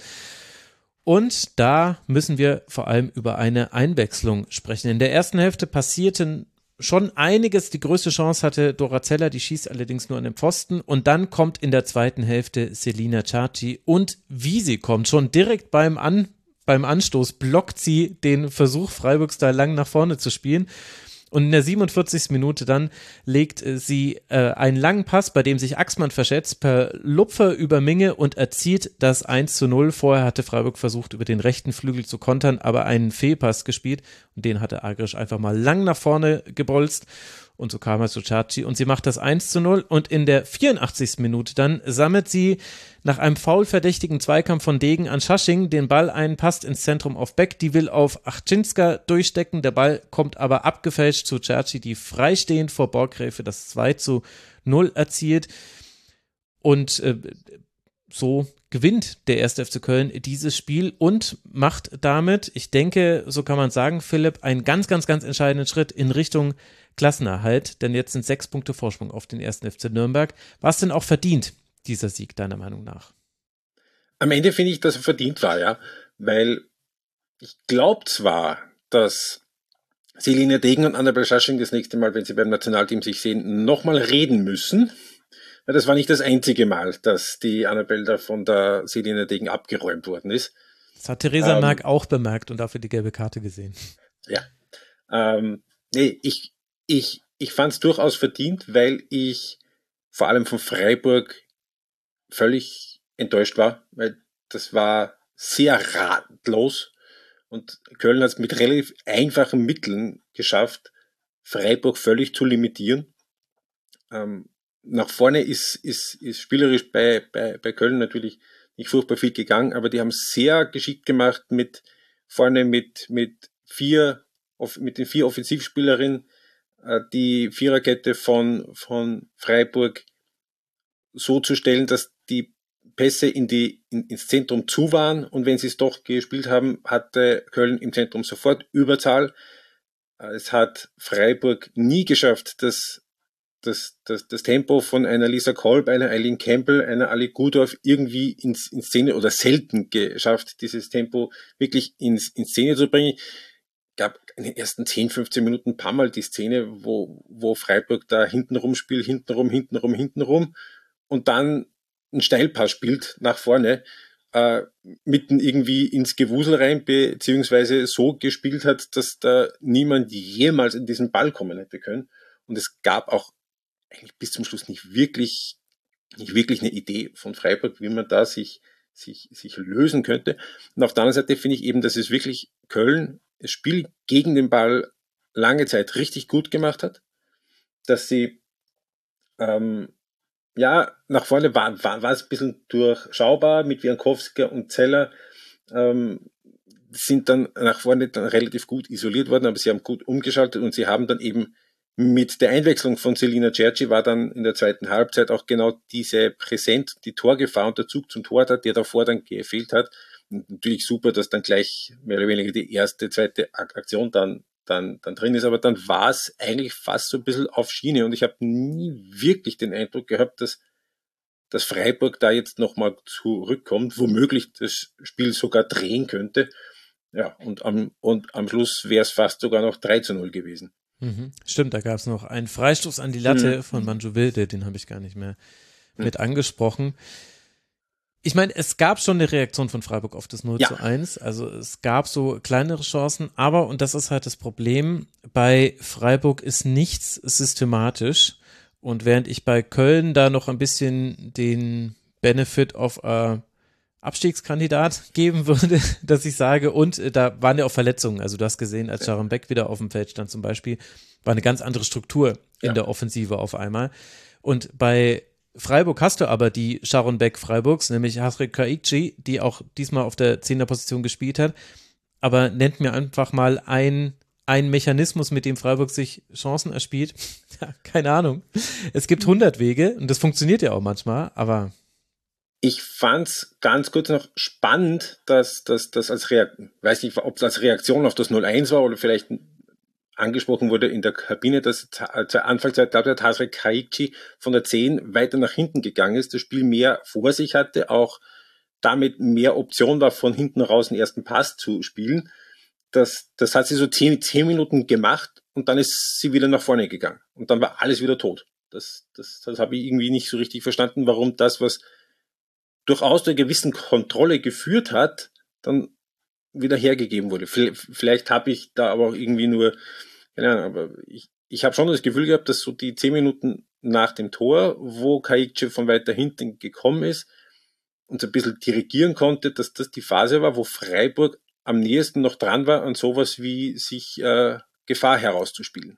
A: Und da müssen wir vor allem über eine Einwechslung sprechen. In der ersten Hälfte passierten schon einiges. Die größte Chance hatte Dora Zeller, die schießt allerdings nur an den Pfosten. Und dann kommt in der zweiten Hälfte Selina Ciarci und wie sie kommt, schon direkt beim, An, beim Anstoß blockt sie den Versuch, Freiburgs da lang nach vorne zu spielen. Und in der siebenundvierzigsten Minute dann legt äh, sie äh, einen langen Pass, bei dem sich Axmann verschätzt, per Lupfer über Minge und erzielt das eins zu null. Vorher hatte Freiburg versucht, über den rechten Flügel zu kontern, aber einen Fehlpass gespielt. Und den hatte Agrisch einfach mal lang nach vorne gebolzt. Und so kam er zu Ciarci und sie macht das eins zu null. Und in der vierundachtzigsten Minute dann sammelt sie nach einem faulverdächtigen Zweikampf von Degen an Schasching den Ball ein, passt ins Zentrum auf Beck. Die will auf Achczynska durchstecken. Der Ball kommt aber abgefälscht zu Ciarci, die freistehend vor Borggräfe das zwei zu null erzielt. Und äh, so gewinnt der erste F C Köln dieses Spiel und macht damit, ich denke, so kann man sagen, Philipp, einen ganz, ganz, ganz entscheidenden Schritt in Richtung Klassenerhalt, denn jetzt sind sechs Punkte Vorsprung auf den ersten F C Nürnberg. War es denn auch verdient, dieser Sieg, deiner Meinung nach?
D: Am Ende finde ich, dass er verdient war, ja, weil ich glaube zwar, dass Selina Degen und Annabel Schasching das nächste Mal, wenn sie beim Nationalteam sich sehen, nochmal reden müssen. Das war nicht das einzige Mal, dass die Annabel da von der Selina Degen abgeräumt worden ist.
A: Das hat Theresa
D: ähm,
A: Merck auch bemerkt und dafür die gelbe Karte gesehen.
D: Ja, ähm, nee, ich, ich, ich fand es durchaus verdient, weil ich vor allem von Freiburg völlig enttäuscht war, weil das war sehr ratlos und Köln hat es mit relativ einfachen Mitteln geschafft, Freiburg völlig zu limitieren. Ähm, nach vorne ist, ist, ist spielerisch bei, bei, bei Köln natürlich nicht furchtbar viel gegangen, aber die haben sehr geschickt gemacht mit vorne mit, mit vier, mit den vier Offensivspielerinnen, die Viererkette von, von Freiburg so zu stellen, dass die Pässe in die, in, ins Zentrum zu waren, und wenn sie es doch gespielt haben, hatte Köln im Zentrum sofort Überzahl. Es hat Freiburg nie geschafft, das, das, das, das Tempo von einer Lisa Kolb, einer Eileen Campbell, einer Ali Gudorf irgendwie ins, in Szene, oder selten geschafft, dieses Tempo wirklich ins, in Szene zu bringen. Gab in den ersten zehn, fünfzehn Minuten ein paar Mal die Szene, wo, wo Freiburg da hintenrum spielt, hintenrum, hintenrum, hintenrum, und dann einen Steilpass spielt nach vorne, äh, mitten irgendwie ins Gewusel rein, beziehungsweise so gespielt hat, dass da niemand jemals in diesen Ball kommen hätte können. Und es gab auch eigentlich bis zum Schluss nicht wirklich, nicht wirklich eine Idee von Freiburg, wie man da sich, sich, sich lösen könnte. Und auf der anderen Seite finde ich eben, dass es wirklich Köln das Spiel gegen den Ball lange Zeit richtig gut gemacht hat, dass sie ähm, ja, nach vorne war, war, war es ein bisschen durchschaubar mit Wiankowska und Zeller, ähm, sind dann nach vorne dann relativ gut isoliert worden, aber sie haben gut umgeschaltet, und sie haben dann eben mit der Einwechslung von Selina Cerci war dann in der zweiten Halbzeit auch genau diese Präsenz, die Torgefahr und der Zug zum Tor, der davor dann gefehlt hat. Und natürlich super, dass dann gleich mehr oder weniger die erste, zweite Aktion dann Dann, dann drin ist, aber dann war es eigentlich fast so ein bisschen auf Schiene, und ich habe nie wirklich den Eindruck gehabt, dass, dass Freiburg da jetzt nochmal zurückkommt, womöglich das Spiel sogar drehen könnte. Ja, und am, und am Schluss wäre es fast sogar noch drei zu null gewesen.
A: Mhm. Stimmt, da gab es noch einen Freistoß an die Latte mhm. von Manju Wilde, den habe ich gar nicht mehr mhm. mit angesprochen. Ich meine, es gab schon eine Reaktion von Freiburg auf das null zu eins, also es gab so kleinere Chancen, aber, und das ist halt das Problem, bei Freiburg ist nichts systematisch, und während ich bei Köln da noch ein bisschen den Benefit of a Abstiegskandidat geben würde, dass ich sage, und äh, da waren ja auch Verletzungen, also du hast gesehen, als Sharon Beck wieder auf dem Feld stand zum Beispiel, war eine ganz andere Struktur in ja. der Offensive auf einmal, und bei Freiburg hast du aber die Sharon Beck Freiburgs, nämlich Hasrik Kaikci, die auch diesmal auf der Zehnerposition gespielt hat, aber nennt mir einfach mal ein, ein Mechanismus, mit dem Freiburg sich Chancen erspielt. Ja, keine Ahnung. Es gibt hundert Wege, und das funktioniert ja auch manchmal, aber
D: ich fand's ganz kurz noch spannend, dass das als Reaktion, weiß nicht, ob es als Reaktion auf das null eins war oder vielleicht angesprochen wurde in der Kabine, dass zur Anfangszeit, glaube ich, hat Hasrik Kaikci von der zehn weiter nach hinten gegangen ist, das Spiel mehr vor sich hatte, auch damit mehr Option war, von hinten raus den ersten Pass zu spielen. Das, das hat sie so zehn, zehn Minuten gemacht, und dann ist sie wieder nach vorne gegangen. Und dann war alles wieder tot. Das, das, das habe ich irgendwie nicht so richtig verstanden, warum das, was durchaus zu einer gewissen Kontrolle geführt hat, dann wieder hergegeben wurde. Vielleicht habe ich da aber auch irgendwie nur, keine Ahnung, aber ich, ich habe schon das Gefühl gehabt, dass so die zehn Minuten nach dem Tor, wo Kaikci von weiter hinten gekommen ist und so ein bisschen dirigieren konnte, dass das die Phase war, wo Freiburg am nächsten noch dran war, an sowas wie sich äh, Gefahr herauszuspielen.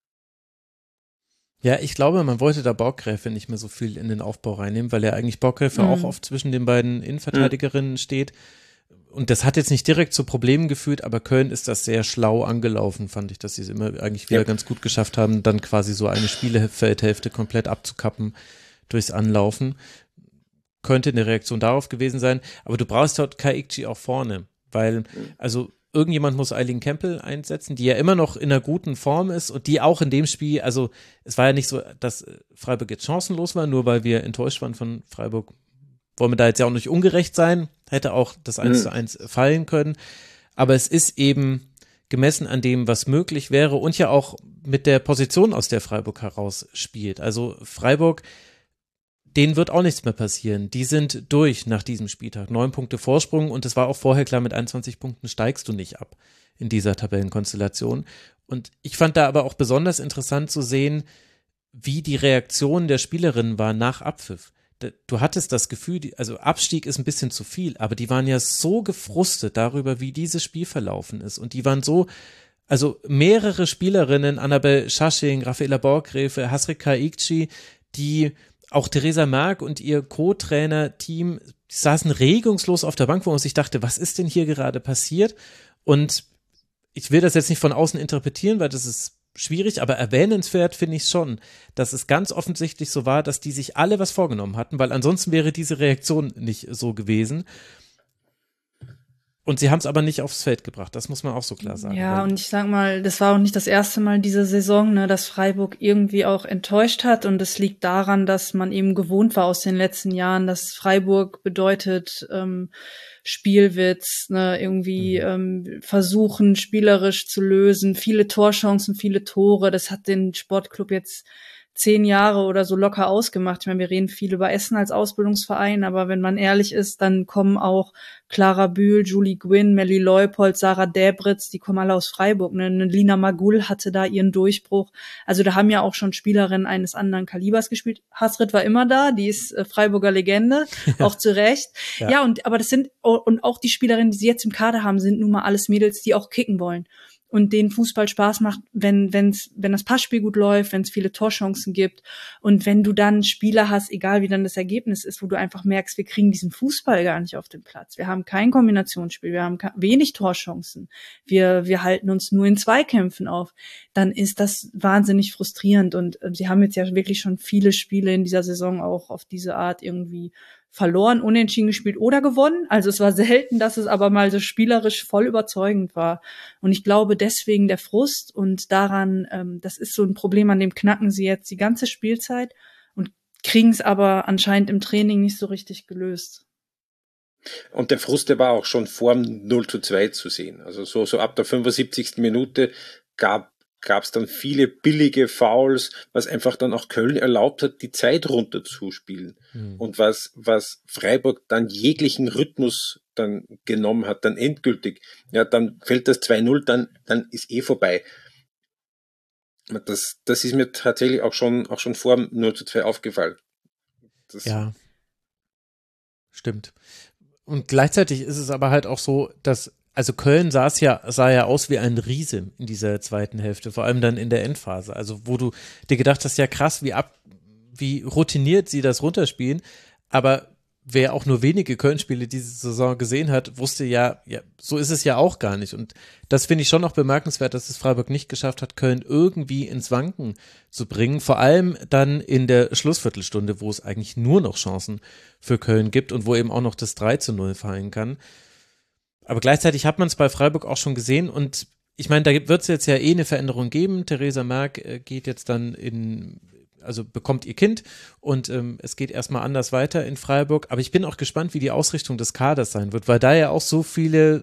A: Ja, ich glaube, man wollte da Borggräfe nicht mehr so viel in den Aufbau reinnehmen, weil ja eigentlich Borggräfe mhm. auch oft zwischen den beiden Innenverteidigerinnen mhm. steht. Und das hat jetzt nicht direkt zu Problemen geführt, aber Köln ist das sehr schlau angelaufen, fand ich, dass sie es immer eigentlich wieder ja. ganz gut geschafft haben, dann quasi so eine Spielfeldhälfte komplett abzukappen durchs Anlaufen. Könnte eine Reaktion darauf gewesen sein, aber du brauchst dort Kaikci auch vorne, weil, also irgendjemand muss Eileen Campbell einsetzen, die ja immer noch in einer guten Form ist und die auch in dem Spiel, also es war ja nicht so, dass Freiburg jetzt chancenlos war, nur weil wir enttäuscht waren von Freiburg, wollen wir da jetzt ja auch nicht ungerecht sein, hätte auch das eins zu eins fallen können, aber es ist eben gemessen an dem, was möglich wäre und ja auch mit der Position, aus der Freiburg heraus spielt. Also Freiburg, denen wird auch nichts mehr passieren. Die sind durch nach diesem Spieltag. Neun Punkte Vorsprung, und es war auch vorher klar, mit einundzwanzig Punkten steigst du nicht ab in dieser Tabellenkonstellation. Und ich fand da aber auch besonders interessant zu sehen, wie die Reaktion der Spielerinnen war nach Abpfiff. Du hattest das Gefühl, also Abstieg ist ein bisschen zu viel, aber die waren ja so gefrustet darüber, wie dieses Spiel verlaufen ist. Und die waren so, also mehrere Spielerinnen, Annabel Schasching, Raffaela Borggräfe, Hasrik Kaikci, die auch Theresa Merck und ihr Co-Trainer-Team saßen regungslos auf der Bank, wo man sich dachte, was ist denn hier gerade passiert? Und ich will das jetzt nicht von außen interpretieren, weil das ist schwierig, aber erwähnenswert finde ich schon, dass es ganz offensichtlich so war, dass die sich alle was vorgenommen hatten, weil ansonsten wäre diese Reaktion nicht so gewesen. Und sie haben es aber nicht aufs Feld gebracht, das muss man auch so klar sagen.
E: Ja, und ich sag mal, das war auch nicht das erste Mal diese Saison, ne, dass Freiburg irgendwie auch enttäuscht hat. Und das liegt daran, dass man eben gewohnt war aus den letzten Jahren, dass Freiburg bedeutet ähm, Spielwitz, ne, irgendwie mhm. ähm, versuchen, spielerisch zu lösen, viele Torchancen, viele Tore. Das hat den Sportclub jetzt zehn Jahre oder so locker ausgemacht. Ich meine, wir reden viel über Essen als Ausbildungsverein, aber wenn man ehrlich ist, dann kommen auch Clara Bühl, Julie Gwynn, Melly Leupold, Sarah Däbritz, die kommen alle aus Freiburg. Ne? Lina Magul hatte da ihren Durchbruch. Also da haben ja auch schon Spielerinnen eines anderen Kalibers gespielt. Hasrit war immer da, die ist äh, Freiburger Legende, auch zu Recht. Ja. ja, und aber das sind, und auch die Spielerinnen, die sie jetzt im Kader haben, sind nun mal alles Mädels, die auch kicken wollen. Und denen Fußball Spaß macht, wenn wenn's, wenn das Passspiel gut läuft, wenn es viele Torchancen gibt und wenn du dann Spieler hast, egal wie dann das Ergebnis ist, wo du einfach merkst, wir kriegen diesen Fußball gar nicht auf den Platz. Wir haben kein Kombinationsspiel, wir haben wenig Torchancen, wir wir halten uns nur in Zweikämpfen auf, dann ist das wahnsinnig frustrierend. Und äh, sie haben jetzt ja wirklich schon viele Spiele in dieser Saison auch auf diese Art irgendwie verloren, unentschieden gespielt oder gewonnen. Also es war selten, dass es aber mal so spielerisch voll überzeugend war. Und ich glaube deswegen der Frust und daran, ähm, das ist so ein Problem, an dem knacken sie jetzt die ganze Spielzeit und kriegen es aber anscheinend im Training nicht so richtig gelöst.
D: Und der Frust, der war auch schon vor dem null zu zwei zu sehen. Also so, so ab der fünfundsiebzigsten Minute gab gab es dann viele billige Fouls, was einfach dann auch Köln erlaubt hat, die Zeit runterzuspielen. Mhm. Und was, was Freiburg dann jeglichen Rhythmus dann genommen hat, dann endgültig. Ja, dann fällt das zwei null, dann, dann ist eh vorbei. Das, das ist mir tatsächlich auch schon, auch schon vor null zu zwei aufgefallen. Das
A: ja. Stimmt. Und gleichzeitig ist es aber halt auch so, dass Also Köln sah ja, sah ja aus wie ein Riese in dieser zweiten Hälfte, vor allem dann in der Endphase. Also wo du dir gedacht hast, ja krass, wie ab, wie routiniert sie das runterspielen. Aber wer auch nur wenige Köln-Spiele diese Saison gesehen hat, wusste ja, ja, so ist es ja auch gar nicht. Und das finde ich schon noch bemerkenswert, dass es Freiburg nicht geschafft hat, Köln irgendwie ins Wanken zu bringen. Vor allem dann in der Schlussviertelstunde, wo es eigentlich nur noch Chancen für Köln gibt und wo eben auch noch das drei zu null fallen kann. Aber gleichzeitig hat man es bei Freiburg auch schon gesehen und ich meine, da wird es jetzt ja eh eine Veränderung geben. Theresa Merck äh, geht jetzt dann in, also bekommt ihr Kind und ähm, es geht erstmal anders weiter in Freiburg. Aber ich bin auch gespannt, wie die Ausrichtung des Kaders sein wird, weil da ja auch so viele,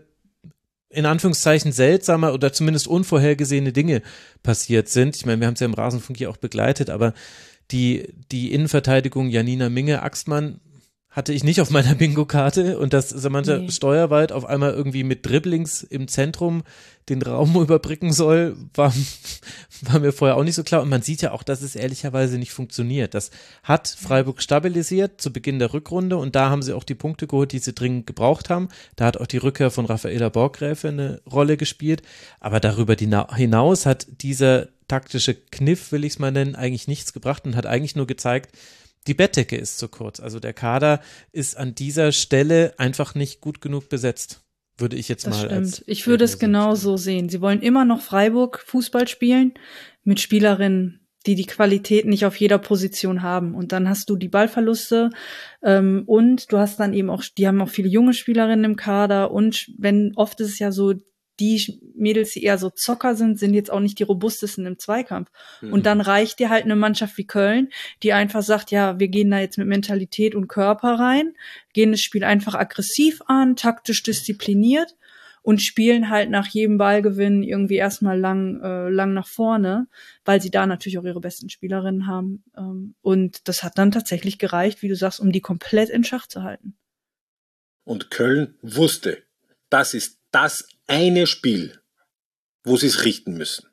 A: in Anführungszeichen, seltsame oder zumindest unvorhergesehene Dinge passiert sind. Ich meine, wir haben es ja im Rasenfunk hier auch begleitet, aber die, die Innenverteidigung Janina Minge-Axtmann hatte ich nicht auf meiner Bingo-Karte und dass Samantha nee. Steuerwald auf einmal irgendwie mit Dribblings im Zentrum den Raum überbrücken soll, war, war mir vorher auch nicht so klar. Und man sieht ja auch, dass es ehrlicherweise nicht funktioniert. Das hat Freiburg stabilisiert zu Beginn der Rückrunde und da haben sie auch die Punkte geholt, die sie dringend gebraucht haben. Da hat auch die Rückkehr von Raffaela Borggräfe eine Rolle gespielt. Aber darüber hinaus hat dieser taktische Kniff, will ich es mal nennen, eigentlich nichts gebracht und hat eigentlich nur gezeigt, die Bettdecke ist zu kurz. Also der Kader ist an dieser Stelle einfach nicht gut genug besetzt, würde ich jetzt
E: das
A: mal
E: stimmt.
A: als
E: Ich würde es genau so sehen. Sie wollen immer noch Freiburg Fußball spielen mit Spielerinnen, die die Qualität nicht auf jeder Position haben. Und dann hast du die Ballverluste ähm, und du hast dann eben auch, die haben auch viele junge Spielerinnen im Kader und wenn, oft ist es ja so, die Mädels, die eher so Zocker sind, sind jetzt auch nicht die robustesten im Zweikampf. Mhm. Und dann reicht dir halt eine Mannschaft wie Köln, die einfach sagt, ja, wir gehen da jetzt mit Mentalität und Körper rein, gehen das Spiel einfach aggressiv an, taktisch diszipliniert und spielen halt nach jedem Ballgewinn irgendwie erstmal lang, äh, lang nach vorne, weil sie da natürlich auch ihre besten Spielerinnen haben. Ähm, und das hat dann tatsächlich gereicht, wie du sagst, um die komplett in Schach zu halten.
D: Und Köln wusste, das ist das eine Spiel, wo sie es richten müssen.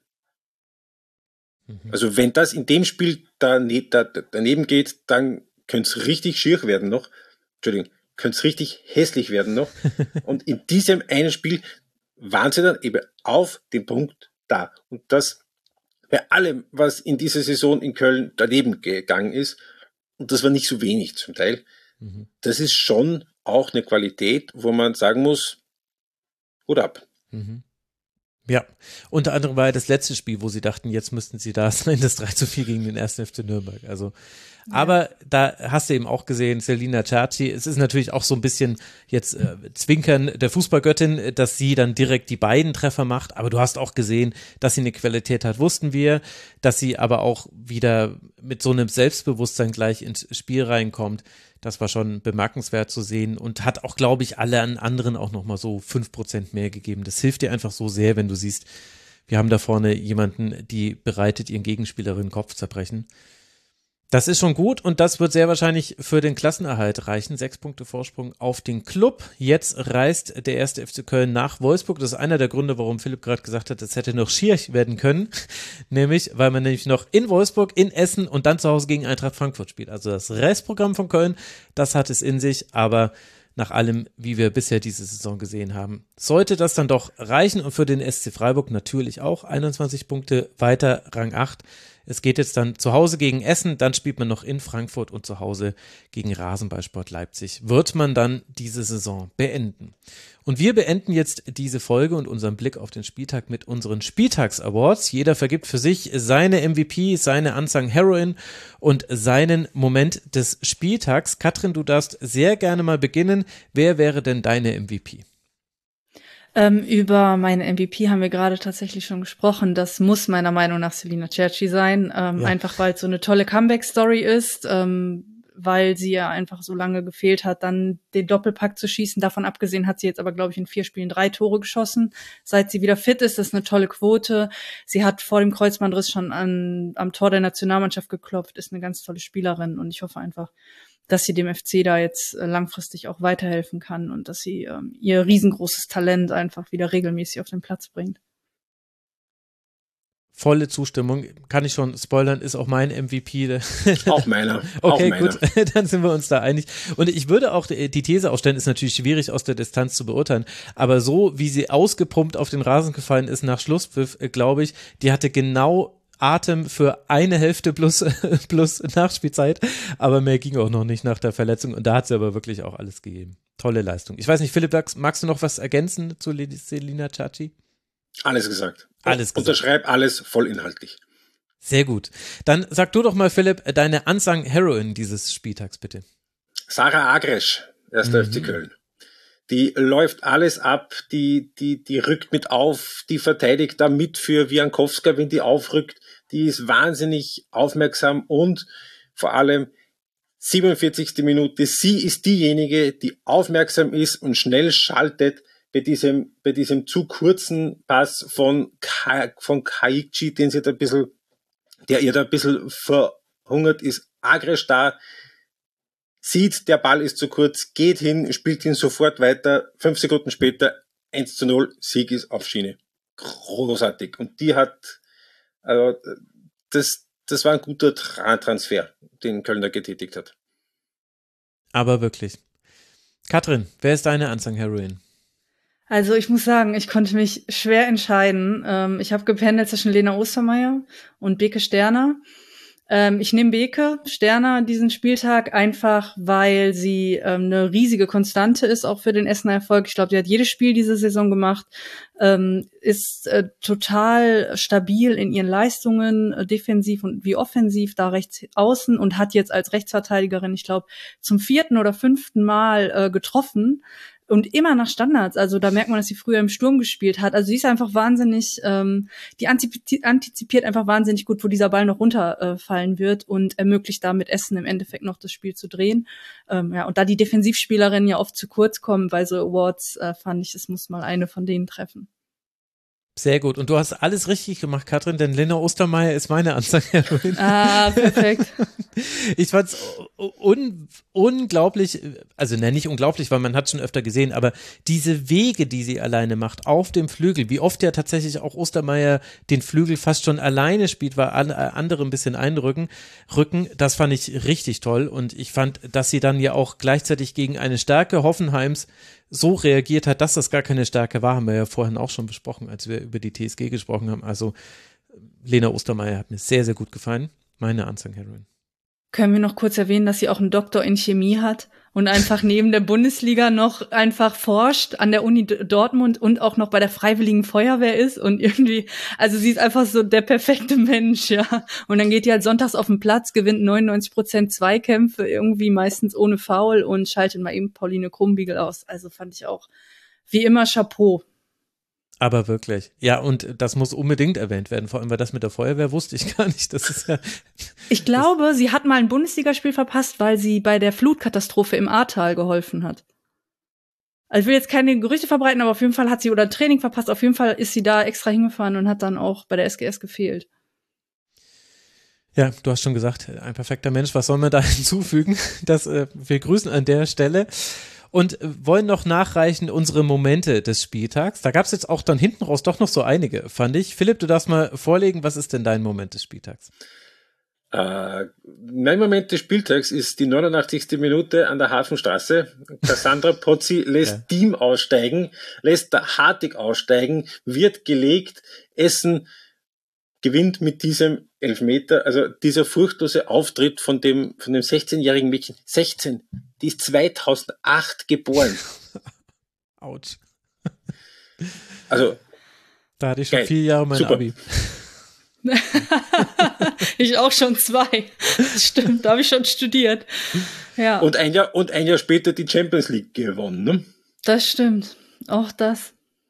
D: Mhm. Also wenn das in dem Spiel daneben, daneben geht, dann könnte es richtig schier werden noch. Entschuldigung, könnte es richtig hässlich werden noch. Und in diesem einen Spiel waren sie dann eben auf dem Punkt da. Und das bei allem, was in dieser Saison in Köln daneben gegangen ist, und das war nicht so wenig zum Teil, mhm. das ist schon auch eine Qualität, wo man sagen muss, Hut ab.
A: Mhm. Ja, unter anderem war ja das letzte Spiel, wo sie dachten, jetzt müssten sie da sein, das drei zu vier gegen den ersten F C Nürnberg. Also, ja. Aber da hast du eben auch gesehen, Selina Cerci, es ist natürlich auch so ein bisschen jetzt äh, Zwinkern der Fußballgöttin, dass sie dann direkt die beiden Treffer macht, aber du hast auch gesehen, dass sie eine Qualität hat, wussten wir, dass sie aber auch wieder mit so einem Selbstbewusstsein gleich ins Spiel reinkommt. Das war schon bemerkenswert zu sehen und hat auch, glaube ich, alle anderen auch nochmal so fünf Prozent mehr gegeben. Das hilft dir einfach so sehr, wenn du siehst, wir haben da vorne jemanden, die bereitet ihren Gegenspielerinnen Kopfzerbrechen. Das ist schon gut und das wird sehr wahrscheinlich für den Klassenerhalt reichen. Sechs Punkte Vorsprung auf den Club. Jetzt reist der erste F C Köln nach Wolfsburg. Das ist einer der Gründe, warum Philipp gerade gesagt hat, es hätte noch schier werden können. Nämlich, weil man nämlich noch in Wolfsburg, in Essen und dann zu Hause gegen Eintracht Frankfurt spielt. Also das Restprogramm von Köln, das hat es in sich, aber nach allem, wie wir bisher diese Saison gesehen haben, sollte das dann doch reichen und für den S C Freiburg natürlich auch. einundzwanzig Punkte weiter, Rang acht. Es geht jetzt dann zu Hause gegen Essen, dann spielt man noch in Frankfurt und zu Hause gegen Rasenballsport Leipzig. Wird man dann diese Saison beenden. Und wir beenden jetzt diese Folge und unseren Blick auf den Spieltag mit unseren Spieltags-Awards. Jeder vergibt für sich seine M V P, seine Unsung Heroine und seinen Moment des Spieltags. Katrin, du darfst sehr gerne mal beginnen. Wer wäre denn deine M V P?
E: Ähm, über meine M V P haben wir gerade tatsächlich schon gesprochen. Das muss meiner Meinung nach Selina Cerci sein. Ähm, ja. Einfach weil es so eine tolle Comeback-Story ist, ähm, weil sie ja einfach so lange gefehlt hat, dann den Doppelpack zu schießen. Davon abgesehen hat sie jetzt aber, glaube ich, in vier Spielen drei Tore geschossen. Seit sie wieder fit ist, das ist eine tolle Quote. Sie hat vor dem Kreuzbandriss schon an, am Tor der Nationalmannschaft geklopft, ist eine ganz tolle Spielerin und ich hoffe einfach, dass sie dem F C da jetzt äh, langfristig auch weiterhelfen kann und dass sie ähm, ihr riesengroßes Talent einfach wieder regelmäßig auf den Platz bringt.
A: Volle Zustimmung, kann ich schon spoilern, ist auch mein M V P.
D: Auch meiner.
A: Okay,
D: auch meiner.
A: Gut, dann sind wir uns da einig. Und ich würde auch die These aufstellen, ist natürlich schwierig aus der Distanz zu beurteilen, aber so wie sie ausgepumpt auf den Rasen gefallen ist nach Schlusspfiff, glaube ich, die hatte genau Atem für eine Hälfte plus, plus Nachspielzeit, aber mehr ging auch noch nicht nach der Verletzung und da hat sie aber wirklich auch alles gegeben. Tolle Leistung. Ich weiß nicht, Philipp, magst du noch was ergänzen zu Selina Cerci?
D: Alles gesagt.
A: Alles gesagt.
D: Unterschreib alles vollinhaltlich.
A: Sehr gut. Dann sag du doch mal, Philipp, deine Unsung Heroine dieses Spieltags, bitte.
D: Sarah Agresch, erster mhm. F C Köln. Die läuft alles ab, die, die, die rückt mit auf, die verteidigt da mit für Wiankowska, wenn die aufrückt. Die ist wahnsinnig aufmerksam und vor allem siebenundvierzigste Minute. Sie ist diejenige, die aufmerksam ist und schnell schaltet bei diesem, bei diesem zu kurzen Pass von, Ka, von Kaichi, den sie da ein bisschen, der ihr da ein bisschen verhungert ist. Agresch da, sieht, der Ball ist zu kurz, geht hin, spielt ihn sofort weiter, fünf Sekunden später, eins zu null, Sieg ist auf Schiene. Großartig. Und die hat, also, das, das war ein guter Tra- Transfer, den Kölner getätigt hat.
A: Aber wirklich. Katrin, wer ist deine Unsung Heroine?
E: Also ich muss sagen, ich konnte mich schwer entscheiden. Ähm, ich habe gependelt zwischen Lena Ostermeier und Beke Sterner. Ähm, ich nehme Beke Sterner diesen Spieltag einfach, weil sie ähm, eine riesige Konstante ist, auch für den Essener Erfolg. Ich glaube, die hat jedes Spiel diese Saison gemacht, ähm, ist äh, total stabil in ihren Leistungen, äh, defensiv und wie offensiv, da rechts außen und hat jetzt als Rechtsverteidigerin, ich glaube, zum vierten oder fünften Mal äh, getroffen. Und immer nach Standards, also da merkt man, dass sie früher im Sturm gespielt hat. Also sie ist einfach wahnsinnig, ähm, die antizipiert einfach wahnsinnig gut, wo dieser Ball noch runterfallen äh, wird und ermöglicht damit Essen im Endeffekt noch das Spiel zu drehen. Ähm, ja, und da die Defensivspielerinnen ja oft zu kurz kommen bei so Awards, äh, fand ich, es muss mal eine von denen treffen.
A: Sehr gut. Und du hast alles richtig gemacht, Katrin, denn Lena Ostermeier ist meine Unsung-Heroine.
E: Ah, perfekt.
A: Ich fand's un- unglaublich, also ne, nicht unglaublich, weil man hat schon öfter gesehen, aber diese Wege, die sie alleine macht auf dem Flügel, wie oft ja tatsächlich auch Ostermeier den Flügel fast schon alleine spielt, weil andere ein bisschen einrücken, rücken, das fand ich richtig toll und ich fand, dass sie dann ja auch gleichzeitig gegen eine Stärke Hoffenheims so reagiert hat, dass das gar keine Stärke war, haben wir ja vorhin auch schon besprochen, als wir über die T S G gesprochen haben. Also Lena Ostermeier hat mir sehr, sehr gut gefallen. Meine Unsung Heroine.
E: Können wir noch kurz erwähnen, dass sie auch einen Doktor in Chemie hat und einfach neben der Bundesliga noch einfach forscht an der Uni Dortmund und auch noch bei der Freiwilligen Feuerwehr ist und irgendwie, also sie ist einfach so der perfekte Mensch, ja. Und dann geht die halt sonntags auf den Platz, gewinnt neunundneunzig Prozent Zweikämpfe, irgendwie meistens ohne Foul und schaltet mal eben Pauline Krumbiegel aus. Also fand ich auch wie immer Chapeau.
A: Aber wirklich. Ja, und das muss unbedingt erwähnt werden, vor allem, weil das mit der Feuerwehr wusste ich gar nicht. Das ist ja.
E: Ich glaube, sie hat mal ein Bundesligaspiel verpasst, weil sie bei der Flutkatastrophe im Ahrtal geholfen hat. Also ich will jetzt keine Gerüchte verbreiten, aber auf jeden Fall hat sie oder Training verpasst. Auf jeden Fall ist sie da extra hingefahren und hat dann auch bei der S G S gefehlt.
A: Ja, du hast schon gesagt, ein perfekter Mensch. Was soll man da hinzufügen? Das, äh, wir grüßen an der Stelle. Und wollen noch nachreichen unsere Momente des Spieltags. Da gab es jetzt auch dann hinten raus doch noch so einige, fand ich. Philipp, du darfst mal vorlegen, was ist denn dein Moment des Spieltags?
D: Äh, mein Moment des Spieltags ist die neunundachtzigste Minute an der Hafenstraße. Cassandra Pozzi lässt ja. Diem aussteigen, lässt der Hartig aussteigen, wird gelegt, Essen gewinnt mit diesem Elfmeter. Also dieser furchtlose Auftritt von dem, von dem sechzehnjährigen Mädchen. sechzehn, die ist zweitausendacht geboren.
A: Autsch.
D: Also.
A: Da hatte ich schon
D: geil.
A: vier Jahre mein
D: Super.
A: Abi.
E: Ich auch schon zwei. Stimmt, da habe ich schon studiert. Ja.
D: Und ein Jahr, und ein Jahr später die Champions League gewonnen, ne?
E: Das stimmt. Auch das.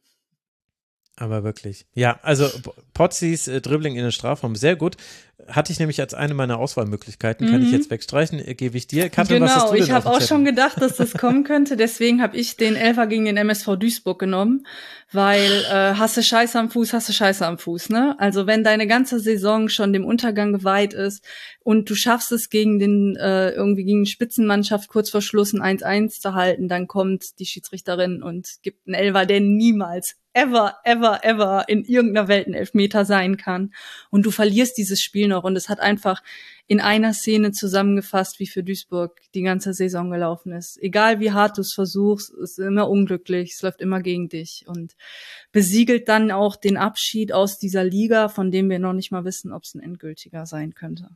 A: Aber wirklich. Ja, also Pozzis äh, Dribbling in den Strafraum, sehr gut. Hatte ich nämlich als eine meiner Auswahlmöglichkeiten. Mhm. Kann ich jetzt wegstreichen, äh, gebe ich dir. Katrin,
E: genau,
A: was hast du denn
E: ich habe auch
A: Zettel?
E: schon gedacht, dass das kommen könnte. Deswegen habe ich den Elfer gegen den M S V Duisburg genommen, weil äh, hasse Scheiße am Fuß, hasse Scheiße am Fuß, ne? Also wenn deine ganze Saison schon dem Untergang geweiht ist und du schaffst es gegen den äh, irgendwie gegen die Spitzenmannschaft kurz vor Schluss ein eins eins zu halten, dann kommt die Schiedsrichterin und gibt einen Elfer, der niemals ever, ever, ever in irgendeiner Welt ein Elfmeter sein kann. Und du verlierst dieses Spiel noch. Und es hat einfach in einer Szene zusammengefasst, wie für Duisburg die ganze Saison gelaufen ist. Egal wie hart du es versuchst, es ist immer unglücklich, es läuft immer gegen dich. Und besiegelt dann auch den Abschied aus dieser Liga, von dem wir noch nicht mal wissen, ob es ein endgültiger sein könnte.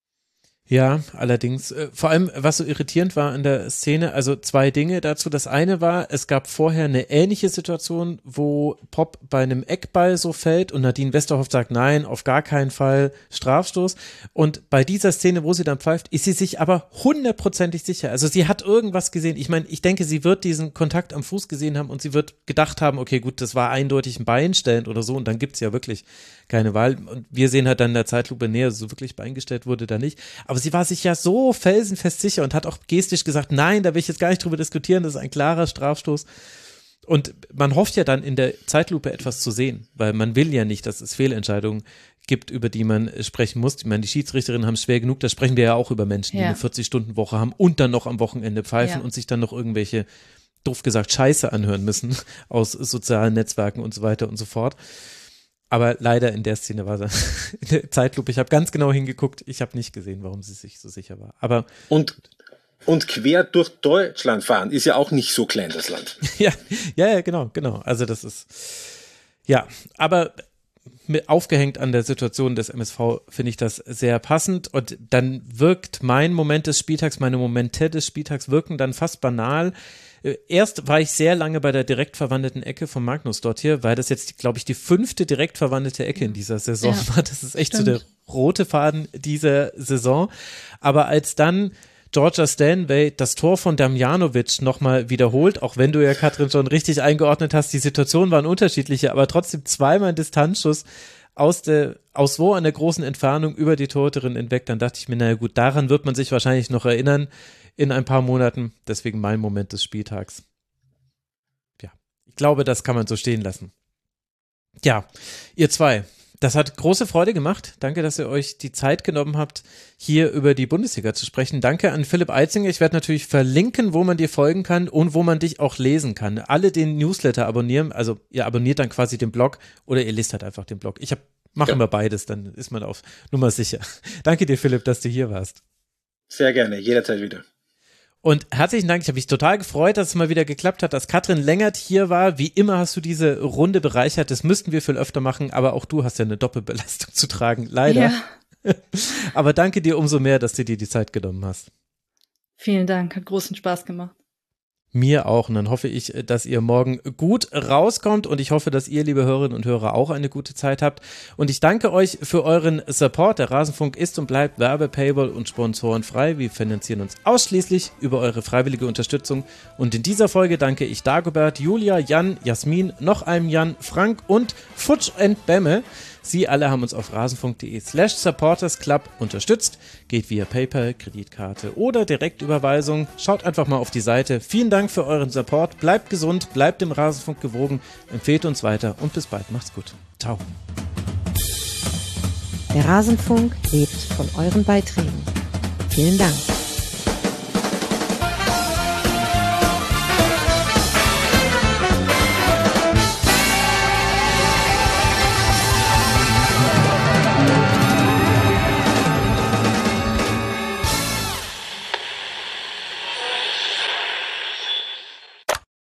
A: Ja, allerdings. Äh, vor allem, was so irritierend war in der Szene, also zwei Dinge dazu. Das eine war, es gab vorher eine ähnliche Situation, wo Pop bei einem Eckball so fällt und Nadine Westerhoff sagt, nein, auf gar keinen Fall Strafstoß. Und bei dieser Szene, wo sie dann pfeift, ist sie sich aber hundertprozentig sicher. Also sie hat irgendwas gesehen. Ich meine, ich denke, sie wird diesen Kontakt am Fuß gesehen haben und sie wird gedacht haben, okay, gut, das war eindeutig ein Beinstellend oder so und dann gibt's ja wirklich keine Wahl. Und wir sehen halt dann in der Zeitlupe näher, so wirklich beingestellt wurde da nicht. Aber sie war sich ja so felsenfest sicher und hat auch gestisch gesagt, nein, da will ich jetzt gar nicht drüber diskutieren, das ist ein klarer Strafstoß. Und man hofft ja dann in der Zeitlupe etwas zu sehen, weil man will ja nicht, dass es Fehlentscheidungen gibt, über die man sprechen muss. Ich meine, die Schiedsrichterinnen haben es schwer genug, da sprechen wir ja auch über Menschen, die
E: ja.
A: eine vierzig-Stunden-Woche haben und dann noch am Wochenende pfeifen ja. und sich dann noch irgendwelche, doof gesagt, Scheiße anhören müssen aus sozialen Netzwerken und so weiter und so fort. Aber leider in der Szene war es in der Zeitlupe. Ich habe ganz genau hingeguckt. Ich habe nicht gesehen, warum sie sich so sicher war. Aber
D: und, und quer durch Deutschland fahren ist ja auch nicht so klein, das Land.
A: ja, ja, ja, genau, genau. Also das ist, ja, aber mit, aufgehängt an der Situation des M S V finde ich das sehr passend. Und dann wirkt mein Moment des Spieltags, meine Momente des Spieltags wirken dann fast banal. Erst war ich sehr lange bei der direkt verwandelten Ecke von Magnus dort hier, weil das jetzt, glaube ich, die fünfte direkt verwandelte Ecke in dieser Saison ja, war. Das ist echt stimmt. so der rote Faden dieser Saison. Aber als dann Georgia Stanway das Tor von Damjanovic nochmal wiederholt, auch wenn du ja, Katrin, schon richtig eingeordnet hast, die Situationen waren unterschiedliche, aber trotzdem zweimal ein Distanzschuss aus der, aus wo an der großen Entfernung über die Torhüterin hinweg, dann dachte ich mir, naja gut, daran wird man sich wahrscheinlich noch erinnern in ein paar Monaten, deswegen mein Moment des Spieltags. Ja, ich glaube, das kann man so stehen lassen. Ja, ihr zwei, das hat große Freude gemacht. Danke, dass ihr euch die Zeit genommen habt, hier über die Bundesliga zu sprechen. Danke an Philipp Eitzinger. Ich werde natürlich verlinken, wo man dir folgen kann und wo man dich auch lesen kann. Alle den Newsletter abonnieren, also ihr abonniert dann quasi den Blog oder ihr lest halt einfach den Blog. Ich mache ja. immer beides, dann ist man auf Nummer sicher. Danke dir, Philipp, dass du hier warst.
D: Sehr gerne, jederzeit wieder.
A: Und herzlichen Dank, ich habe mich total gefreut, dass es mal wieder geklappt hat, dass Katrin Lengert hier war. Wie immer hast du diese Runde bereichert, das müssten wir viel öfter machen, aber auch du hast ja eine Doppelbelastung zu tragen, leider. Ja. Aber danke dir umso mehr, dass du dir die Zeit genommen hast.
E: Vielen Dank, hat großen Spaß gemacht.
A: Mir auch. Und dann hoffe ich, dass ihr morgen gut rauskommt und ich hoffe, dass ihr, liebe Hörerinnen und Hörer, auch eine gute Zeit habt. Und ich danke euch für euren Support. Der Rasenfunk ist und bleibt Werbe-, Paywall- und sponsorenfrei. Wir finanzieren uns ausschließlich über eure freiwillige Unterstützung. Und in dieser Folge danke ich Dagobert, Julia, Jan, Jasmin, noch einem Jan, Frank und Futsch and Bemme. Sie alle haben uns auf rasenfunk.de slash supportersclub unterstützt. Geht via PayPal, Kreditkarte oder Direktüberweisung. Schaut einfach mal auf die Seite. Vielen Dank für euren Support. Bleibt gesund, bleibt dem Rasenfunk gewogen, empfehlt uns weiter und bis bald. Macht's gut. Ciao.
B: Der Rasenfunk lebt von euren Beiträgen. Vielen Dank.